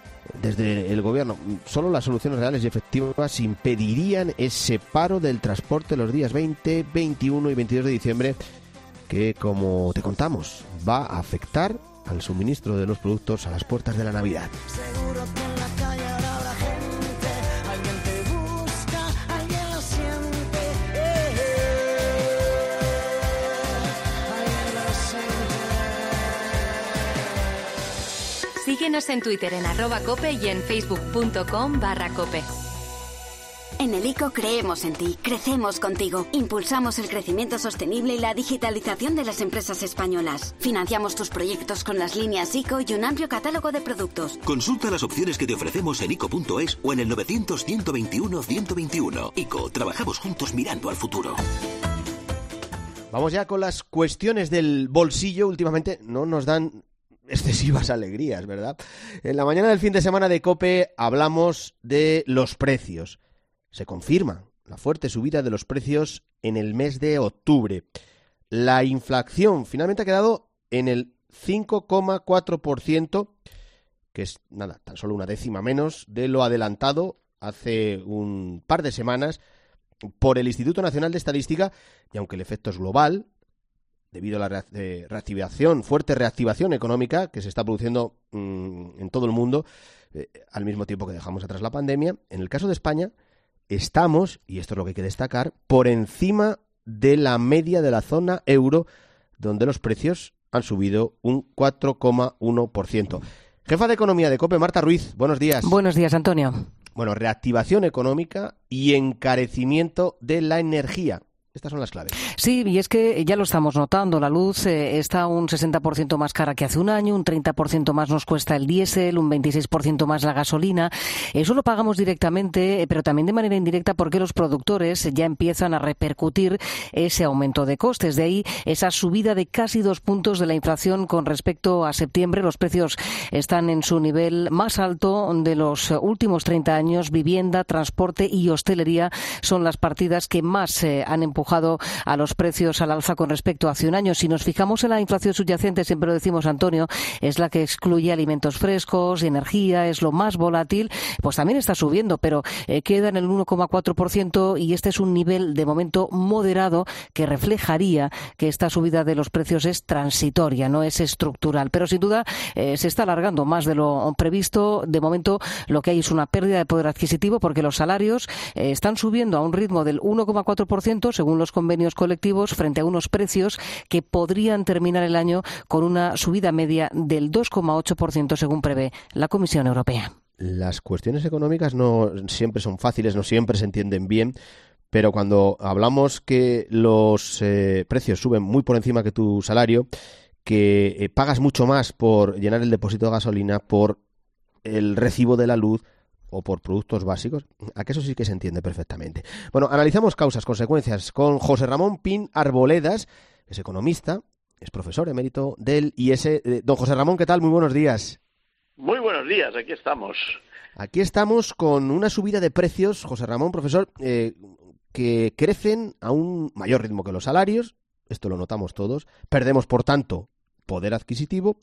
desde el gobierno. Solo las soluciones reales y efectivas impedirían ese paro del transporte los días veinte, veintiuno y veintidós de diciembre, que, como te contamos, va a afectar al suministro de los productos a las puertas de la Navidad. Seguro que en la calle ahora habrá gente, alguien te busca, alguien lo siente, eh, eh, alguien lo siente. Síguenos en Twitter en arroba cope y en facebook.com barra cope. En el ICO creemos en ti, crecemos contigo. Impulsamos el crecimiento sostenible y la digitalización de las empresas españolas. Financiamos tus proyectos con las líneas ICO y un amplio catálogo de productos. Consulta las opciones que te ofrecemos en ico punto es o en el novecientos, ciento veintiuno, ciento veintiuno. ICO, trabajamos juntos mirando al futuro. Vamos ya con las cuestiones del bolsillo. Últimamente no nos dan excesivas alegrías, ¿verdad? En la mañana del fin de semana de COPE hablamos de los precios. Se confirma la fuerte subida de los precios en el mes de octubre. La inflación finalmente ha quedado en el cinco coma cuatro por ciento, que es nada, tan solo una décima menos de lo adelantado hace un par de semanas por el Instituto Nacional de Estadística, y aunque el efecto es global, debido a la reactivación, fuerte reactivación económica que se está produciendo mmm, en todo el mundo, eh, al mismo tiempo que dejamos atrás la pandemia, en el caso de España estamos, y esto es lo que hay que destacar, por encima de la media de la zona euro, donde los precios han subido un cuatro coma uno por ciento. Jefa de Economía de COPE, Marta Ruiz, buenos días. Buenos días, Antonio. Bueno, reactivación económica y encarecimiento de la energía. Estas son las claves. Sí, y es que ya lo estamos notando. La luz eh, está un sesenta por ciento más cara que hace un año, un treinta por ciento más nos cuesta el diésel, un veintiséis por ciento más la gasolina. Eso lo pagamos directamente, pero también de manera indirecta porque los productores ya empiezan a repercutir ese aumento de costes. De ahí esa subida de casi dos puntos de la inflación con respecto a septiembre. Los precios están en su nivel más alto de los últimos treinta años. Vivienda, transporte y hostelería son las partidas que más eh, han empujado empujado a los precios al alza con respecto a hace un año. Si nos fijamos en la inflación subyacente, siempre lo decimos, Antonio, es la que excluye alimentos frescos y energía, es lo más volátil, pues también está subiendo, pero eh, queda en el uno coma cuatro por ciento y este es un nivel de momento moderado que reflejaría que esta subida de los precios es transitoria, no es estructural. Pero sin duda eh, se está alargando más de lo previsto. De momento lo que hay es una pérdida de poder adquisitivo porque los salarios eh, están subiendo a un ritmo del uno coma cuatro por ciento según los convenios colectivos frente a unos precios que podrían terminar el año con una subida media del dos coma ocho por ciento según prevé la Comisión Europea. Las cuestiones económicas no siempre son fáciles, no siempre se entienden bien, pero cuando hablamos que los eh, precios suben muy por encima que tu salario, que eh, pagas mucho más por llenar el depósito de gasolina, por el recibo de la luz o por productos básicos, a que eso sí que se entiende perfectamente. Bueno, analizamos causas, consecuencias con José Ramón Pin Arboledas, es economista, es profesor emérito del I E S. Eh, don José Ramón, ¿qué tal? Muy buenos días. Muy buenos días, aquí estamos. Aquí estamos con una subida de precios, José Ramón, profesor, eh, que crecen a un mayor ritmo que los salarios, esto lo notamos todos, perdemos, por tanto, poder adquisitivo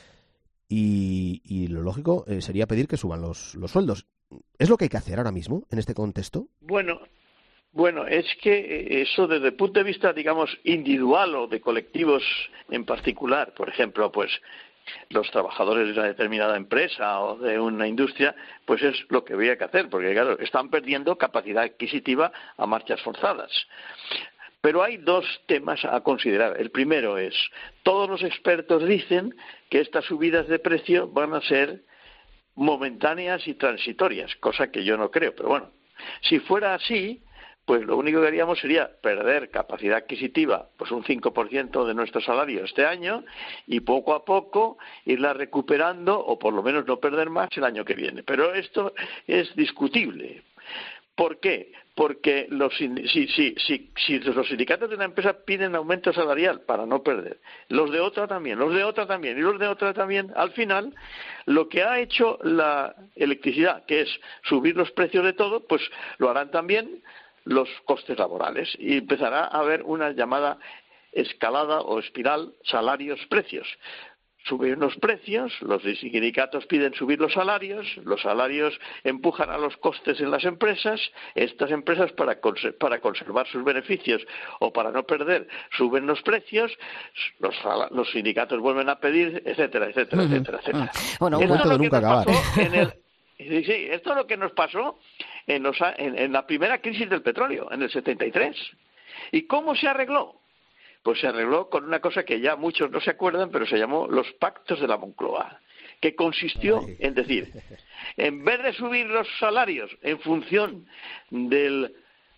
y, y lo lógico eh, sería pedir que suban los, los sueldos. ¿Es lo que hay que hacer ahora mismo en este contexto? Bueno, bueno, es que eso desde el punto de vista, digamos, individual o de colectivos en particular, por ejemplo, pues los trabajadores de una determinada empresa o de una industria, pues es lo que habría que hacer, porque claro, están perdiendo capacidad adquisitiva a marchas forzadas. Pero hay dos temas a considerar. El primero es, todos los expertos dicen que estas subidas de precio van a ser momentáneas y transitorias, cosa que yo no creo, pero bueno, si fuera así, pues lo único que haríamos sería perder capacidad adquisitiva, pues un cinco por ciento de nuestro salario este año, y poco a poco irla recuperando, o por lo menos no perder más el año que viene. Pero esto es discutible. ¿Por qué? Porque los, si, si, si, si los sindicatos de una empresa piden aumento salarial para no perder, los de otra también, los de otra también y los de otra también, al final lo que ha hecho la electricidad, que es subir los precios de todo, pues lo harán también los costes laborales y empezará a haber una llamada escalada o espiral salarios-precios. Suben los precios, los sindicatos piden subir los salarios, los salarios empujan a los costes en las empresas, estas empresas para, conser- para conservar sus beneficios o para no perder suben los precios, los, los sindicatos vuelven a pedir, etcétera, etcétera, uh-huh. etcétera, etcétera. Bueno, un momento de nunca acabar. En el, sí, sí, esto es lo que nos pasó en, los, en, en la primera crisis del petróleo, en el setenta y tres. ¿Y cómo se arregló? Pues se arregló con una cosa que ya muchos no se acuerdan, pero se llamó los pactos de la Moncloa, que consistió Ay. en decir, en vez de subir los salarios en función de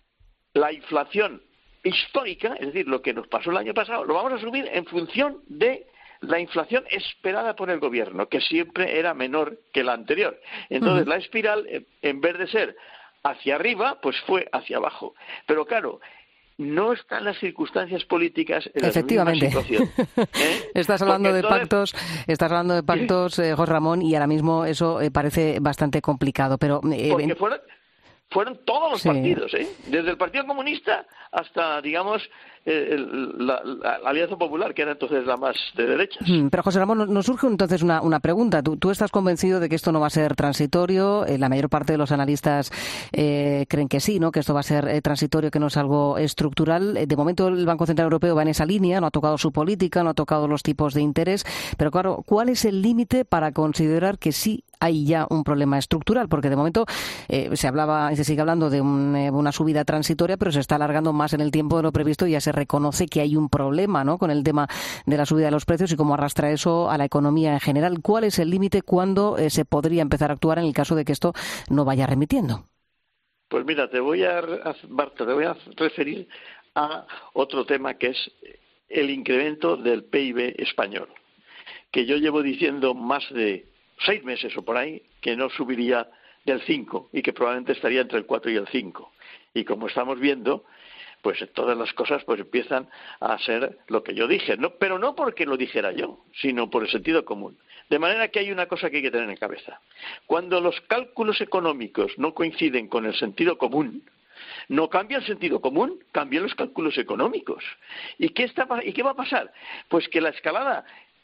la inflación histórica, es decir, lo que nos pasó el año pasado, lo vamos a subir en función de la inflación esperada por el gobierno, que siempre era menor que la anterior. Entonces, uh-huh. la espiral, en vez de ser hacia arriba, pues fue hacia abajo. Pero claro, no están las circunstancias políticas en Efectivamente. la misma situación. ¿Eh? Estás hablando Porque de entonces... pactos, estás hablando de pactos, eh, José Ramón, y ahora mismo eso eh, parece bastante complicado. Pero eh, porque fueron, fueron todos los sí. partidos, ¿eh? Desde el Partido Comunista hasta, digamos, eh, el, la, la, la Alianza Popular, que era entonces la más de derechas. Pero, José Ramón, nos surge entonces una, una pregunta. ¿Tú, ¿Tú estás convencido de que esto no va a ser transitorio? Eh, la mayor parte de los analistas eh, creen que sí, ¿no? Que esto va a ser eh, transitorio, que no es algo estructural. Eh, de momento, el Banco Central Europeo va en esa línea, no ha tocado su política, no ha tocado los tipos de interés. Pero, claro, ¿cuál es el límite para considerar que sí hay ya un problema estructural? Porque de momento eh, se hablaba, se sigue hablando de un, eh, una subida transitoria, pero se está alargando más en el tiempo de lo previsto y ya se reconoce que hay un problema, ¿no?, con el tema de la subida de los precios y cómo arrastra eso a la economía en general. ¿Cuál es el límite cuando eh, se podría empezar a actuar en el caso de que esto no vaya remitiendo? Pues mira, te voy a, Marta, te voy a referir a otro tema que es el incremento del P I B español, que yo llevo diciendo más de seis meses o por ahí que no subiría del cinco y que probablemente estaría entre el cuatro y el cinco. Y como estamos viendo, pues todas las cosas pues empiezan a ser lo que yo dije, no, pero no porque lo dijera yo, sino por el sentido común. De manera que hay una cosa que hay que tener en cabeza. Cuando los cálculos económicos no coinciden con el sentido común, No cambia el sentido común, cambian los cálculos económicos. ¿Y qué, está, ¿Y qué va a pasar? Pues que la escalada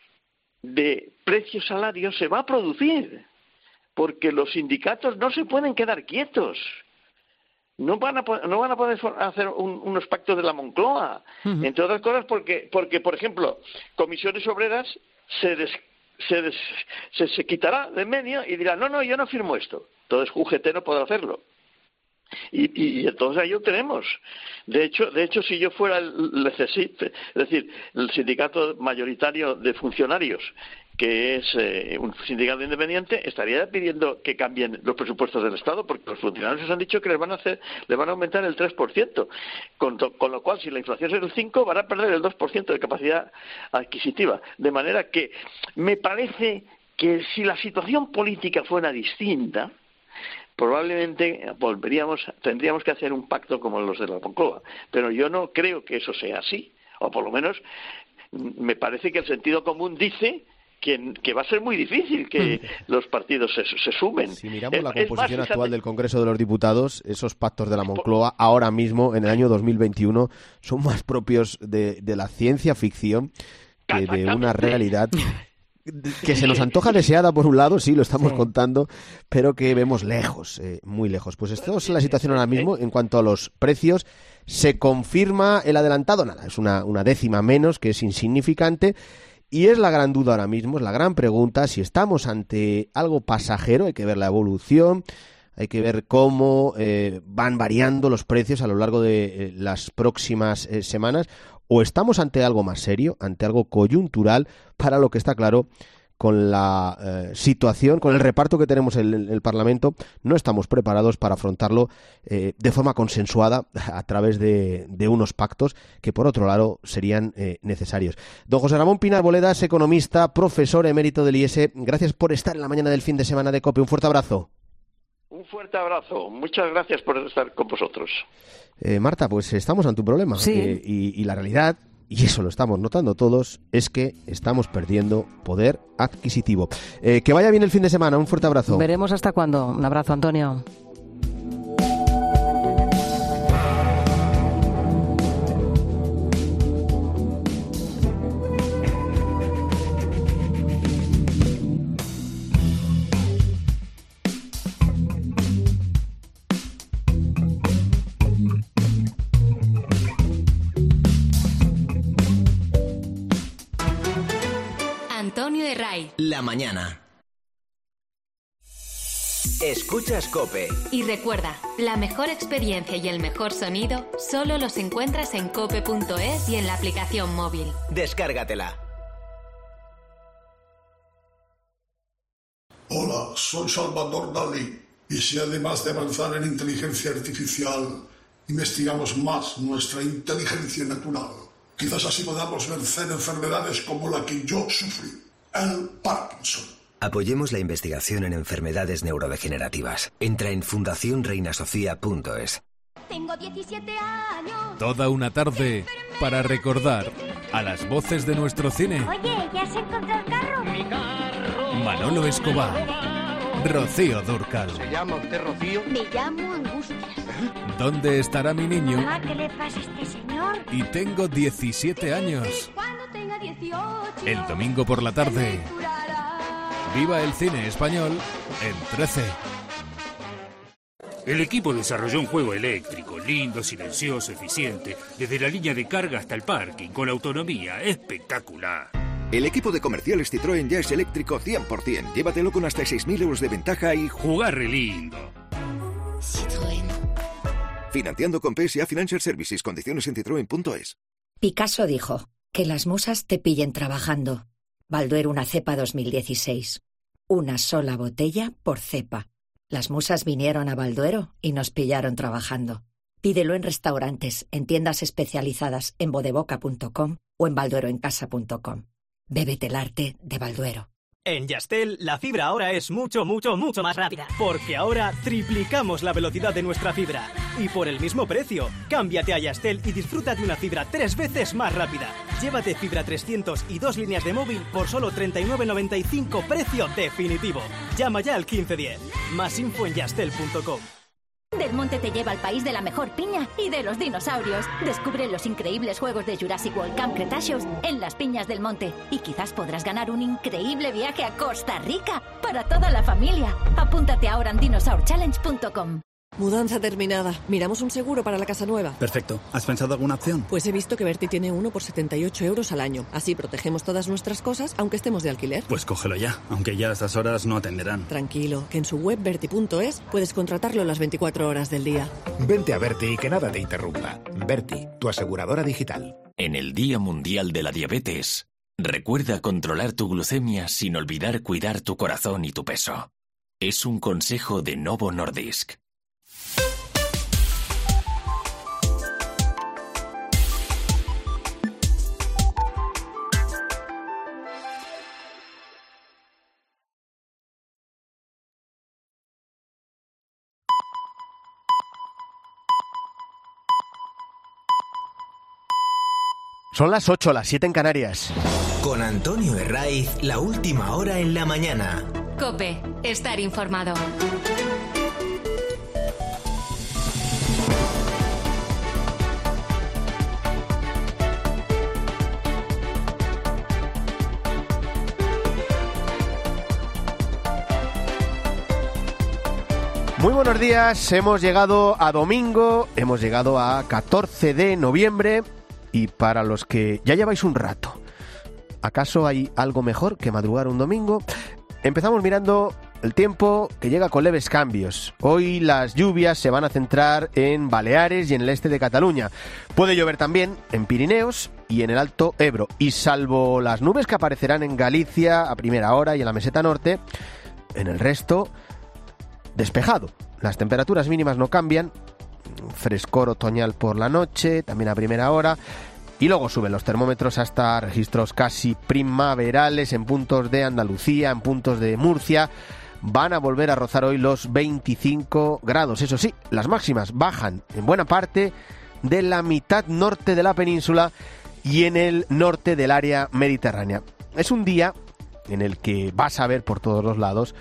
de precios-salarios se va a producir, porque los sindicatos no se pueden quedar quietos. No van a, no van a poder hacer un, unos pactos de la Moncloa, uh-huh. entre otras cosas porque, porque, por ejemplo, Comisiones Obreras se, des, se, des, se, se quitará de medio y dirá, no, no, yo no firmo esto. Entonces U G T no podrá hacerlo. Y, y, y entonces ahí lo tenemos. De hecho, de hecho, si yo fuera el, el C S I F, es decir, el sindicato mayoritario de funcionarios, que es eh, un sindicato independiente, estaría pidiendo que cambien los presupuestos del Estado, porque los funcionarios les han dicho que les van a hacer, les van a aumentar el tres por ciento, con, con lo cual, si la inflación es el cinco por ciento, van a perder el dos por ciento de capacidad adquisitiva. De manera que me parece que si la situación política fuera distinta, probablemente volveríamos, tendríamos que hacer un pacto como los de la Moncloa, pero yo no creo que eso sea así, o por lo menos me parece que el sentido común dice que, que va a ser muy difícil que los partidos se, se sumen. Si miramos es, la composición más, actual del Congreso de los Diputados, esos pactos de la Moncloa ahora mismo, en el año dos mil veintiuno, son más propios de, de la ciencia ficción que de una realidad que se nos antoja deseada por un lado, sí, lo estamos sí. contando, pero que vemos lejos, eh, muy lejos. Pues esta es la situación ahora mismo en cuanto a los precios. Se confirma el adelantado, nada, es una, una décima menos, que es insignificante, y es la gran duda ahora mismo, es la gran pregunta, si estamos ante algo pasajero, hay que ver la evolución, hay que ver cómo eh, van variando los precios a lo largo de eh, las próximas eh, semanas, o estamos ante algo más serio, ante algo coyuntural, para lo que está claro con la eh, situación, con el reparto que tenemos en el, el Parlamento, no estamos preparados para afrontarlo eh, de forma consensuada a través de, de unos pactos que, por otro lado, serían eh, necesarios. Don José Ramón Pinar Boledas, economista, profesor emérito del I E S E, gracias por estar en la mañana del fin de semana de COPE. Un fuerte abrazo. Un fuerte abrazo. Muchas gracias por estar con vosotros. Eh, Marta, pues estamos ante un problema. Sí. Eh, y, y la realidad, y eso lo estamos notando todos, es que estamos perdiendo poder adquisitivo. Eh, que vaya bien el fin de semana. Un fuerte abrazo. Veremos hasta cuándo. Un abrazo, Antonio. Antonio de Ray. La mañana. Escuchas COPE. Y recuerda, la mejor experiencia y el mejor sonido solo los encuentras en cope punto es y en la aplicación móvil. Descárgatela. Hola, soy Salvador Dalí. Y si además de avanzar en inteligencia artificial, investigamos más nuestra inteligencia natural, quizás así podamos vencer enfermedades como la que yo sufrí, el Parkinson. Apoyemos la investigación en enfermedades neurodegenerativas. Entra en fundación reina sofía punto es. Tengo diecisiete años. Toda una tarde para recordar a las voces de nuestro cine. Oye, ¿ya se encontró el carro? Mi carro. Manolo Escobar, Rocío Dúrcal. ¿Se llama usted Rocío? Me llamo Angustias. ¿Dónde estará mi niño? Mamá, ¿qué le pasa a este señor? Y tengo diecisiete años. Cuando tenga dieciocho. El domingo por la tarde. Viva el cine español en trece. El equipo desarrolló un juego eléctrico, lindo, silencioso, eficiente, desde la línea de carga hasta el parking, con autonomía espectacular. El equipo de comerciales Citroën ya es eléctrico cien por ciento. Llévatelo con hasta seis mil euros de ventaja y... jugar re lindo. Citroën. Financiando con P S A Financial Services. Condiciones en citroen punto es. Picasso dijo, que las musas te pillen trabajando. Balduero una cepa dos mil dieciséis. Una sola botella por cepa. Las musas vinieron a Balduero y nos pillaron trabajando. Pídelo en restaurantes, en tiendas especializadas en bodeboca punto com o en baldueroencasa punto com. Bébete el arte de Balduero. En Yastel, la fibra ahora es mucho, mucho, mucho más rápida. Porque ahora triplicamos la velocidad de nuestra fibra. Y por el mismo precio. Cámbiate a Yastel y disfruta de una fibra tres veces más rápida. Llévate fibra trescientos y dos líneas de móvil por solo treinta y nueve noventa y cinco, precio definitivo. Llama ya al quince diez. Más info en yastel punto com. Del Monte te lleva al país de la mejor piña y de los dinosaurios. Descubre los increíbles juegos de Jurassic World Camp Cretaceous en Las Piñas del Monte. Y quizás podrás ganar un increíble viaje a Costa Rica para toda la familia. Apúntate ahora en dinosaur challenge punto com. Mudanza terminada. Miramos un seguro para la casa nueva. Perfecto. ¿Has pensado alguna opción? Pues he visto que Berti tiene uno por setenta y ocho euros al año. Así protegemos todas nuestras cosas, aunque estemos de alquiler. Pues cógelo ya, aunque ya a estas horas no atenderán. Tranquilo, que en su web berti punto es puedes contratarlo las veinticuatro horas del día. Vente a Berti y que nada te interrumpa. Berti, tu aseguradora digital. En el Día Mundial de la Diabetes, recuerda controlar tu glucemia sin olvidar cuidar tu corazón y tu peso. Es un consejo de Novo Nordisk. Son las ocho, las siete en Canarias. Con Antonio Herraiz, la última hora en la mañana. COPE, estar informado. Muy buenos días, hemos llegado a domingo, hemos llegado a catorce de noviembre. Y para los que ya lleváis un rato, ¿acaso hay algo mejor que madrugar un domingo? Empezamos mirando el tiempo, que llega con leves cambios. Hoy las lluvias se van a centrar en Baleares y en el este de Cataluña. Puede llover también en Pirineos y en el Alto Ebro. Y salvo las nubes que aparecerán en Galicia a primera hora y en la meseta norte, en el resto, despejado. Las temperaturas mínimas no cambian. Frescor otoñal por la noche, también a primera hora, y luego suben los termómetros hasta registros casi primaverales en puntos de Andalucía, en puntos de Murcia. Van a volver a rozar hoy los veinticinco grados. Eso sí, las máximas bajan en buena parte de la mitad norte de la península y en el norte del área mediterránea. Es un día en el que vas a ver por todos los lados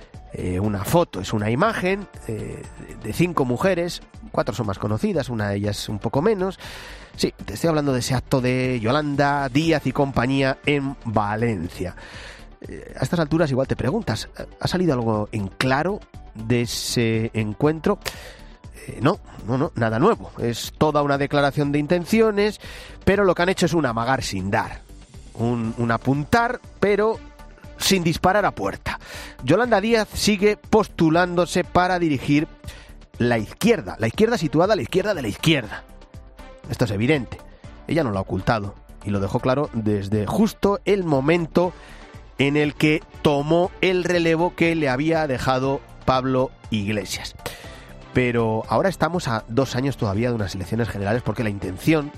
Eh, una foto, es una imagen eh, de cinco mujeres, cuatro son más conocidas, una de ellas un poco menos. Sí, te estoy hablando de ese acto de Yolanda Díaz y compañía en Valencia. Eh, a estas alturas igual te preguntas, ¿ha salido algo en claro de ese encuentro? Eh, no, no, no, nada nuevo. Es toda una declaración de intenciones, pero lo que han hecho es un amagar sin dar, un, un apuntar, pero sin disparar a puerta. Yolanda Díaz sigue postulándose para dirigir la izquierda, la izquierda situada a la izquierda de la izquierda. Esto es evidente. Ella no lo ha ocultado y lo dejó claro desde justo el momento en el que tomó el relevo que le había dejado Pablo Iglesias. Pero ahora estamos a dos años todavía de unas elecciones generales, porque la intención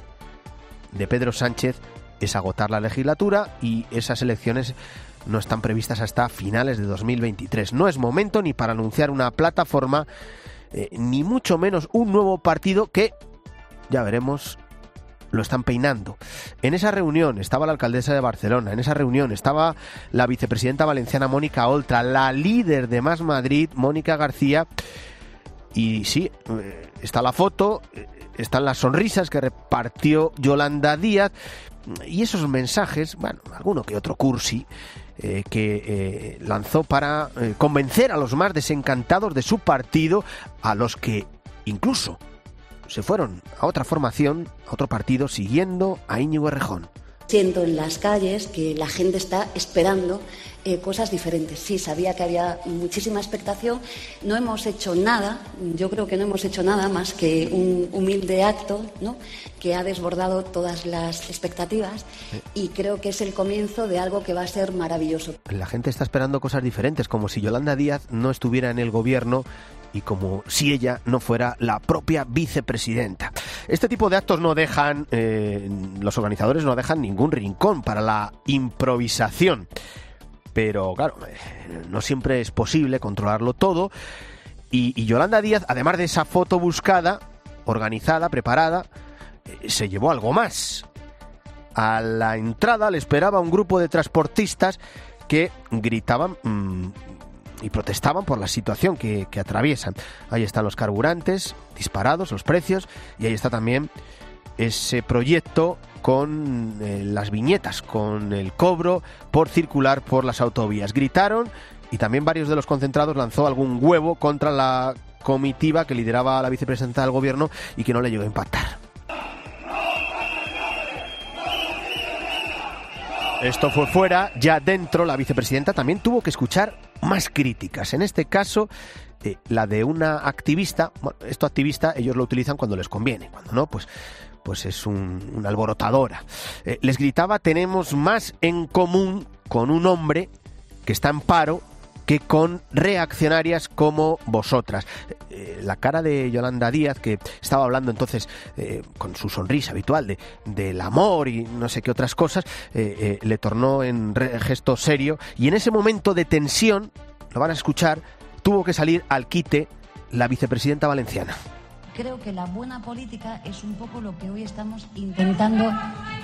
de Pedro Sánchez es agotar la legislatura y esas elecciones no están previstas hasta finales de dos mil veintitrés. No es momento ni para anunciar una plataforma, eh, ni mucho menos un nuevo partido que, ya veremos, lo están peinando. En esa reunión estaba la alcaldesa de Barcelona, en esa reunión estaba la vicepresidenta valenciana Mónica Oltra, la líder de Más Madrid, Mónica García, y sí, eh, está la foto, eh, están las sonrisas que repartió Yolanda Díaz, y esos mensajes, bueno, alguno que otro cursi, eh, que eh, lanzó para eh, convencer a los más desencantados de su partido, a los que incluso se fueron a otra formación, a otro partido, siguiendo a Íñigo Errejón. Siento en las calles que la gente está esperando eh, cosas diferentes. Sí, sabía que había muchísima expectación. No hemos hecho nada, yo creo que no hemos hecho nada más que un humilde acto, ¿no?, que ha desbordado todas las expectativas, y creo que es el comienzo de algo que va a ser maravilloso. La gente está esperando cosas diferentes, como si Yolanda Díaz no estuviera en el gobierno y como si ella no fuera la propia vicepresidenta. Este tipo de actos no dejan, eh, los organizadores no dejan ningún rincón para la improvisación. Pero claro, eh, no siempre es posible controlarlo todo. Y, y Yolanda Díaz, además de esa foto buscada, organizada, preparada, eh, se llevó algo más. A la entrada le esperaba un grupo de transportistas que gritaban mmm, y protestaban por la situación que, que atraviesan. Ahí están los carburantes disparados, los precios, y ahí está también ese proyecto con eh, las viñetas, con el cobro por circular por las autovías. Gritaron y también varios de los concentrados lanzó algún huevo contra la comitiva que lideraba la vicepresidenta del gobierno y que no le llegó a impactar. Esto fue fuera, ya dentro la vicepresidenta también tuvo que escuchar más críticas. En este caso, eh, la de una activista. Bueno, esto activista ellos lo utilizan cuando les conviene, cuando no, pues, pues es un, una alborotadora. Eh, les gritaba: tenemos más en común con un hombre que está en paro que con reaccionarias como vosotras. Eh, la cara de Yolanda Díaz, que estaba hablando entonces eh, con su sonrisa habitual de, del amor y no sé qué otras cosas, eh, eh, le tornó en re- gesto serio, y en ese momento de tensión, lo van a escuchar, tuvo que salir al quite la vicepresidenta valenciana. Creo que la buena política es un poco lo que hoy estamos intentando.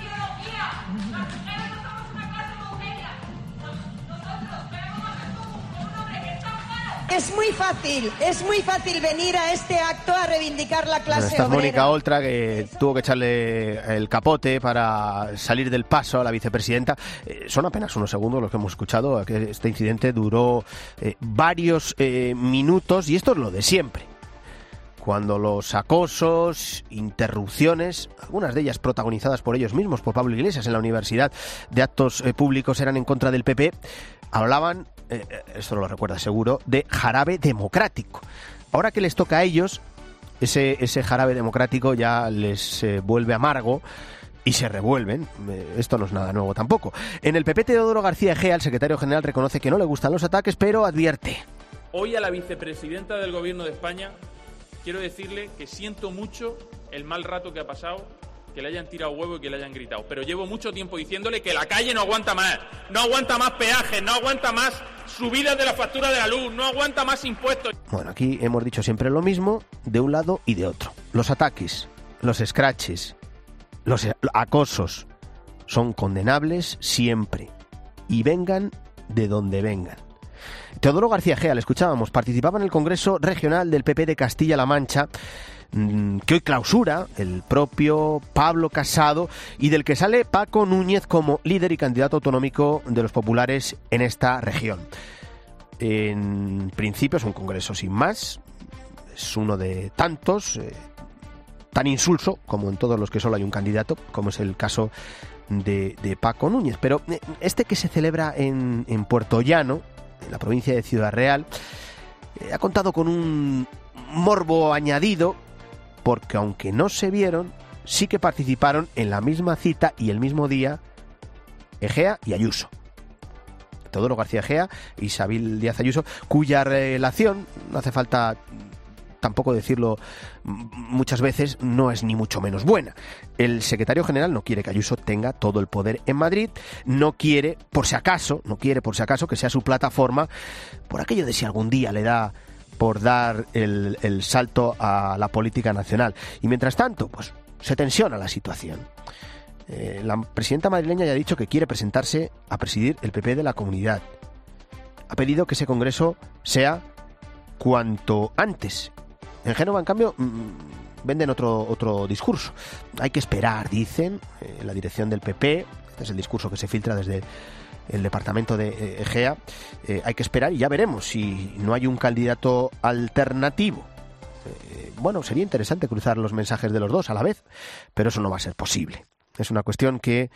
Es muy fácil, es muy fácil venir a este acto a reivindicar la clase Bueno, esta obrera. Mónica Oltra, que tuvo que echarle el capote para salir del paso a la vicepresidenta. Eh, son apenas unos segundos los que hemos escuchado. Que este incidente duró eh, varios eh, minutos, y esto es lo de siempre. Cuando los acosos, interrupciones, algunas de ellas protagonizadas por ellos mismos, por Pablo Iglesias en la universidad, de actos eh, públicos eran en contra del P P, hablaban, eh, esto lo recuerda seguro, de jarabe democrático. Ahora que les toca a ellos, ese, ese jarabe democrático ya les eh, vuelve amargo y se revuelven. Eh, esto no es nada nuevo tampoco. En el P P, Teodoro García Egea, el secretario general, reconoce que no le gustan los ataques, pero advierte. Hoy a la vicepresidenta del Gobierno de España quiero decirle que siento mucho el mal rato que ha pasado, que le hayan tirado huevo y que le hayan gritado. Pero llevo mucho tiempo diciéndole que la calle no aguanta más, no aguanta más peajes, no aguanta más subidas de la factura de la luz, no aguanta más impuestos. Bueno, aquí hemos dicho siempre lo mismo, de un lado y de otro. Los ataques, los scratches, los acosos son condenables siempre, y vengan de donde vengan. Teodoro García Egea, le escuchábamos, participaba en el Congreso Regional del P P de Castilla-La Mancha, que hoy clausura el propio Pablo Casado, y del que sale Paco Núñez como líder y candidato autonómico de los populares en esta región. En principio es un congreso sin más, es uno de tantos, eh, tan insulso como en todos los que solo hay un candidato, como es el caso de, de Paco Núñez. Pero este, que se celebra en, en Puerto Llano, en la provincia de Ciudad Real, eh, ha contado con un morbo añadido, porque aunque no se vieron, sí que participaron en la misma cita y el mismo día Egea y Ayuso. Teodoro García Egea y Isabel Díaz Ayuso, cuya relación, no hace falta tampoco decirlo muchas veces, no es ni mucho menos buena. El secretario general no quiere que Ayuso tenga todo el poder en Madrid, no quiere, por si acaso, no quiere por si acaso que sea su plataforma, por aquello de si algún día le da por dar el, el salto a la política nacional. Y mientras tanto, pues se tensiona la situación. Eh, la presidenta madrileña ya ha dicho que quiere presentarse a presidir el P P de la Comunidad. Ha pedido que ese congreso sea cuanto antes. En Génova, en cambio, mmm, venden otro, otro discurso. Hay que esperar, dicen, eh, la dirección del P P. Este es el discurso que se filtra desde el departamento de eh, Egea. Eh, hay que esperar y ya veremos si no hay un candidato alternativo. Eh, bueno, sería interesante cruzar los mensajes de los dos a la vez, pero eso no va a ser posible. Es una cuestión que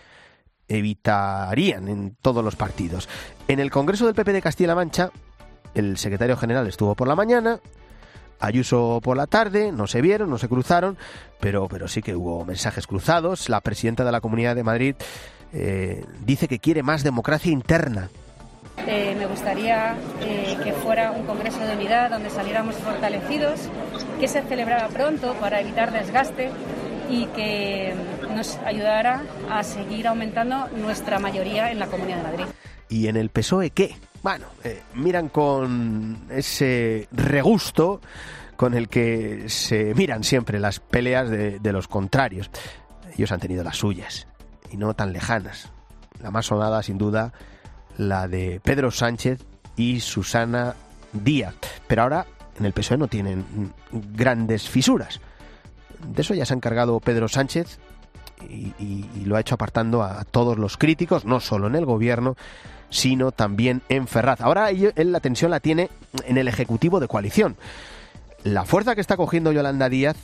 evitarían en todos los partidos. En el Congreso del P P de Castilla-La Mancha, el secretario general estuvo por la mañana, Ayuso por la tarde, no se vieron, no se cruzaron, pero, pero sí que hubo mensajes cruzados. La presidenta de la Comunidad de Madrid eh, dice que quiere más democracia interna. Eh, me gustaría eh, que fuera un congreso de unidad donde saliéramos fortalecidos, que se celebrara pronto para evitar desgaste y que nos ayudara a seguir aumentando nuestra mayoría en la Comunidad de Madrid. ¿Y en el P S O E qué? Bueno, eh, miran con ese regusto con el que se miran siempre las peleas de, de los contrarios. Ellos han tenido las suyas, y no tan lejanas. La más sonada, sin duda, la de Pedro Sánchez y Susana Díaz. Pero ahora en el P S O E no tienen grandes fisuras. De eso ya se ha encargado Pedro Sánchez y, y, y lo ha hecho apartando a todos los críticos, no solo en el gobierno, sino también en Ferraz. Ahora él la tensión la tiene en el Ejecutivo de coalición. La fuerza que está cogiendo Yolanda Díaz,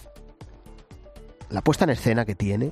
la puesta en escena que tiene,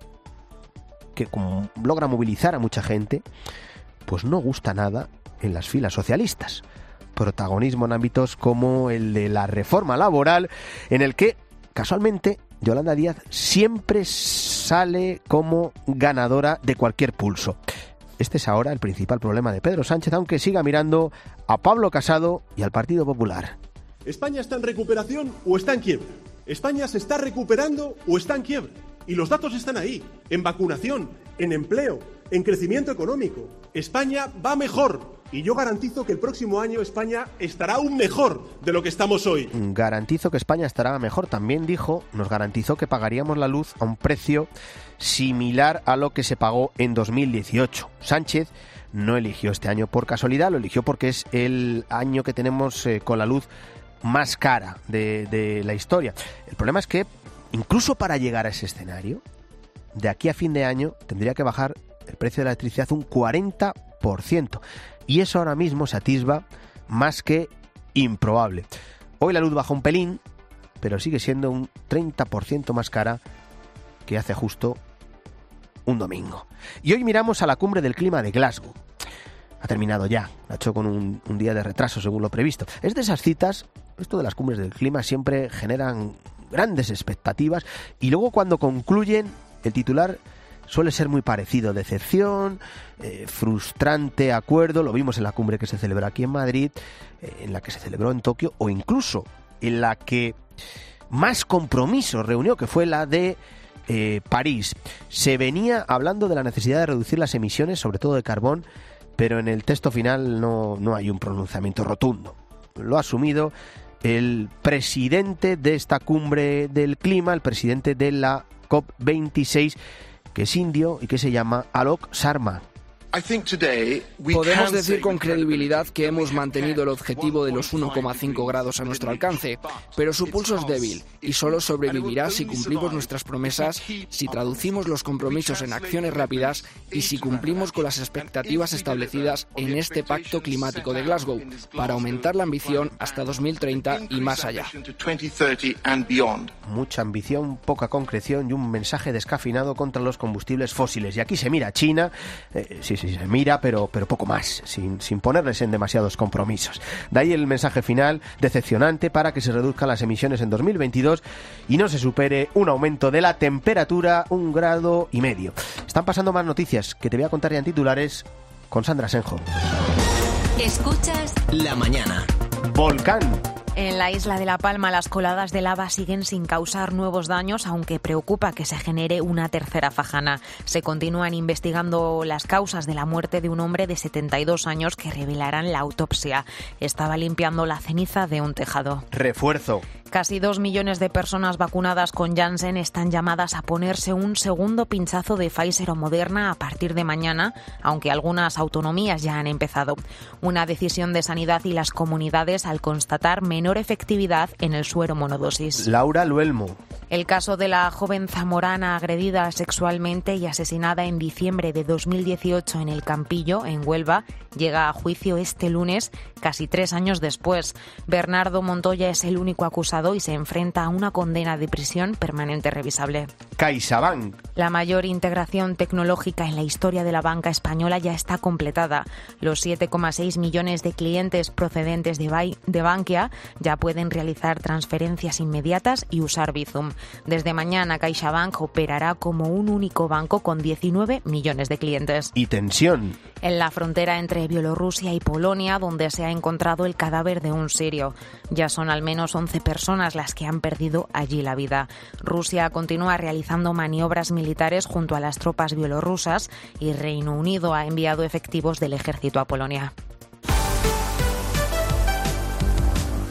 que como logra movilizar a mucha gente, pues no gusta nada en las filas socialistas. Protagonismo en ámbitos como el de la reforma laboral, en el que, casualmente, Yolanda Díaz siempre sale como ganadora de cualquier pulso. Este es ahora el principal problema de Pedro Sánchez, aunque siga mirando a Pablo Casado y al Partido Popular. ¿España está en recuperación o está en quiebra? ¿España se está recuperando o está en quiebra? Y los datos están ahí, en vacunación, en empleo, en crecimiento económico. España va mejor. Y yo garantizo que el próximo año España estará aún mejor de lo que estamos hoy. Garantizo que España estará mejor. También dijo, nos garantizó que pagaríamos la luz a un precio similar a lo que se pagó en dos mil dieciocho. Sánchez no eligió este año por casualidad, lo eligió porque es el año que tenemos eh, con la luz más cara de, de la historia. El problema es que, incluso para llegar a ese escenario, de aquí a fin de año tendría que bajar el precio de la electricidad un cuarenta por ciento. Y eso ahora mismo se atisba más que improbable. Hoy la luz baja un pelín, pero sigue siendo un treinta por ciento más cara que hace justo un domingo. Y hoy miramos a la cumbre del clima de Glasgow. Ha terminado ya, ha hecho con un, un día de retraso según lo previsto. Es de esas citas, esto de las cumbres del clima siempre generan grandes expectativas y luego cuando concluyen el titular suele ser muy parecido, decepción, eh, frustrante acuerdo, lo vimos en la cumbre que se celebró aquí en Madrid, eh, en la que se celebró en Tokio, o incluso en la que más compromisos reunió, que fue la de eh, París. Se venía hablando de la necesidad de reducir las emisiones, sobre todo de carbón, pero en el texto final no, no hay un pronunciamiento rotundo. Lo ha asumido el presidente de esta cumbre del clima, el presidente de la COP veintiséis, que es indio y que se llama Alok Sharma. Podemos decir con credibilidad que hemos mantenido el objetivo de los uno coma cinco grados a nuestro alcance, pero su pulso es débil y solo sobrevivirá si cumplimos nuestras promesas, si traducimos los compromisos en acciones rápidas y si cumplimos con las expectativas establecidas en este Pacto Climático de Glasgow para aumentar la ambición hasta dos mil treinta y más allá. Mucha ambición, poca concreción y un mensaje descafeinado contra los combustibles fósiles. Y aquí se mira a China, eh, sí, sí, se mira, pero, pero poco más, sin, sin ponerles en demasiados compromisos. De ahí el mensaje final, decepcionante, para que se reduzcan las emisiones en dos mil veintidós y no se supere un aumento de la temperatura un grado y medio. Están pasando más noticias que te voy a contar ya en titulares con Sandra Senjo. Escuchas La Mañana. Volcán. En la isla de La Palma, las coladas de lava siguen sin causar nuevos daños, aunque preocupa que se genere una tercera fajana. Se continúan investigando las causas de la muerte de un hombre de setenta y dos años que revelarán la autopsia. Estaba limpiando la ceniza de un tejado. Refuerzo. Casi dos millones de personas vacunadas con Janssen están llamadas a ponerse un segundo pinchazo de Pfizer o Moderna a partir de mañana, aunque algunas autonomías ya han empezado. Una decisión de Sanidad y las comunidades al constatar menor efectividad en el suero monodosis. Laura Luelmo. El caso de la joven zamorana agredida sexualmente y asesinada en diciembre de dos mil dieciocho en el Campillo, en Huelva, llega a juicio este lunes, casi tres años después. Bernardo Montoya es el único acusado y se enfrenta a una condena de prisión permanente revisable. CaixaBank. La mayor integración tecnológica en la historia de la banca española ya está completada. Los siete coma seis millones de clientes procedentes de, Ba- de Bankia ya pueden realizar transferencias inmediatas y usar Bizum. Desde mañana, CaixaBank operará como un único banco con diecinueve millones de clientes. Y tensión. En la frontera entre Bielorrusia y Polonia, donde se ha encontrado el cadáver de un sirio. Ya son al menos once personas las que han perdido allí la vida. Rusia continúa realizando maniobras militares junto a las tropas bielorrusas y Reino Unido ha enviado efectivos del ejército a Polonia.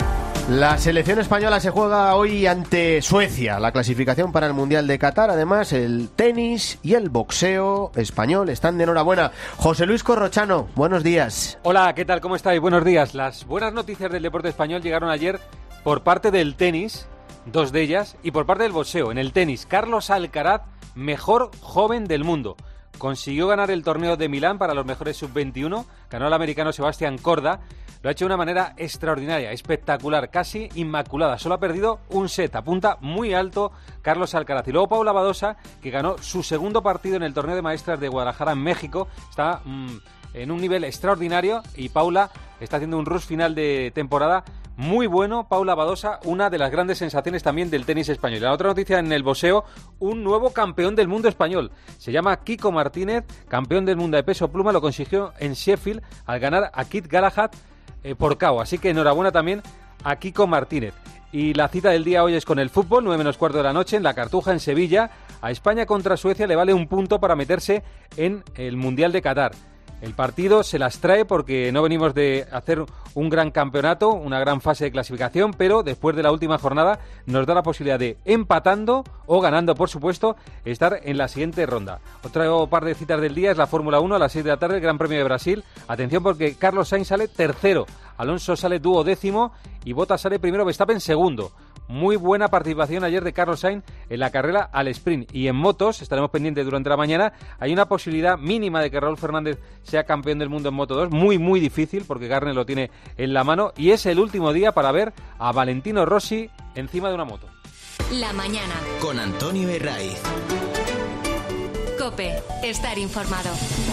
La selección española se juega hoy ante Suecia, la clasificación para el Mundial de Qatar. Además, el tenis y el boxeo español están de enhorabuena. José Luis Corrochano, buenos días. Hola, ¿qué tal? ¿Cómo estáis? Buenos días. Las buenas noticias del deporte español llegaron ayer por parte del tenis, dos de ellas, y por parte del boxeo. En el tenis, Carlos Alcaraz, mejor joven del mundo. Consiguió ganar el torneo de Milán para los mejores sub veintiuno, ganó el americano Sebastián Corda. Lo ha hecho de una manera extraordinaria, espectacular, casi inmaculada. Solo ha perdido un set, apunta muy alto Carlos Alcaraz. Y luego Paula Badosa, que ganó su segundo partido en el torneo de maestras de Guadalajara en México. Está mmm, en un nivel extraordinario y Paula está haciendo un rush final de temporada muy bueno. Paula Badosa, una de las grandes sensaciones también del tenis español. Y la otra noticia en el boxeo, un nuevo campeón del mundo español. Se llama Kiko Martínez, campeón del mundo de peso pluma, lo consiguió en Sheffield al ganar a Kit Galahad eh, por K O. Así que enhorabuena también a Kiko Martínez. Y la cita del día hoy es con el fútbol, nueve menos cuarto de la noche, en la Cartuja, en Sevilla. A España contra Suecia le vale un punto para meterse en el Mundial de Qatar. El partido se las trae porque no venimos de hacer un gran campeonato, una gran fase de clasificación, pero después de la última jornada nos da la posibilidad de, empatando o ganando, por supuesto, estar en la siguiente ronda. Otro par de citas del día es la Fórmula uno a las seis de la tarde, el Gran Premio de Brasil. Atención porque Carlos Sainz sale tercero, Alonso sale duodécimo y Bottas sale primero, Verstappen segundo. Muy buena participación ayer de Carlos Sainz en la carrera al sprint. Y en motos, estaremos pendientes durante la mañana, hay una posibilidad mínima de que Raúl Fernández sea campeón del mundo en Moto dos, muy muy difícil porque Garner lo tiene en la mano, y es el último día para ver a Valentino Rossi encima de una moto. La mañana con Antonio Herraiz. COPE, estar informado.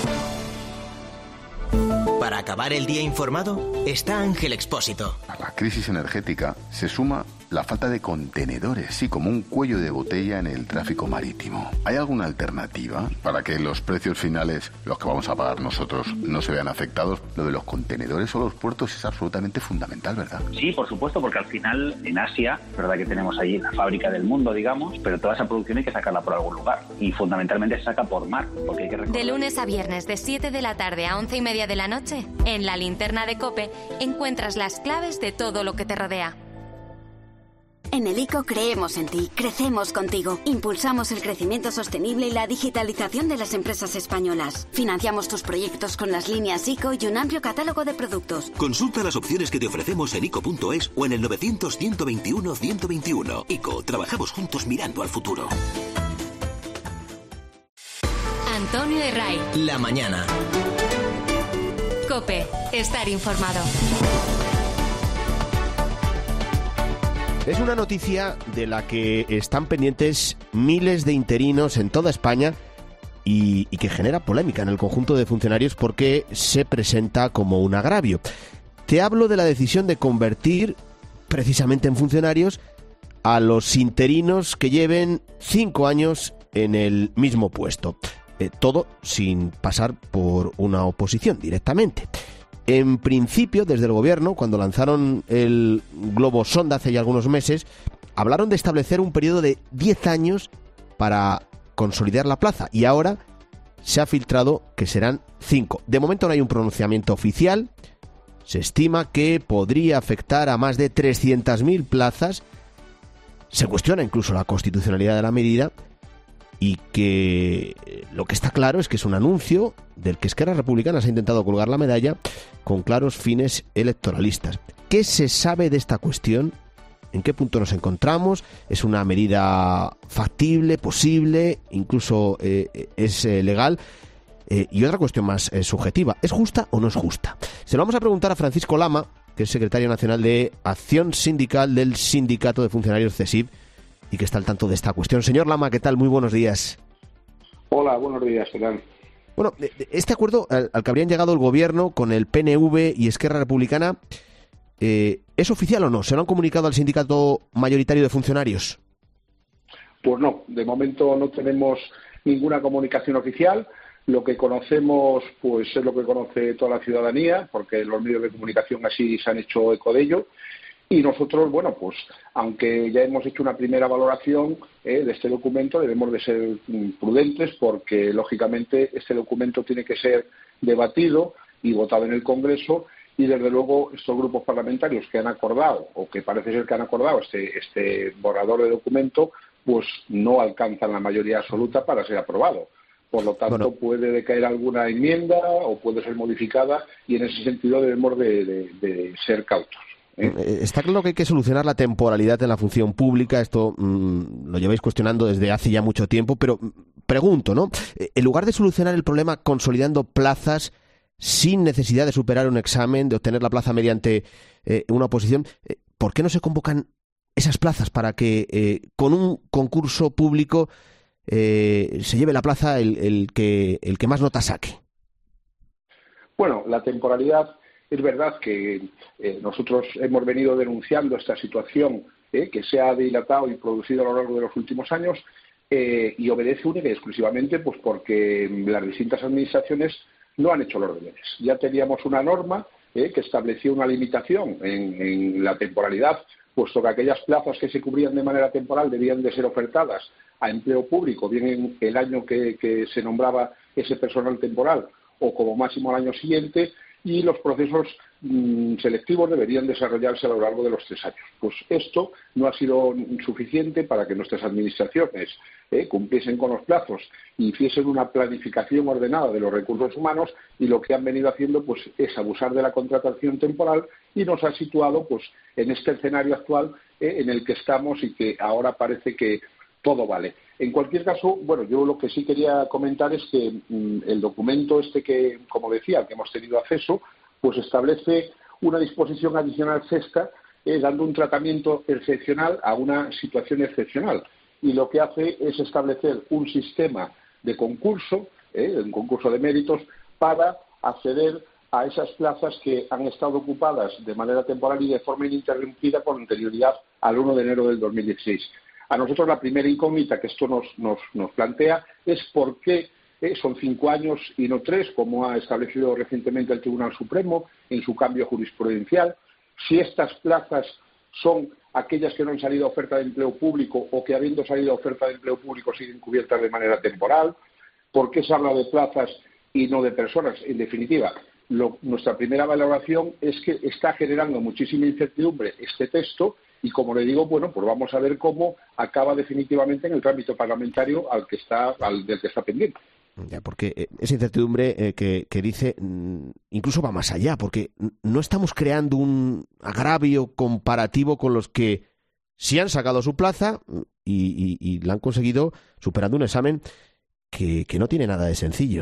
Para acabar el día informado, está Ángel Expósito. A la crisis energética se suma la falta de contenedores, sí, como un cuello de botella en el tráfico marítimo. ¿Hay alguna alternativa para que los precios finales, los que vamos a pagar nosotros, no se vean afectados? Lo de los contenedores o los puertos es absolutamente fundamental, ¿verdad? Sí, por supuesto, porque al final en Asia, es verdad que tenemos allí la fábrica del mundo, digamos, pero toda esa producción hay que sacarla por algún lugar y fundamentalmente se saca por mar, porque hay que recordar. De lunes a viernes, de siete de la tarde a once y media de la noche, en la linterna de COPE encuentras las claves de todo lo que te rodea. En el ICO creemos en ti, crecemos contigo, impulsamos el crecimiento sostenible y la digitalización de las empresas españolas. Financiamos tus proyectos con las líneas ICO y un amplio catálogo de productos. Consulta las opciones que te ofrecemos en ico punto es o en el novecientos, ciento veintiuno, ciento veintiuno. ICO, trabajamos juntos mirando al futuro. Antonio Herraiz. La mañana. COPE, estar informado. Es una noticia de la que están pendientes miles de interinos en toda España y, y que genera polémica en el conjunto de funcionarios porque se presenta como un agravio. Te hablo de la decisión de convertir precisamente en funcionarios a los interinos que lleven cinco años en el mismo puesto. Eh, todo sin pasar por una oposición directamente. En principio, desde el gobierno, cuando lanzaron el globo sonda hace ya algunos meses, hablaron de establecer un periodo de diez años para consolidar la plaza, y ahora se ha filtrado que serán cinco. De momento no hay un pronunciamiento oficial. Se estima que podría afectar a más de trescientas mil plazas. Se cuestiona incluso la constitucionalidad de la medida, y que lo que está claro es que es un anuncio del que Esquerra Republicana se ha intentado colgar la medalla con claros fines electoralistas. ¿Qué se sabe de esta cuestión? ¿En qué punto nos encontramos? ¿Es una medida factible, posible, incluso eh, es eh, legal? Eh, y otra cuestión más eh, subjetiva, ¿es justa o no es justa? Se lo vamos a preguntar a Francisco Lama, que es secretario nacional de Acción Sindical del Sindicato de Funcionarios CESIF, y que está al tanto de esta cuestión. Señor Lama, ¿qué tal? Muy buenos días. Hola, buenos días, ¿qué tal? Bueno, este acuerdo al, al que habrían llegado el gobierno con el P N V y Esquerra Republicana, eh, ¿es oficial o no? ¿Se lo han comunicado al sindicato mayoritario de funcionarios? Pues no, de momento no tenemos ninguna comunicación oficial. Lo que conocemos, pues es lo que conoce toda la ciudadanía, porque los medios de comunicación así se han hecho eco de ello. Y nosotros, bueno, pues aunque ya hemos hecho una primera valoración eh, de este documento, debemos de ser prudentes porque, lógicamente, este documento tiene que ser debatido y votado en el Congreso y desde luego estos grupos parlamentarios que han acordado, o que parece ser que han acordado este, este borrador de documento, pues no alcanzan la mayoría absoluta para ser aprobado. Por lo tanto, bueno, puede decaer alguna enmienda o puede ser modificada, y en ese sentido debemos de, de, de ser cautos. ¿eh? Está claro que hay que solucionar la temporalidad en la función pública. Esto mmm, lo lleváis cuestionando desde hace ya mucho tiempo, pero pregunto, ¿no? En lugar de solucionar el problema consolidando plazas sin necesidad de superar un examen, de obtener la plaza mediante eh, una oposición, eh, ¿por qué no se convocan esas plazas para que eh, con un concurso público Eh, se lleve la plaza el, el, que, el que más nota saque? Bueno, la temporalidad, es verdad que eh, nosotros hemos venido denunciando esta situación eh, que se ha dilatado y producido a lo largo de los últimos años eh, y obedece única y exclusivamente pues porque las distintas administraciones no han hecho los deberes. Ya teníamos una norma eh, que establecía una limitación en, en la temporalidad, puesto que aquellas plazas que se cubrían de manera temporal debían de ser ofertadas a empleo público, bien en el año que, que se nombraba ese personal temporal o como máximo al año siguiente, y los procesos mmm, selectivos deberían desarrollarse a lo largo de los tres años. Pues esto no ha sido suficiente para que nuestras administraciones eh, cumpliesen con los plazos y hiciesen una planificación ordenada de los recursos humanos, y lo que han venido haciendo pues es abusar de la contratación temporal, y nos ha situado pues en este escenario actual eh, en el que estamos, y que ahora parece que todo vale. En cualquier caso, bueno, yo lo que sí quería comentar es que mmm, el documento este que, como decía, que hemos tenido acceso, pues establece una disposición adicional sexta, eh, dando un tratamiento excepcional a una situación excepcional. Y lo que hace es establecer un sistema de concurso, eh, un concurso de méritos, para acceder a esas plazas que han estado ocupadas de manera temporal y de forma ininterrumpida con anterioridad al uno de enero del dos mil dieciséis. A nosotros la primera incógnita que esto nos, nos, nos plantea es por qué eh, son cinco años y no tres, como ha establecido recientemente el Tribunal Supremo en su cambio jurisprudencial. Si estas plazas son aquellas que no han salido a oferta de empleo público, o que habiendo salido a oferta de empleo público siguen cubiertas de manera temporal. ¿Por qué se habla de plazas y no de personas? En definitiva, lo, nuestra primera valoración es que está generando muchísima incertidumbre este texto. Y como le digo, bueno, pues vamos a ver cómo acaba definitivamente en el trámite parlamentario al que está, al del que está pendiente. Ya, porque esa incertidumbre eh, que, que dice incluso va más allá, porque no estamos creando un agravio comparativo con los que sí han sacado su plaza y, y, y la han conseguido superando un examen que, que no tiene nada de sencillo.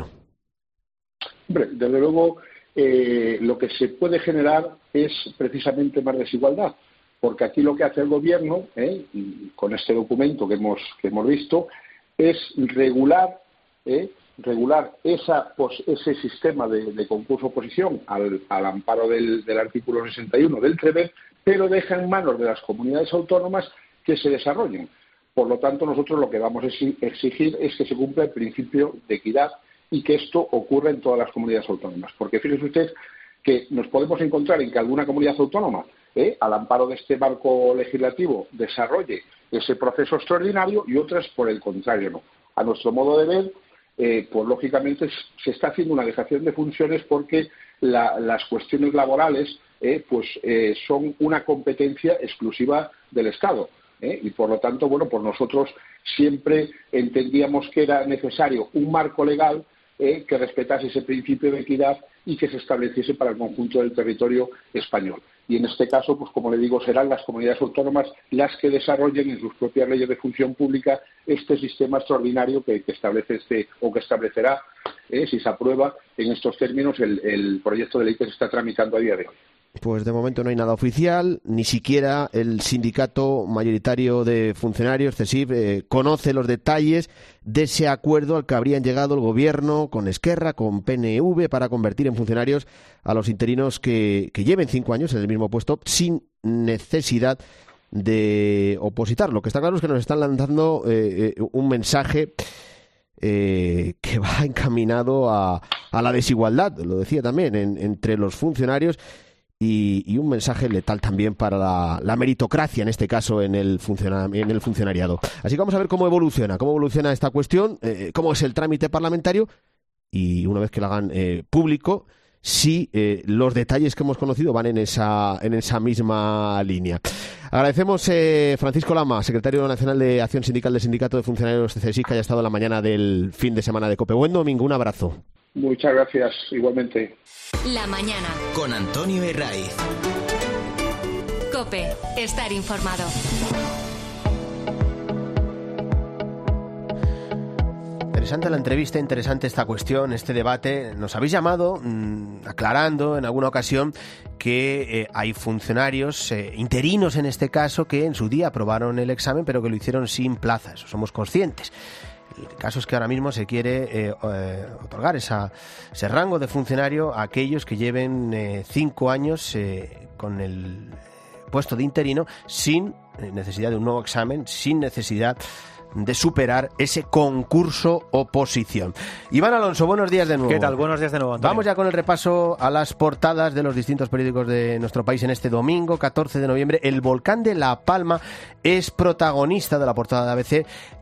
Hombre, desde luego eh, lo que se puede generar es precisamente más desigualdad. Porque aquí lo que hace el Gobierno, ¿eh? y con este documento que hemos, que hemos visto, es regular, ¿eh? regular esa, pues, ese sistema de, de concurso-oposición al, al amparo del, del artículo sesenta y uno del TREBER, pero deja en manos de las comunidades autónomas que se desarrollen. Por lo tanto, nosotros lo que vamos a exigir es que se cumpla el principio de equidad y que esto ocurra en todas las comunidades autónomas. Porque fíjese usted que nos podemos encontrar en que alguna comunidad autónoma, Eh, al amparo de este marco legislativo, desarrolle ese proceso extraordinario, y otras, por el contrario, no. A nuestro modo de ver, eh, pues lógicamente se está haciendo una dejación de funciones, porque la, las cuestiones laborales eh, pues eh, son una competencia exclusiva del Estado. ¿eh? Y por lo tanto, bueno, pues nosotros siempre entendíamos que era necesario un marco legal eh, que respetase ese principio de equidad y que se estableciese para el conjunto del territorio español. Y en este caso, pues como le digo, serán las comunidades autónomas las que desarrollen en sus propias leyes de función pública este sistema extraordinario que, que establece este, o que establecerá, eh, si se aprueba en estos términos, el, el proyecto de ley que se está tramitando a día de hoy. Pues de momento no hay nada oficial, ni siquiera el sindicato mayoritario de funcionarios, CESIF, eh, conoce los detalles de ese acuerdo al que habrían llegado el Gobierno con Esquerra, con P N V, para convertir en funcionarios a los interinos que, que lleven cinco años en el mismo puesto sin necesidad de opositar. Lo que está claro es que nos están lanzando eh, eh, un mensaje eh, que va encaminado a, a la desigualdad, lo decía también, en, entre los funcionarios. Y, y un mensaje letal también para la, la meritocracia, en este caso en el, funciona, en el funcionariado. Así que vamos a ver cómo evoluciona, cómo evoluciona esta cuestión, eh, cómo es el trámite parlamentario, y una vez que lo hagan eh, público, si eh, los detalles que hemos conocido van en esa, en esa misma línea. Agradecemos eh, Francisco Lama, secretario nacional de Acción Sindical del Sindicato de Funcionarios de CESIF, que haya estado la mañana del fin de semana de COPE. Buen domingo, un abrazo. Muchas gracias, igualmente. La mañana. Con Antonio Herraiz. COPE, estar informado. Interesante la entrevista, interesante esta cuestión, este debate. Nos habéis llamado mmm, aclarando en alguna ocasión que eh, hay funcionarios eh, interinos en este caso que en su día aprobaron el examen pero que lo hicieron sin plaza. Eso somos conscientes. El caso es que ahora mismo se quiere eh, eh, otorgar esa, ese rango de funcionario a aquellos que lleven eh, cinco años eh, con el puesto de interino sin necesidad de un nuevo examen, sin necesidad de superar ese concurso oposición. Iván Alonso, buenos días de nuevo. ¿Qué tal? Buenos días de nuevo, Antonio. Vamos ya con el repaso a las portadas de los distintos periódicos de nuestro país en este domingo, catorce de noviembre. El volcán de La Palma es protagonista de la portada de A B C,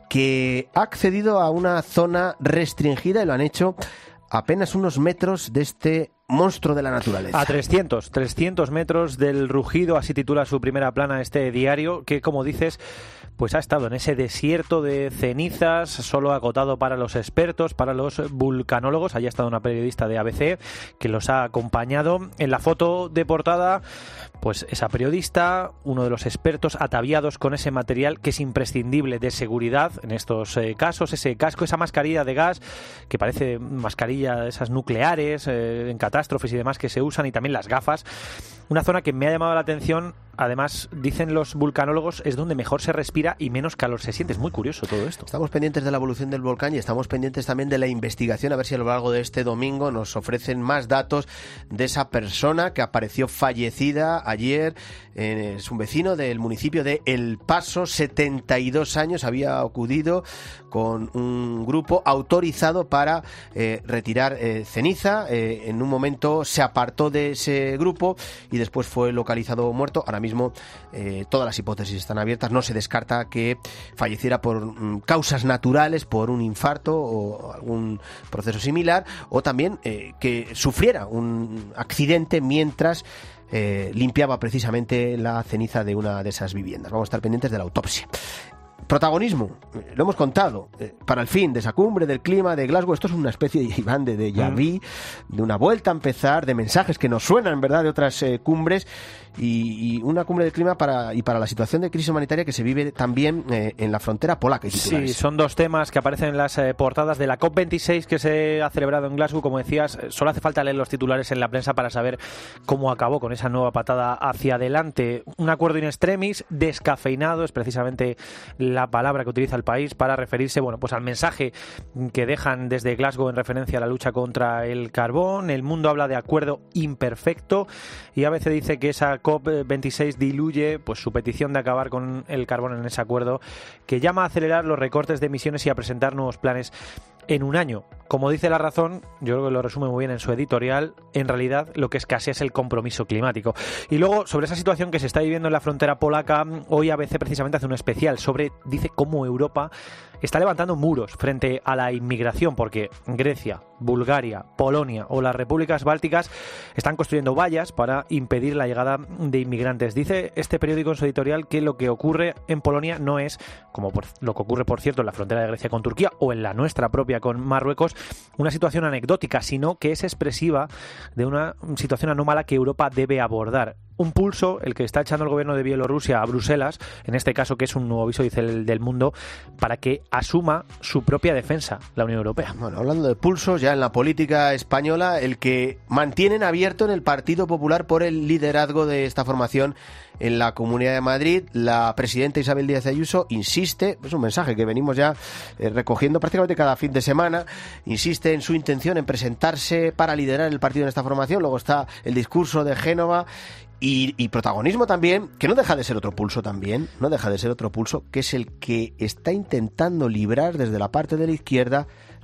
que ha accedido a una zona restringida y lo han hecho apenas unos metros de este monstruo de la naturaleza. A trescientos, trescientos metros del rugido, así titula su primera plana este diario, que como dices, pues ha estado en ese desierto de cenizas, solo acotado para los expertos, para los vulcanólogos. Allí ha estado una periodista de A B C que los ha acompañado. En la foto de portada, pues esa periodista, uno de los expertos ataviados con ese material que es imprescindible de seguridad en estos eh, casos, ese casco, esa mascarilla de gas que parece mascarilla de esas nucleares eh, en catástrofes y demás que se usan, y también las gafas. Una zona que me ha llamado la atención. Además, dicen los vulcanólogos, es donde mejor se respira y menos calor se siente. Es muy curioso todo esto. Estamos pendientes de la evolución del volcán y estamos pendientes también de la investigación, a ver si a lo largo de este domingo nos ofrecen más datos de esa persona que apareció fallecida ayer. Eh, es un vecino del municipio de El Paso, setenta y dos años, había acudido con un grupo autorizado para eh, retirar eh, ceniza. Eh, en un momento se apartó de ese grupo y después fue localizado muerto. Ahora mismo eh, todas las hipótesis están abiertas. No se descarta que falleciera por mm, causas naturales, por un infarto o algún proceso similar, o también eh, que sufriera un accidente mientras eh, limpiaba precisamente la ceniza de una de esas viviendas. Vamos a estar pendientes de la autopsia. Protagonismo, lo hemos contado, eh, para el fin de esa cumbre del clima de Glasgow. Esto es una especie de Iván de déjà vu, de una vuelta a empezar, de mensajes que nos suenan, ¿verdad?, de otras eh, cumbres, y, y una cumbre del clima para y para la situación de crisis humanitaria que se vive también eh, en la frontera polaca. Sí, son dos temas que aparecen en las eh, portadas de la COP veintiséis que se ha celebrado en Glasgow. Como decías, solo hace falta leer los titulares en la prensa para saber cómo acabó con esa nueva patada hacia adelante. Un acuerdo in extremis, descafeinado, es precisamente la palabra que utiliza el país para referirse, bueno, pues al mensaje que dejan desde Glasgow en referencia a la lucha contra el carbón. El Mundo habla de acuerdo imperfecto y a veces dice que esa COP veintiséis diluye pues su petición de acabar con el carbón en ese acuerdo, que llama a acelerar los recortes de emisiones y a presentar nuevos planes en un año. Como dice La Razón, yo creo que lo resume muy bien en su editorial, en realidad lo que escasea es el compromiso climático. Y luego, sobre esa situación que se está viviendo en la frontera polaca, hoy A B C precisamente hace un especial sobre, dice, cómo Europa está levantando muros frente a la inmigración, porque Grecia, Bulgaria, Polonia o las repúblicas bálticas están construyendo vallas para impedir la llegada de inmigrantes. Dice este periódico en su editorial que lo que ocurre en Polonia no es, como por, lo que ocurre, por cierto, en la frontera de Grecia con Turquía o en la nuestra propia con Marruecos, una situación anecdótica, sino que es expresiva de una situación anómala que Europa debe abordar. Un pulso, el que está echando el gobierno de Bielorrusia a Bruselas, en este caso, que es un nuevo aviso, dice el del Mundo, para que asuma su propia defensa la Unión Europea. Bueno, hablando de pulsos, ya en la política española, el que mantienen abierto en el Partido Popular por el liderazgo de esta formación en la Comunidad de Madrid. La presidenta Isabel Díaz Ayuso insiste, es un mensaje que venimos ya eh, recogiendo prácticamente cada fin de semana, insiste en su intención en presentarse para liderar el partido en esta formación. Luego está el discurso de Génova. Y, y protagonismo también, que no deja de ser otro pulso también, no deja de ser otro pulso, que es el que está intentando librar desde la parte de la izquierda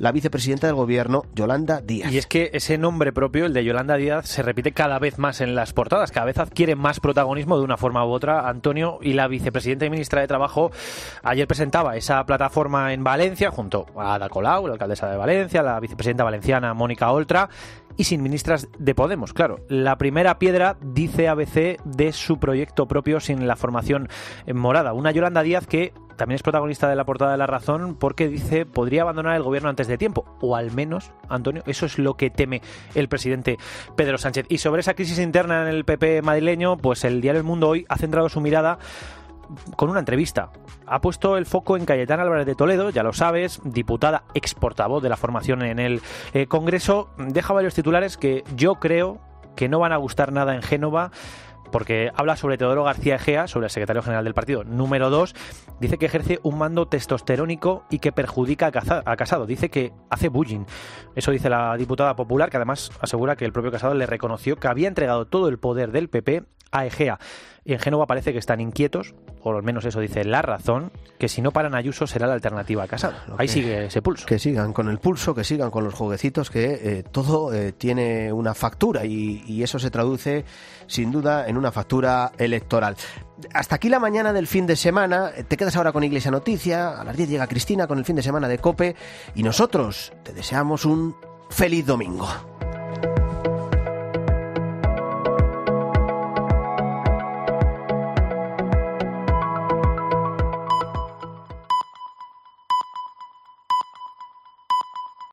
la vicepresidenta del Gobierno, Yolanda Díaz. Y es que ese nombre propio, el de Yolanda Díaz, se repite cada vez más en las portadas, cada vez adquiere más protagonismo de una forma u otra. Antonio, y la vicepresidenta y ministra de Trabajo ayer presentaba esa plataforma en Valencia junto a Ada Colau, la alcaldesa de Valencia, la vicepresidenta valenciana Mónica Oltra, y sin ministras de Podemos. Claro, la primera piedra, dice A B C, de su proyecto propio sin la formación morada. Una Yolanda Díaz que también es protagonista de la portada de La Razón porque dice podría abandonar el gobierno antes de tiempo, o al menos, Antonio, eso es lo que teme el presidente Pedro Sánchez. Y sobre esa crisis interna en el P P madrileño, pues el diario El Mundo hoy ha centrado su mirada con una entrevista. Ha puesto el foco en Cayetana Álvarez de Toledo, ya lo sabes, diputada ex portavoz de la formación en el eh, Congreso. Deja varios titulares que yo creo que no van a gustar nada en Génova, porque habla sobre Teodoro García Egea, sobre el secretario general del partido número dos. Dice que ejerce un mando testosterónico y que perjudica a Casado. Dice que hace bullying. Eso dice la diputada popular, que además asegura que el propio Casado le reconoció que había entregado todo el poder del P P a Egea. Y en Génova parece que están inquietos, o al menos eso dice La Razón, que si no paran a Ayuso será la alternativa a Casado. Ahí que, sigue ese pulso. Que sigan con el pulso, que sigan con los jueguecitos, que eh, todo eh, tiene una factura y, y eso se traduce sin duda en una factura electoral. Hasta aquí la mañana del fin de semana. Te quedas ahora con Iglesia Noticia. A las diez llega Cristina con el fin de semana de COPE y nosotros te deseamos un feliz domingo.